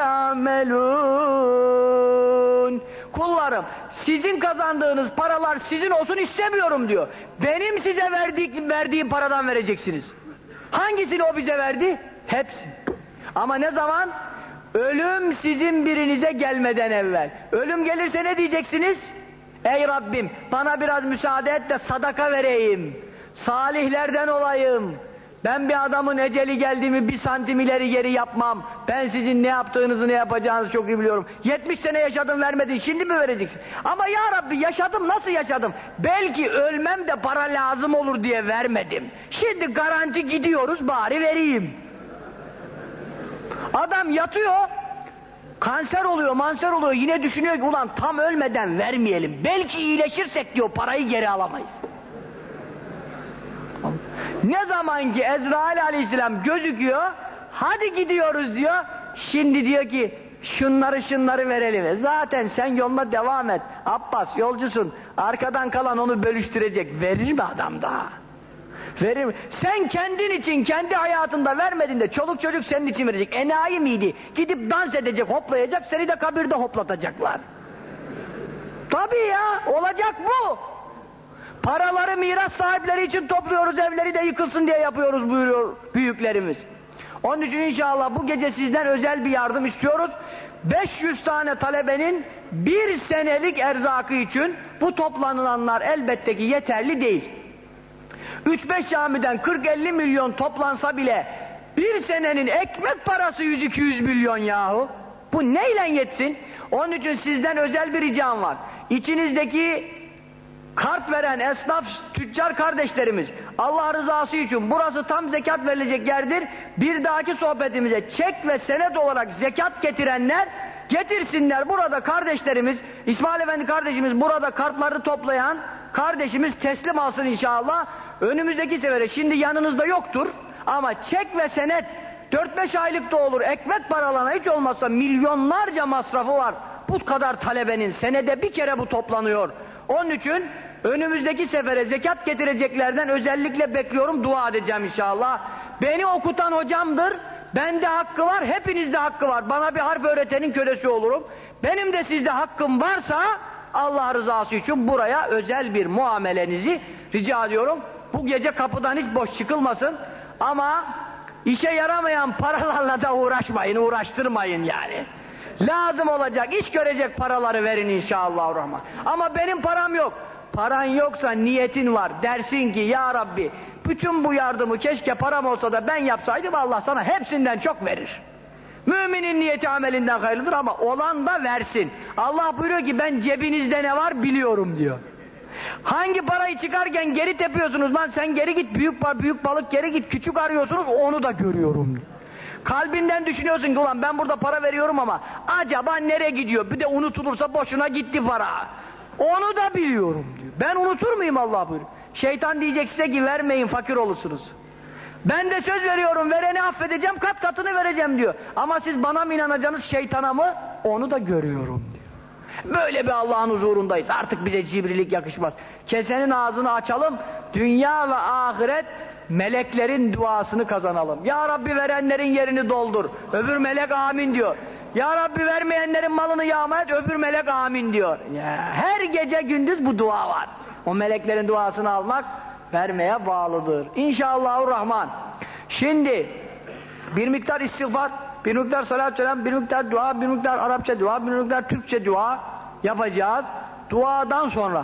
تَعْمَلُونَ. Kullarım, sizin kazandığınız paralar sizin olsun istemiyorum diyor. Benim size verdiğim, verdiğim paradan vereceksiniz. Hangisini o bize verdi? Hepsini. Ama ne zaman? Ölüm sizin birinize gelmeden evvel. Ölüm gelirse ne diyeceksiniz? Ey Rabbim, bana biraz müsaade et de sadaka vereyim. Salihlerden olayım. Ben bir adamın eceli geldiğimi bir santim ileri geri yapmam. Ben sizin ne yaptığınızı, ne yapacağınızı çok iyi biliyorum. yetmiş sene yaşadım vermedin, şimdi mi vereceksin? Ama ya Rabbi yaşadım, nasıl yaşadım? Belki ölmem de para lazım olur diye vermedim. Şimdi garanti gidiyoruz, bari vereyim. Adam yatıyor, kanser oluyor, manser oluyor, yine düşünüyor ki ulan tam ölmeden vermeyelim. Belki iyileşirsek diyor, parayı geri alamayız. Ne zaman ki Ezrail Aleyhisselam gözüküyor, hadi gidiyoruz diyor, şimdi diyor ki şunları şunları verelim. Zaten sen yoluna devam et. Abbas yolcusun, arkadan kalan onu bölüştürecek. Verir mi adam daha? Verir mi? Sen kendin için, kendi hayatında vermedin de çoluk çocuk senin için verecek. Enayi miydi? Gidip dans edecek, hoplayacak, seni de kabirde hoplatacaklar. Tabii ya, olacak bu. Paraları miras sahipleri için topluyoruz, evleri de yıkılsın diye yapıyoruz buyuruyor büyüklerimiz. Onun için inşallah bu gece sizden özel bir yardım istiyoruz. beş yüz tane talebenin bir senelik erzakı için bu toplanılanlar elbette ki yeterli değil. üç beş camiden kırk elli milyon toplansa bile bir senenin ekmek parası yüz iki yüz milyon yahu. Bu neyle yetsin? Onun için sizden özel bir ricam var. İçinizdeki kart veren esnaf, tüccar kardeşlerimiz, Allah rızası için burası tam zekat verilecek yerdir. Bir dahaki sohbetimize çek ve senet olarak zekat getirenler getirsinler. Burada kardeşlerimiz, İsmail Efendi kardeşimiz burada kartları toplayan kardeşimiz teslim alsın inşallah. Önümüzdeki sefere, şimdi yanınızda yoktur ama çek ve senet dört beş aylık da olur, ekmek paralarına hiç olmazsa milyonlarca masrafı var. Bu kadar talebenin senede bir kere bu toplanıyor. Onun için önümüzdeki sefere zekat getireceklerden özellikle bekliyorum, dua edeceğim inşallah. Beni okutan hocamdır, bende hakkı var, hepinizde hakkı var. Bana bir harf öğretenin kölesi olurum. Benim de sizde hakkım varsa Allah rızası için buraya özel bir muamelenizi rica ediyorum. Bu gece kapıdan hiç boş çıkılmasın ama işe yaramayan paralarla da uğraşmayın, uğraştırmayın yani. Lazım olacak, iş görecek paraları verin inşallahurrahman. Ama benim param yok. Paran yoksa niyetin var. Dersin ki ya Rabbi bütün bu yardımı keşke param olsa da ben yapsaydım, Allah sana hepsinden çok verir. Müminin niyeti amelinden hayırlıdır ama olan da versin. Allah buyuruyor ki ben cebinizde ne var biliyorum diyor. Hangi parayı çıkarken geri tepiyorsunuz, lan sen geri git, büyük büyük balık geri git, küçük arıyorsunuz, onu da görüyorum diyor. Kalbinden düşünüyorsun ki ulan ben burada para veriyorum ama acaba nereye gidiyor, bir de unutulursa boşuna gitti para, onu da biliyorum diyor. Ben unutur muyum Allah buyuruyor. Şeytan diyecek size ki vermeyin fakir olursunuz. Ben de söz veriyorum, vereni affedeceğim, kat katını vereceğim diyor. Ama siz bana mı inanacaksınız, şeytana mı? Onu da görüyorum diyor. Böyle bir Allah'ın huzurundayız. Artık bize cibrilik yakışmaz. Kesenin ağzını açalım, dünya ve ahiret meleklerin duasını kazanalım. Ya Rabbi verenlerin yerini doldur. Öbür melek amin diyor. Ya Rabbi vermeyenlerin malını yağma et. Öbür melek amin diyor. Ya, her gece gündüz bu dua var. O meleklerin duasını almak vermeye bağlıdır. İnşallahurrahman. Şimdi bir miktar istiğfar, bir miktar salatü selam, bir miktar dua, bir miktar Arapça dua, bir miktar Türkçe dua yapacağız. Duadan sonra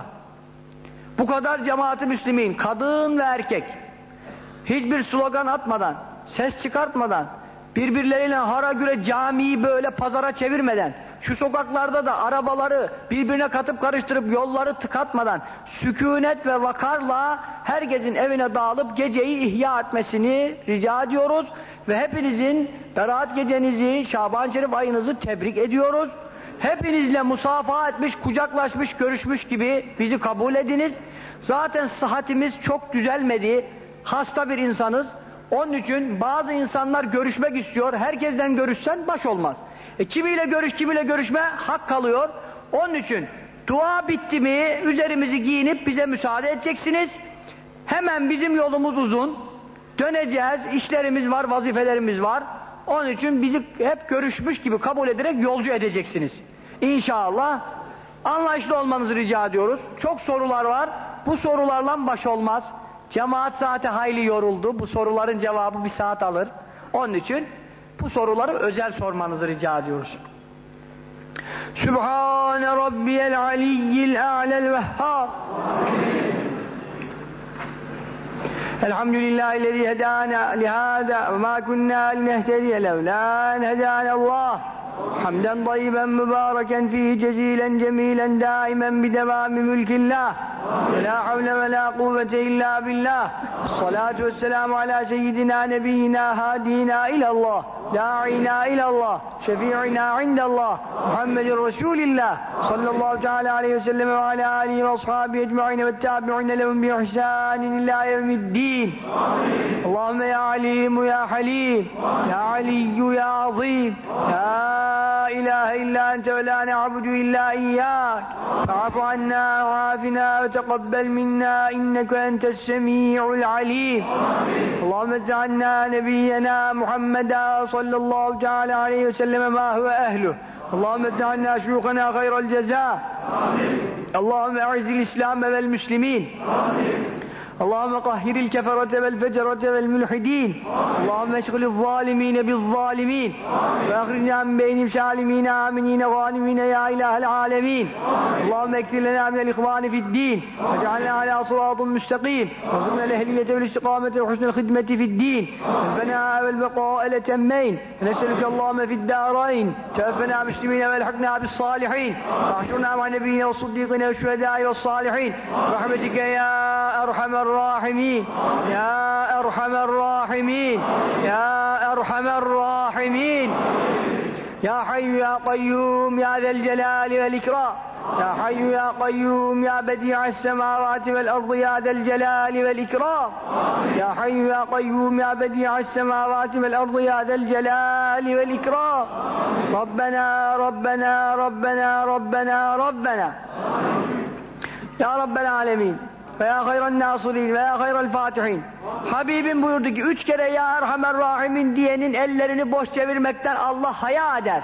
bu kadar cemaat-i müslimin, kadın ve erkek, hiçbir slogan atmadan, ses çıkartmadan, birbirleriyle hara güre camiyi böyle pazara çevirmeden, şu sokaklarda da arabaları birbirine katıp karıştırıp yolları tıkatmadan, sükûnet ve vakarla herkesin evine dağılıp geceyi ihya etmesini rica ediyoruz ve hepinizin Berat gecenizi, Şaban Şerif ayınızı tebrik ediyoruz. Hepinizle musafaha etmiş, kucaklaşmış, görüşmüş gibi bizi kabul ediniz. Zaten sıhhatimiz çok düzelmedi, hasta bir insanız. Onun için bazı insanlar görüşmek istiyor, herkesten görüşsen baş olmaz. E, kimiyle görüş, kimiyle görüşme hak kalıyor. Onun için dua bitti mi üzerimizi giyinip bize müsaade edeceksiniz. Hemen bizim yolumuz uzun, döneceğiz, işlerimiz var, vazifelerimiz var. Onun için bizi hep görüşmüş gibi kabul ederek yolcu edeceksiniz. İnşallah anlayışlı olmanızı rica ediyoruz. Çok sorular var, bu sorularla baş olmaz. Cemaat saati hayli yoruldu, bu soruların cevabı bir saat alır. Onun için bu soruları özel sormanızı rica ediyoruz. Sübhane Rabbiyel Aliyyil A'lel Vehhab. Elhamdülillahillezî hedâna lihâzâ ve mâ kunnâ linehtediye levlâ en hedânallâh. Hamden tayyiben mübâreken fîhî cezîlen cemîlen dâimen bidevâmi mülkillâh. Ve lâ havle ve lâ kuvvete illâ billah. Salatu vesselamu alâ seyyidina nebiyyina hâdînâ ilallah. Dâ'inâ ilallah. Şefî'inâ indallah. Muhammedin Resulillah. Sallallahu teâlâ aleyhi ve sellem ve alâ âlihi ve ashâbihi ecma'ine ve tâbi'ine lehum bi ihsânin illâ yevmiddîn. Allahümme ya alîmu ya halîm. Ya aliyyü ya azîm. Ya ilahe illa ente ve la ne'abudu illa iyyâk. Fa'fu annâ ve âfinâ ve teqabbel minnâ inneke entessemî'ul alîm. Allahümme ec'alnâ nebiyyenâ Muhammedâ sallallahu teâlâ aleyhi ve selleme mâ huve ehluh. Allahümme ec'alnâ şuyukhanâ hayral cezâ. Allahümme e'izil İslam vel müslimîn. Allahümme kahhiril keferete vel fecerete vel mülhidin. Allahümme eşgilil zalimine biz zalimin. Ve akhrijna min beynim salimine aminine ghanimine ya ilahel alemin. Allahümme ekfir lena minel ihvani fid din. Ve cealna ala sıratun müstakim. Ve zırna lehliyete vel istikamete ve husnel hidmeti fid din. Ve fena vel beqa'e letemmeyn. Ve neselüke Allahümme fid dârayn. Tevfena müslimine vel hakna bis salihin. Ve ahşurna ma nebiyyine ve sıddîkine ve şühedâi ve salihin. Rahmetike ya erhamer rahimin. Ya erhamer rahimin. Ya erhamer rahimin. Ya hayyu ya kayyum ya zel celali vel ikram. Ya hayyu ya kayyum ya bedi'as semavati vel ardı ya zel celali vel ikram. Ya hayyu ya kayyum ya bedi'as semavati vel ardı ya zel celali vel ikram. Rabbena Rabbena Rabbena Rabbena Rabbena. Ya Rabbel alemin. Ve ya hayran nasirin ve ya hayral fatihin. Habibim buyurdu ki üç kere ya Erhamer Rahimin diyenin ellerini boş çevirmekten Allah haya eder.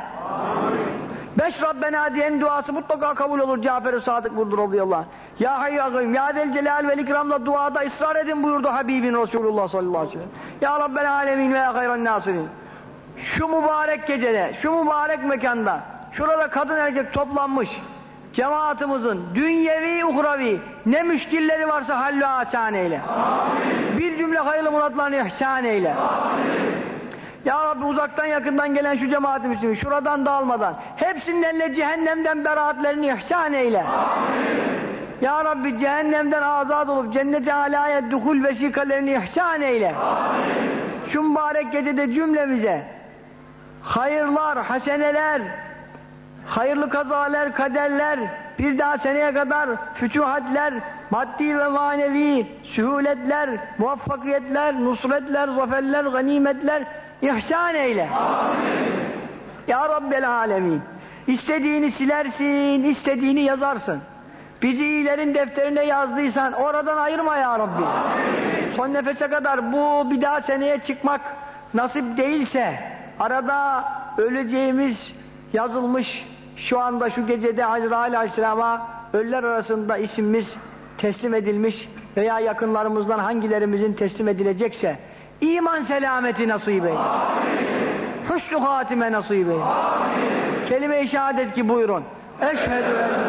Beş Rabbena diyenin duası mutlaka kabul olur. Cafer-i Sadık buyurdu radıyallahu anh. Ya hayy ya gayyum ya zel celal vel ikramla duada ısrar edin buyurdu Habibin Resulullah sallallahu aleyhi ve sellem. Ya Rabbel alemin ve ya hayran nasirin. Şu mübarek gecede, şu mübarek mekanda, şurada kadın erkek toplanmış cemaatimizin dünyevi uhravi ne müşkilleri varsa hallü asan eyle. Amin. Bir cümle hayırlı muratlarını ihsan eyle. Amin. Ya Rabbi uzaktan yakından gelen şu cemaatimizi şuradan dağılmadan hepsinin eline cehennemden beraatlerini ihsan eyle. Amin. Ya Rabbi cehennemden azat olup cennet-i alaya duhul vesikalerini ihsan eyle. Amin. Şu mübarek gecede cümlemize hayırlar, haseneler, hayırlı kazalar, kaderler, bir daha seneye kadar fütühatler, maddi ve manevi, sühuletler, muvaffakiyetler, nusretler, zaferler, ganimetler ihsan eyle. Amin. Ya Rabbel alemin. İstediğini silersin, istediğini yazarsın. Bizi iyilerin defterine yazdıysan oradan ayırma ya Rabbi. Amin. Son nefese kadar bu bir daha seneye çıkmak nasip değilse arada öleceğimiz yazılmış, şu anda şu gecede Azrail Aleyhisselam'a ölüler arasında isimimiz teslim edilmiş veya yakınlarımızdan hangilerimizin teslim edilecekse iman selameti nasip eyle. Hüsnü hatime nasip eyle. Kelime-i şehadet ki buyurun. Eşhedü en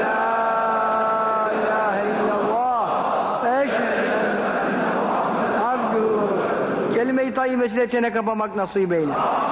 la ilahe illallah ve eşhedü enne Muhammeden abduhu. Kelime-i tayyibesiyle çene kapamak nasip eyle.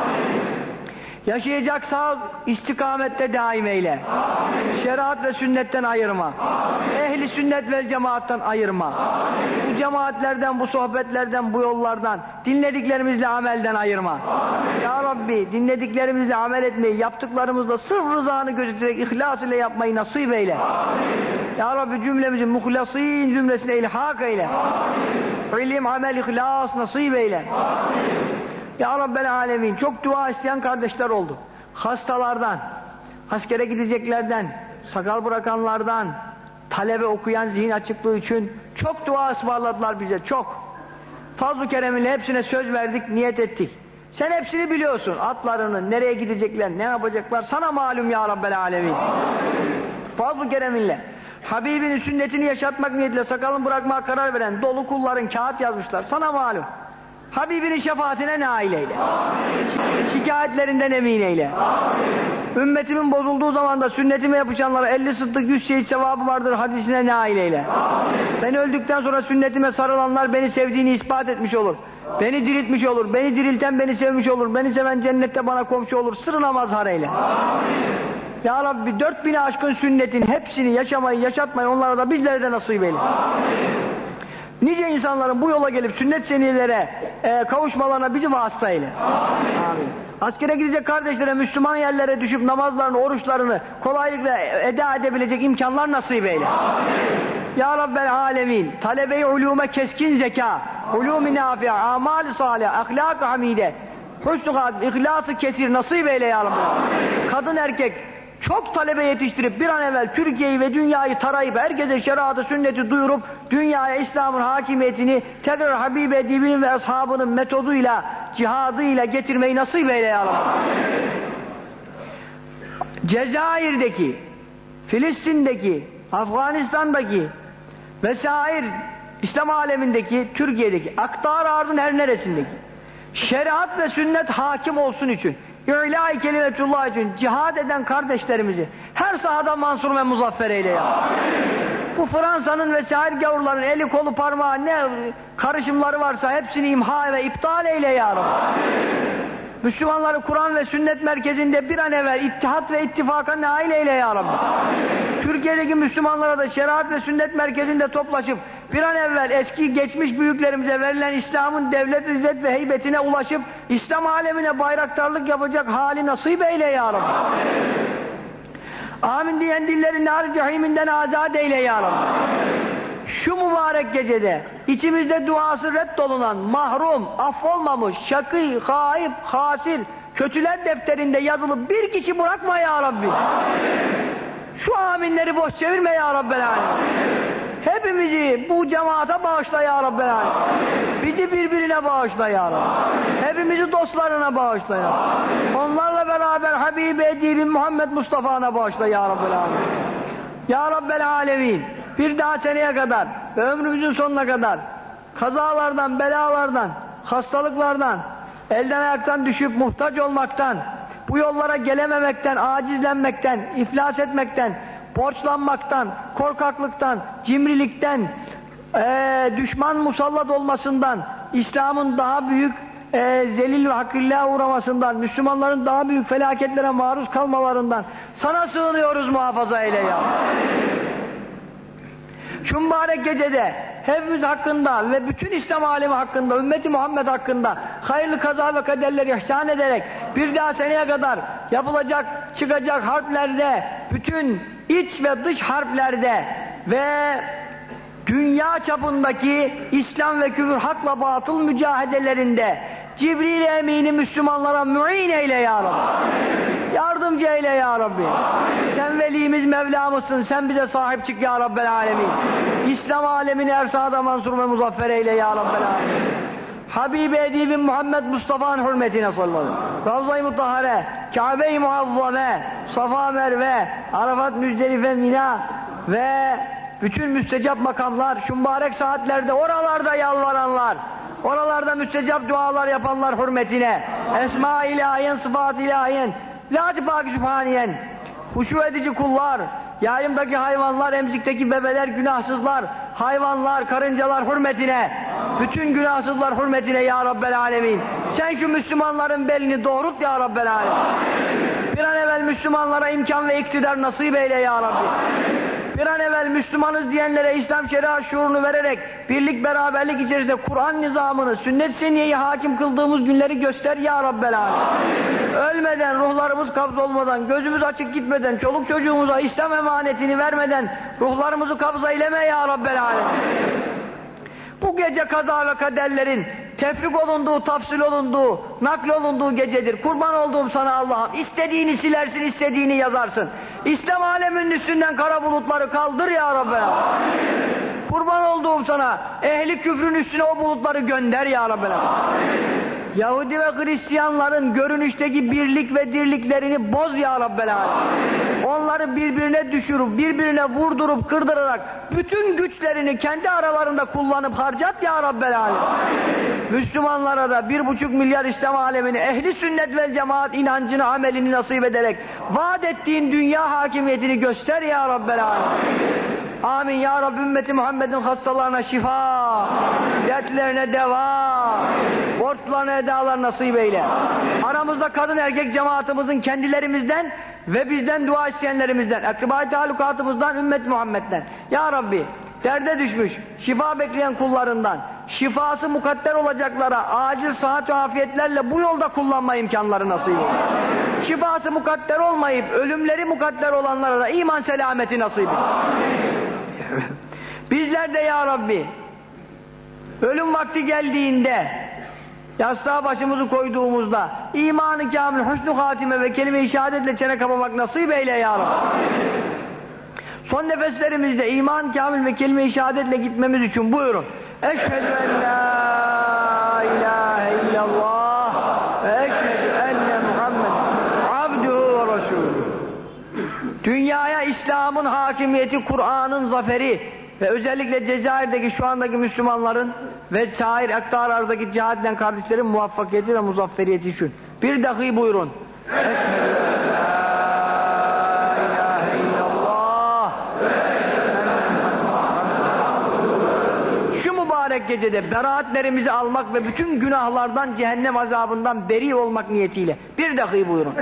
Yaşayacaksa istikamette daim eyle. Amin. Şeriat ve sünnetten ayırma. Amin. Ehli sünnet ve cemaattan ayırma. Amin. Bu cemaatlerden, bu sohbetlerden, bu yollardan, dinlediklerimizle amelden ayırma. Amin. Ya Rabbi dinlediklerimizle amel etmeyi, yaptıklarımızla sırf rızanı gözeterek ihlas ile yapmayı nasip eyle. Amin. Ya Rabbi cümlemizin muhlasin cümlesine ilhak eyle. Amin. İlim, amel, ihlas nasip eyle. Amin. Ya Rabbel alemin, çok dua isteyen kardeşler oldu. Hastalardan, askere gideceklerden, sakal bırakanlardan, talebe okuyan zihin açıklığı için çok dua ısmarladılar bize, çok. Fazl-ı Kerem'inle hepsine söz verdik, niyet ettik. Sen hepsini biliyorsun, atlarını, nereye gidecekler, ne yapacaklar, sana malum ya Rabbel alemin. Fazl-ı Kerem'inle, Habibinin sünnetini yaşatmak niyetiyle sakalını bırakmaya karar veren dolu kulların kağıt yazmışlar, sana malum. Habibinin şefaatine nail eyle. Amin. Şikayetlerinden emin eyle. Amin. Ümmetimin bozulduğu zaman da sünnetime yapışanlara elli sıddık yüz şehit sevabı vardır hadisine nail eyle. Amin. Ben öldükten sonra sünnetime sarılanlar beni sevdiğini ispat etmiş olur. Beni diriltmiş olur. Beni dirilten beni sevmiş olur. Beni seven cennette bana komşu olur. Sırrına mazhar eyle. Amin. Ya Rabbi dört bine aşkın sünnetin hepsini yaşamayı, yaşatmayı onlara da bizlere de nasip eyle. Amin. Nice insanların bu yola gelip sünnet seniyelere e, kavuşmalarına bizi vasıta eyle. Amin. Amin. Askere gidecek kardeşlere Müslüman yerlere düşüp namazlarını, oruçlarını kolaylıkla eda edebilecek imkanlar nasip eyle. Amin. Ya Rabbel alemin, talebe-i ulûme keskin zeka, ulûm-i nâfi'a, amal-i salih, ahlâk-ı hamide, husn-u hatim, ihlas-ı kesir nasip eyle ya Rabbi. Amin. Kadın erkek çok talebe yetiştirip bir an evvel Türkiye'yi ve dünyayı tarayıp herkese şeriatı, sünneti duyurup dünyaya İslam'ın hakimiyetini tekrar Habib-i Edib'in ve ashabının metoduyla, cihadıyla getirmeyi nasip eyle ya Rabbi. Cezayir'deki, Filistin'deki, Afganistan'daki vesaire İslam alemindeki, Türkiye'deki, aktar arzın her neresindeki şeriat ve sünnet hakim olsun için, İ'lâ-i kelimetullah için cihad eden kardeşlerimizi her sahada mansur ve muzaffer eyle ya. Amin. Bu Fransa'nın vesaire gavurların eli kolu parmağı ne karışımları varsa hepsini imha ve iptal eyle ya Rabbi. Müslümanları Kur'an ve sünnet merkezinde bir an evvel ittihat ve ittifaka nail eyle ya Rabbi. Amin. Türkiye'deki Müslümanlara da şeriat ve sünnet merkezinde toplaşıp bir an evvel eski geçmiş büyüklerimize verilen İslam'ın devlet, izzet ve heybetine ulaşıp İslam alemine bayraktarlık yapacak hali nasip eyle ya Rabbi. Amin. Amin diyen dillerini nar cehiminden azat eyle ya Rabbi. Amin. Şu mübarek gecede içimizde duası reddolunan, mahrum, affolmamış, şakî, haib, hasir, kötüler defterinde yazılı bir kişi bırakma ya Rabbi. Amin. Şu aminleri boş çevirme ya Rabbel Alemin. Hepimizi bu cemaate bağışla ya Rabbel Alemin. Bizi birbirine bağışla ya Rabbi. Hepimizi dostlarına bağışla ya Rabbi. Onlarla beraber Habibi Edibin Muhammed Mustafa'na bağışla ya Rabbel Alemin. Ya Rabbel Alemin. Bir daha seneye kadar ve ömrümüzün sonuna kadar kazalardan, belalardan, hastalıklardan, elden ayaktan düşüp muhtaç olmaktan, bu yollara gelememekten, acizlenmekten, iflas etmekten, borçlanmaktan, korkaklıktan, cimrilikten, ee, düşman musallat olmasından, İslam'ın daha büyük e, zelil ve hakirliğe uğramasından, Müslümanların daha büyük felaketlere maruz kalmalarından sana sığınıyoruz, muhafaza eyle ya. Şu mübarek gecede hepimiz hakkında ve bütün İslam alemi hakkında, ümmeti Muhammed hakkında hayırlı kaza ve kaderleri ihsan ederek bir daha seneye kadar yapılacak, çıkacak harplerde, bütün iç ve dış harplerde ve dünya çapındaki İslam ve küfür, hakla batıl mücadelelerinde Cibril Emin'i Müslümanlara mü'in eyle ya Rabbi. Amin. Yardımcı eyle ya Rabbi. Amin. Sen velimiz, Mevlamızsın. Sen bize sahip çık ya Rabbel Alemin. Amin. İslam alemini her sahada mansur ve muzaffer eyle ya Rabbel Alemin. Habibi Edibin Muhammed Mustafa'nın hürmetine sallallahu. Ravza-i Mutahhare, Kabe-i Muazzame, Safa Merve, Arafat, Müzdelife, Mina ve bütün müstecap makamlar, şu mübarek saatlerde oralarda yalvaranlar, oralarda müstecap dualar yapanlar hürmetine, Esma-i ilahiyen, sıfat-ı ilahiyen, Zat-ı Pak-ı Sübhaniyen, huşu edici kullar, yayımdaki hayvanlar, emzikteki bebeler, günahsızlar, hayvanlar, karıncalar hürmetine, bütün günahsızlar hürmetine ya Rabbel Alemin. Sen şu Müslümanların belini doğrult ya Rabbel Alemin. Bir an evvel Müslümanlara imkan ve iktidar nasip eyle ya Rabbi. Bir an evvel Müslümanız diyenlere İslam şeriat şuurunu vererek birlik beraberlik içerisinde Kur'an nizamını, sünnet seniyeyi hakim kıldığımız günleri göster ya Rabbel Alemin. Ölmeden, ruhlarımız kabz olmadan, gözümüz açık gitmeden, çoluk çocuğumuza İslam emanetini vermeden ruhlarımızı kabz eyleme ya Rabbel Alemin. Bu gece kaza ve kaderlerin tefrik olunduğu, tafsil olunduğu, nakl olunduğu gecedir. Kurban olduğum sana Allah'ım. İstediğini silersin, istediğini yazarsın. İslam aleminin üstünden kara bulutları kaldır ya Rabbi. Amin. Kurban olduğum sana, ehli küfrün üstüne o bulutları gönder ya Rabbi. Amin. Yahudi ve Hristiyanların görünüşteki birlik ve dirliklerini boz ya Rabbel Alemin. Onları birbirine düşürüp, birbirine vurdurup, kırdırarak bütün güçlerini kendi aralarında kullanıp harcat ya Rabbel Alemin. Müslümanlara da bir buçuk milyar İslam alemini ehli sünnet vel cemaat inancını, amelini nasip ederek vaat ettiğin dünya hakimiyetini göster ya Rabbel Alemin. Amin ya Rabbi, ümmeti Muhammed'in hastalarına şifa, amin. Dertlerine deva, borçlarına edalar nasip eyle. Amin. Aramızda kadın erkek cemaatimizin kendilerimizden ve bizden dua isteyenlerimizden, akraba-i talukatımızdan, ümmet Muhammed'den. Ya Rabbi, derde düşmüş, şifa bekleyen kullarından, şifası mukadder olacaklara acil sıhhat ve afiyetlerle bu yolda kullanma imkanları nasip eyle. Şifası mukadder olmayıp ölümleri mukadder olanlara da iman selameti nasip eyle. Bizler de ya Rabbi ölüm vakti geldiğinde yastığa başımızı koyduğumuzda iman-ı kamil, husn-u hatime ve kelime-i şehadetle çene kapamak nasip eyle ya Rabbi. Son nefeslerimizde iman kamil ve kelime-i şehadetle gitmemiz için buyurun. Eşhedü en la ilahe illallah ve eşhedü enne Muhammed abduhu ve resulü. Dünyaya İslam'ın hakimiyeti, Kur'an'ın zaferi ve özellikle Cezayir'deki şu andaki Müslümanların ve şair aktarlardaki cihad eden kardeşlerin muvaffakiyeti ve muzafferiyeti için. Bir dahi buyurun. Mübarek gecede beraatlerimizi almak ve bütün günahlardan, cehennem azabından beri olmak niyetiyle bir dahi buyurun.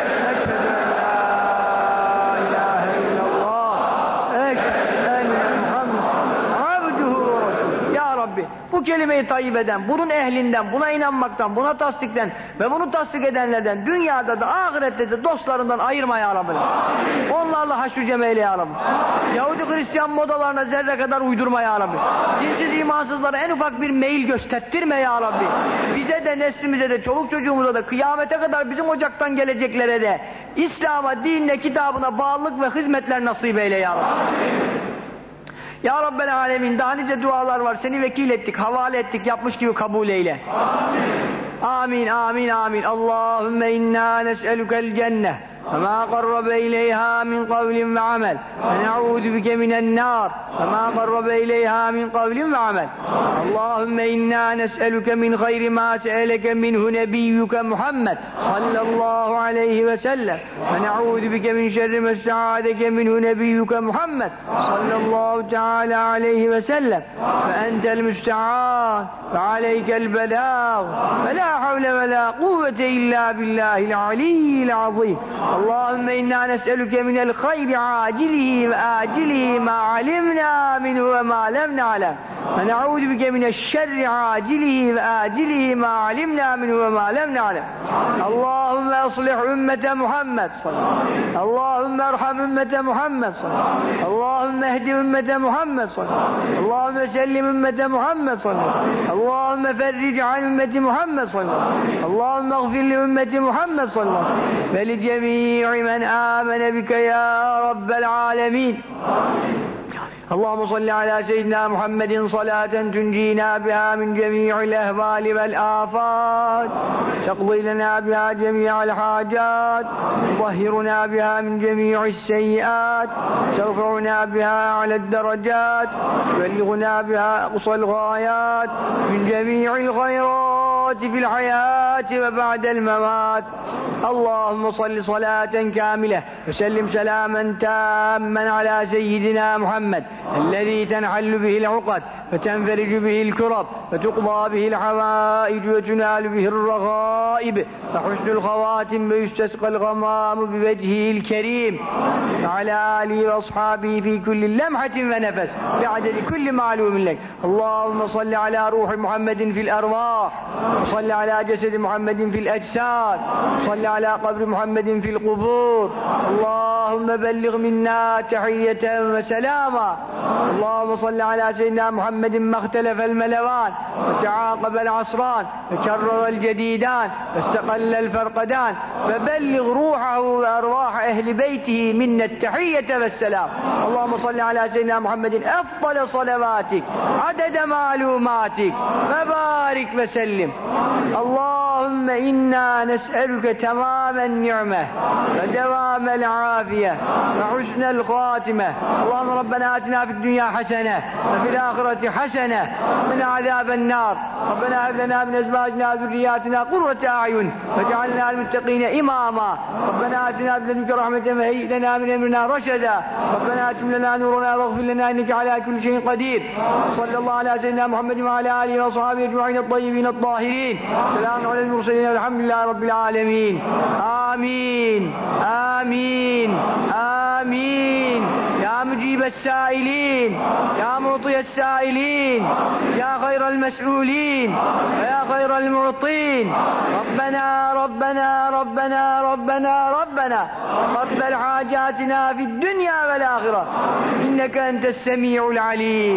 Ya Rabbi, bu kelimeyi tayyibeden, bunun ehlinden, buna inanmaktan, buna tasdikten ve bunu tasdik edenlerden dünyada da ahirette de dostlarından ayırma ya Rabbi. Onlarla haşr-ı cemeyle ya Rabbi. Yahudi Hristiyan modalarına zerre kadar uydurma ya Rabbi. Dinsiz imansızlara en ufak bir meyil gösterttirme ya Rabbi. Bize de, neslimize de, çoluk çocuğumuza da, kıyamete kadar bizim ocaktan geleceklere de İslam'a, dinine, kitabına bağlılık ve hizmetler nasip eyle ya Rabbi. Ya Rabbel Alemin, daha nice dualar var, seni vekil ettik, havale ettik, yapmış gibi kabul eyle. Amin, amin, amin. Allahümme inna nes'elukel cenneh وما قرب إليها من قول وعمل ونعوذ بك من النار وما قرب إليها من قول وعمل اللهم إنا نسألك من خير ما سألك منه نبيك محمد صلى الله عليه وسلم ونعوذ بك من شر ما استعاذك منه نبيك محمد صلى الله تعالى عليه وسلم فأنت المستعان وعليك البلاغ ولا حول ولا قوة إلا بالله العلي العظيم اللهم إنا نسألك من الخير عاجله وآجله ما علمنا منه وما لم نعلم ونعوذ بك من الشر عاجله وآجله ما علمنا منه وما لم نعلم اللهم أصلح أمة محمد صلى الله عليه وسلم اللهم ارحم أمة محمد صلى الله عليه وسلم اللهم اهد أمة محمد صلى الله عليه وسلم اللهم سلم أمة محمد صلى الله عليه وسلم اللهم فرج عن أمة محمد صلى الله عليه وسلم اللهم اغفر لأمة محمد صلى الله عليه وسلم ولجميع من آمن بك يا رب العالمين اللهم صل على سيدنا محمد صلاة تنجينا بها من جميع الأهوال والآفات تقضي لنا بها جميع الحاجات تطهرنا بها من جميع السيئات ترفعنا بها على الدرجات تبلغنا بها أقصى الغايات من جميع الخيرات في الحياة وبعد الممات اللهم صل صلاة كاملة وسلم سلاما تاما على سيدنا محمد الذي تنحل به العقد وتنفرج به الكرب وتقضى به الحوائج وتنال به الرغائب وحسن الخواتم ويستسقى الغمام بوجهه الكريم وعلى آله وأصحابه في كل لمحة ونفس بعدد كل معلوم لك اللهم صل على روح محمد في الأرواح وصل على جسد محمد في الأجساد وصل على قبر محمد في القبور اللهم بلغ منا تحية وسلاما اللهم صل على سيدنا محمد ما اختلف الملوان وتعاقب العصران وكرر الجديدان واستقل الفرقدان فبلغ روحه وأرواح أهل بيته منا التحية والسلام اللهم صل على سيدنا محمد أفضل صلواتك عدد معلوماتك وبارك وسلم اللهم إنا نسألك تمام النعمة ودوام العافية وحسن الخاتمة اللهم ربنا آتنا في الدنيا حسنة وفي الآخرة حسنة من عذاب النار ربنا هب لنا من أزواجنا وذرياتنا قرة أعين واجعلنا للمتقين إماما ربنا آتنا بلدنك رحمة وهيئ لنا من أمرنا رشدا ربنا آتم لنا نورنا واغفر لنا إنك على كل شيء قدير صلى الله على سيدنا محمد وعلى آله وصحبه أجمعين الطيبين الطاهرين سلام على المرسلين الحمد لله رب العالمين آمين آمين آمين يا مجيب السائلين يا معطي السائلين يا خير المسؤولين ويا خير المعطين ربنا ربنا ربنا ربنا ربنا قبل حاجاتنا في الدنيا والآخرة إنك أنت السميع العليم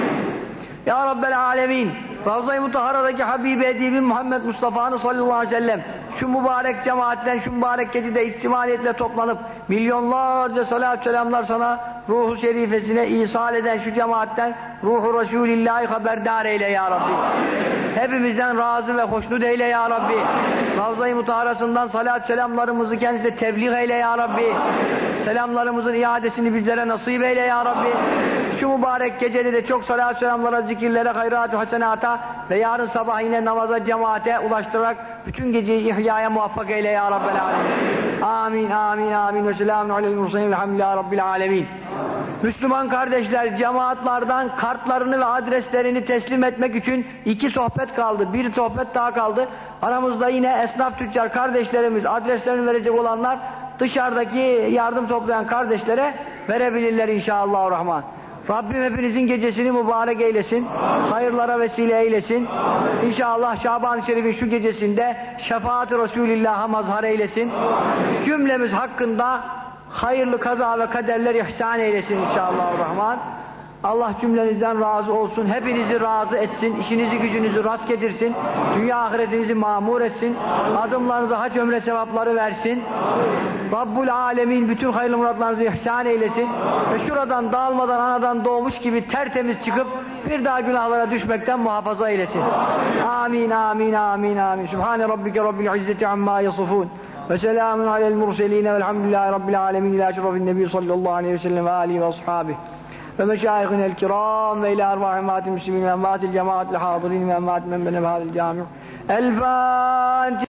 يا رب العالمين Ravza-i Mutahhara'daki Habibi Edibim Muhammed Mustafa'nın sallallahu aleyhi ve sellem şu mübarek cemaatten, şu mübarek gecede ihtimaliyetle toplanıp milyonlarca salat selamlar sana ruhu şerifesine ihsal eden şu cemaatten ruhu Resulillah'ı haberdar eyle ya Rabbi. Hepimizden razı ve hoşnut eyle ya Rabbi. Ravza-i Mutaharasından salat selamlarımızı kendisine tebliğ eyle ya Rabbi. Selamlarımızın iadesini bizlere nasip eyle ya Rabbi. Şu mübarek gecede de çok salat selamlara, zikirlere, hayrat-ı hasenata ve yarın sabah yine namaza, cemaate ulaştırarak bütün geceyi ihyaya muvaffak eyle ya Rabbel alemin. Amin, amin, amin. Ve selamun aleyhi mursalin velhamdülillahi rabbil alemin. Müslüman kardeşler, cemaatlardan kartlarını ve adreslerini teslim etmek için iki sohbet kaldı. Bir sohbet daha kaldı. Aramızda yine esnaf tüccar kardeşlerimiz, adreslerini verecek olanlar dışarıdaki yardım toplayan kardeşlere verebilirler inşallahurrahman. Rabbim hepinizin gecesini mübarek eylesin. Hayırlara vesile eylesin. İnşallah Şaban-ı Şerif'in şu gecesinde şefaat-i Resulillah'a mazhar eylesin. Cümlemiz hakkında hayırlı kaza ve kaderler ihsan eylesin inşallahurrahman. Allah cümlenizden razı olsun, hepinizi razı etsin, işinizi gücünüzü rast getirsin, dünya ahiretinizi mamur etsin, adımlarınıza hac ömre sevapları versin. Rabbul alemin bütün hayırlı muratlarınızı ihsan eylesin ve şuradan dağılmadan anadan doğmuş gibi tertemiz çıkıp bir daha günahlara düşmekten muhafaza eylesin. Amin, amin, amin, amin. Sübhane Rabbike Rabbil İzzeti amma yasifun. Ve selamun alel murseline velhamdülillahi Rabbil alemin. İlâ şerefin nebi sallallahu aleyhi ve sellem ve âlihi ve ashabihi ve meşâihine el-kirâm ve ilâ arvâhi emvâtil müslümîn ve emvâtil cemâatil hâzirîn ve emvâtil men bene bihâzil câmi'. El-Fâtiha.